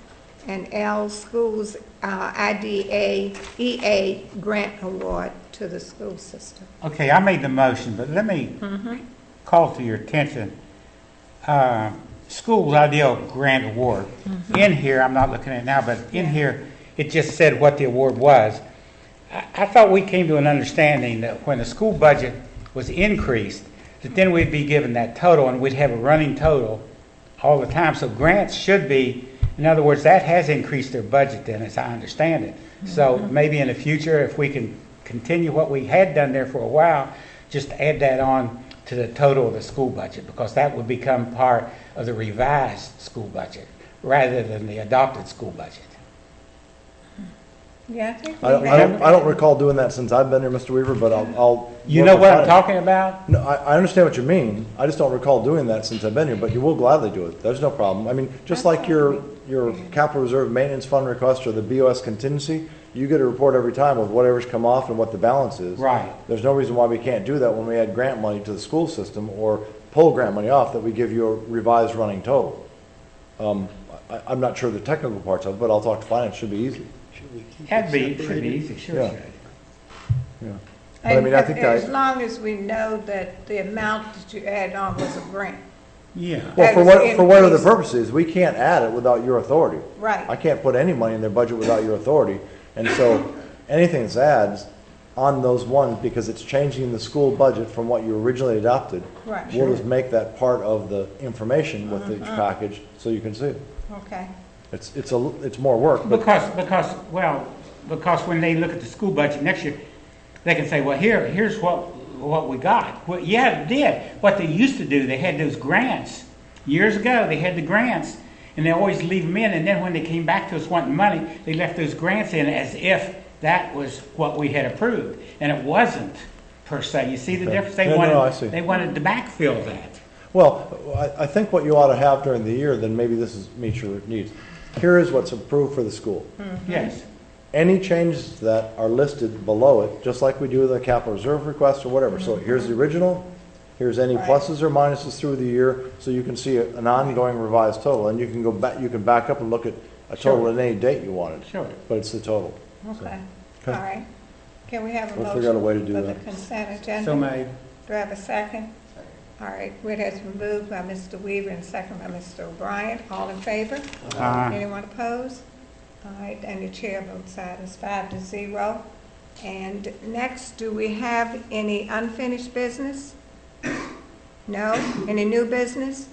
and L Schools uh, I D A E A grant award to the school system. Okay, I made the motion, but let me Mhm. call to your attention, uh, Schools Ideal Grant Award. Mhm. In here, I'm not looking at it now, but in here, it just said what the award was. I, I thought we came to an understanding that when the school budget was increased, that then we'd be given that total and we'd have a running total all the time. So grants should be, in other words, that has increased their budget then, as I understand it. So Mhm. maybe in the future, if we can continue what we had done there for a while, just add that on to the total of the school budget, because that would become part of the revised school budget rather than the adopted school budget. Yeah, I think I don't, we I don't, have I don't that. recall doing that since I've been here, Mister Weaver, but I'll, I'll. You work know with what I'm finance. talking about? No, I, I understand what you mean. I just don't recall doing that since I've been here, but you will gladly do it. There's no problem. I mean, just like your, your capital reserve maintenance fund request or the B O S contingency, you get a report every time of whatever's come off and what the balance is. Right. There's no reason why we can't do that when we add grant money to the school system or pull grant money off, that we give you a revised running total. Um, I, I'm not sure the technical parts of it, but I'll talk to finance. Should be easy. That'd be, should be easy, sure Yeah. should. Yeah. But I And mean, I if- think as that, long as we know that the amount that you add on was a grant. Yeah. well, that for is what, for whatever the increased. purpose is, we can't add it without your authority. Right. I can't put any money in their budget without your authority. And so anything that's adds on those ones, because it's changing the school budget from what you originally adopted, Right. we'll Sure. just make that part of the information with each Mhm. package so you can see it. Okay. It's, it's a, it's more work, but Because, because, well, because when they look at the school budget next year, they can say, well, here, here's what, what we got. Well, yeah, it did. What they used to do, they had those grants. Years ago, they had the grants, and they always leave them in, and then when they came back to us wanting money, they left those grants in as if that was what we had approved. And it wasn't, per se. You see the Okay. difference? They Yeah, no, I wanted, see. they wanted to backfill that. Well, I, I think what you ought to have during the year, then maybe this is, meets your needs. Here is what's approved for the school. Yes. Any changes that are listed below it, just like we do with the capital reserve request or whatever. So here's the original, here's any Right. pluses or minuses through the year, so you can see a- an ongoing revised total. And you can go back, you can back up and look at a total Sure. at any date you wanted. Sure. But it's the total. Okay. Okay. All right. Can we have a We'll figure out a way to motion do for the that. consent agenda? So made. Do I have a second? All right. It has been moved by Mister Weaver and second by Mister O'Brien. All in favor? Aye. Anyone opposed? All right, and the chair votes aye. It's five to zero. And next, do we have any unfinished business? No? Any new business?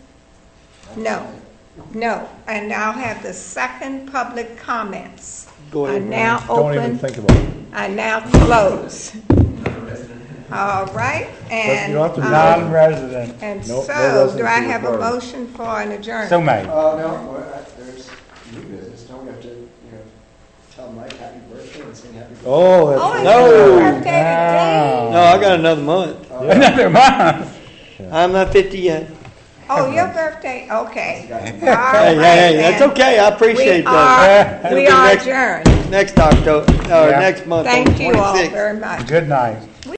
No. No. And I'll have the second public comments. Go ahead, I now Don't even open, think about it. I now close. All right, But and, you don't have to be um, Non-resident. and No- no so, do I residency have a required. motion for an adjournment? So made. Uh, no, well, I- there's new business. Don't we have to, you know, tell Mike happy birthday and sing happy birthday? Oh, that's. Oh, it's No. your birthday today. No, I got another month. Another month. I'm not fifty yet. Oh, your birthday, okay. All Hey, right, hey, hey, that's then. okay. I appreciate We that. are, It'll we be are next- adjourned. Next October, or Yeah. next month on the Thank you all twenty-sixth. very much. Good night.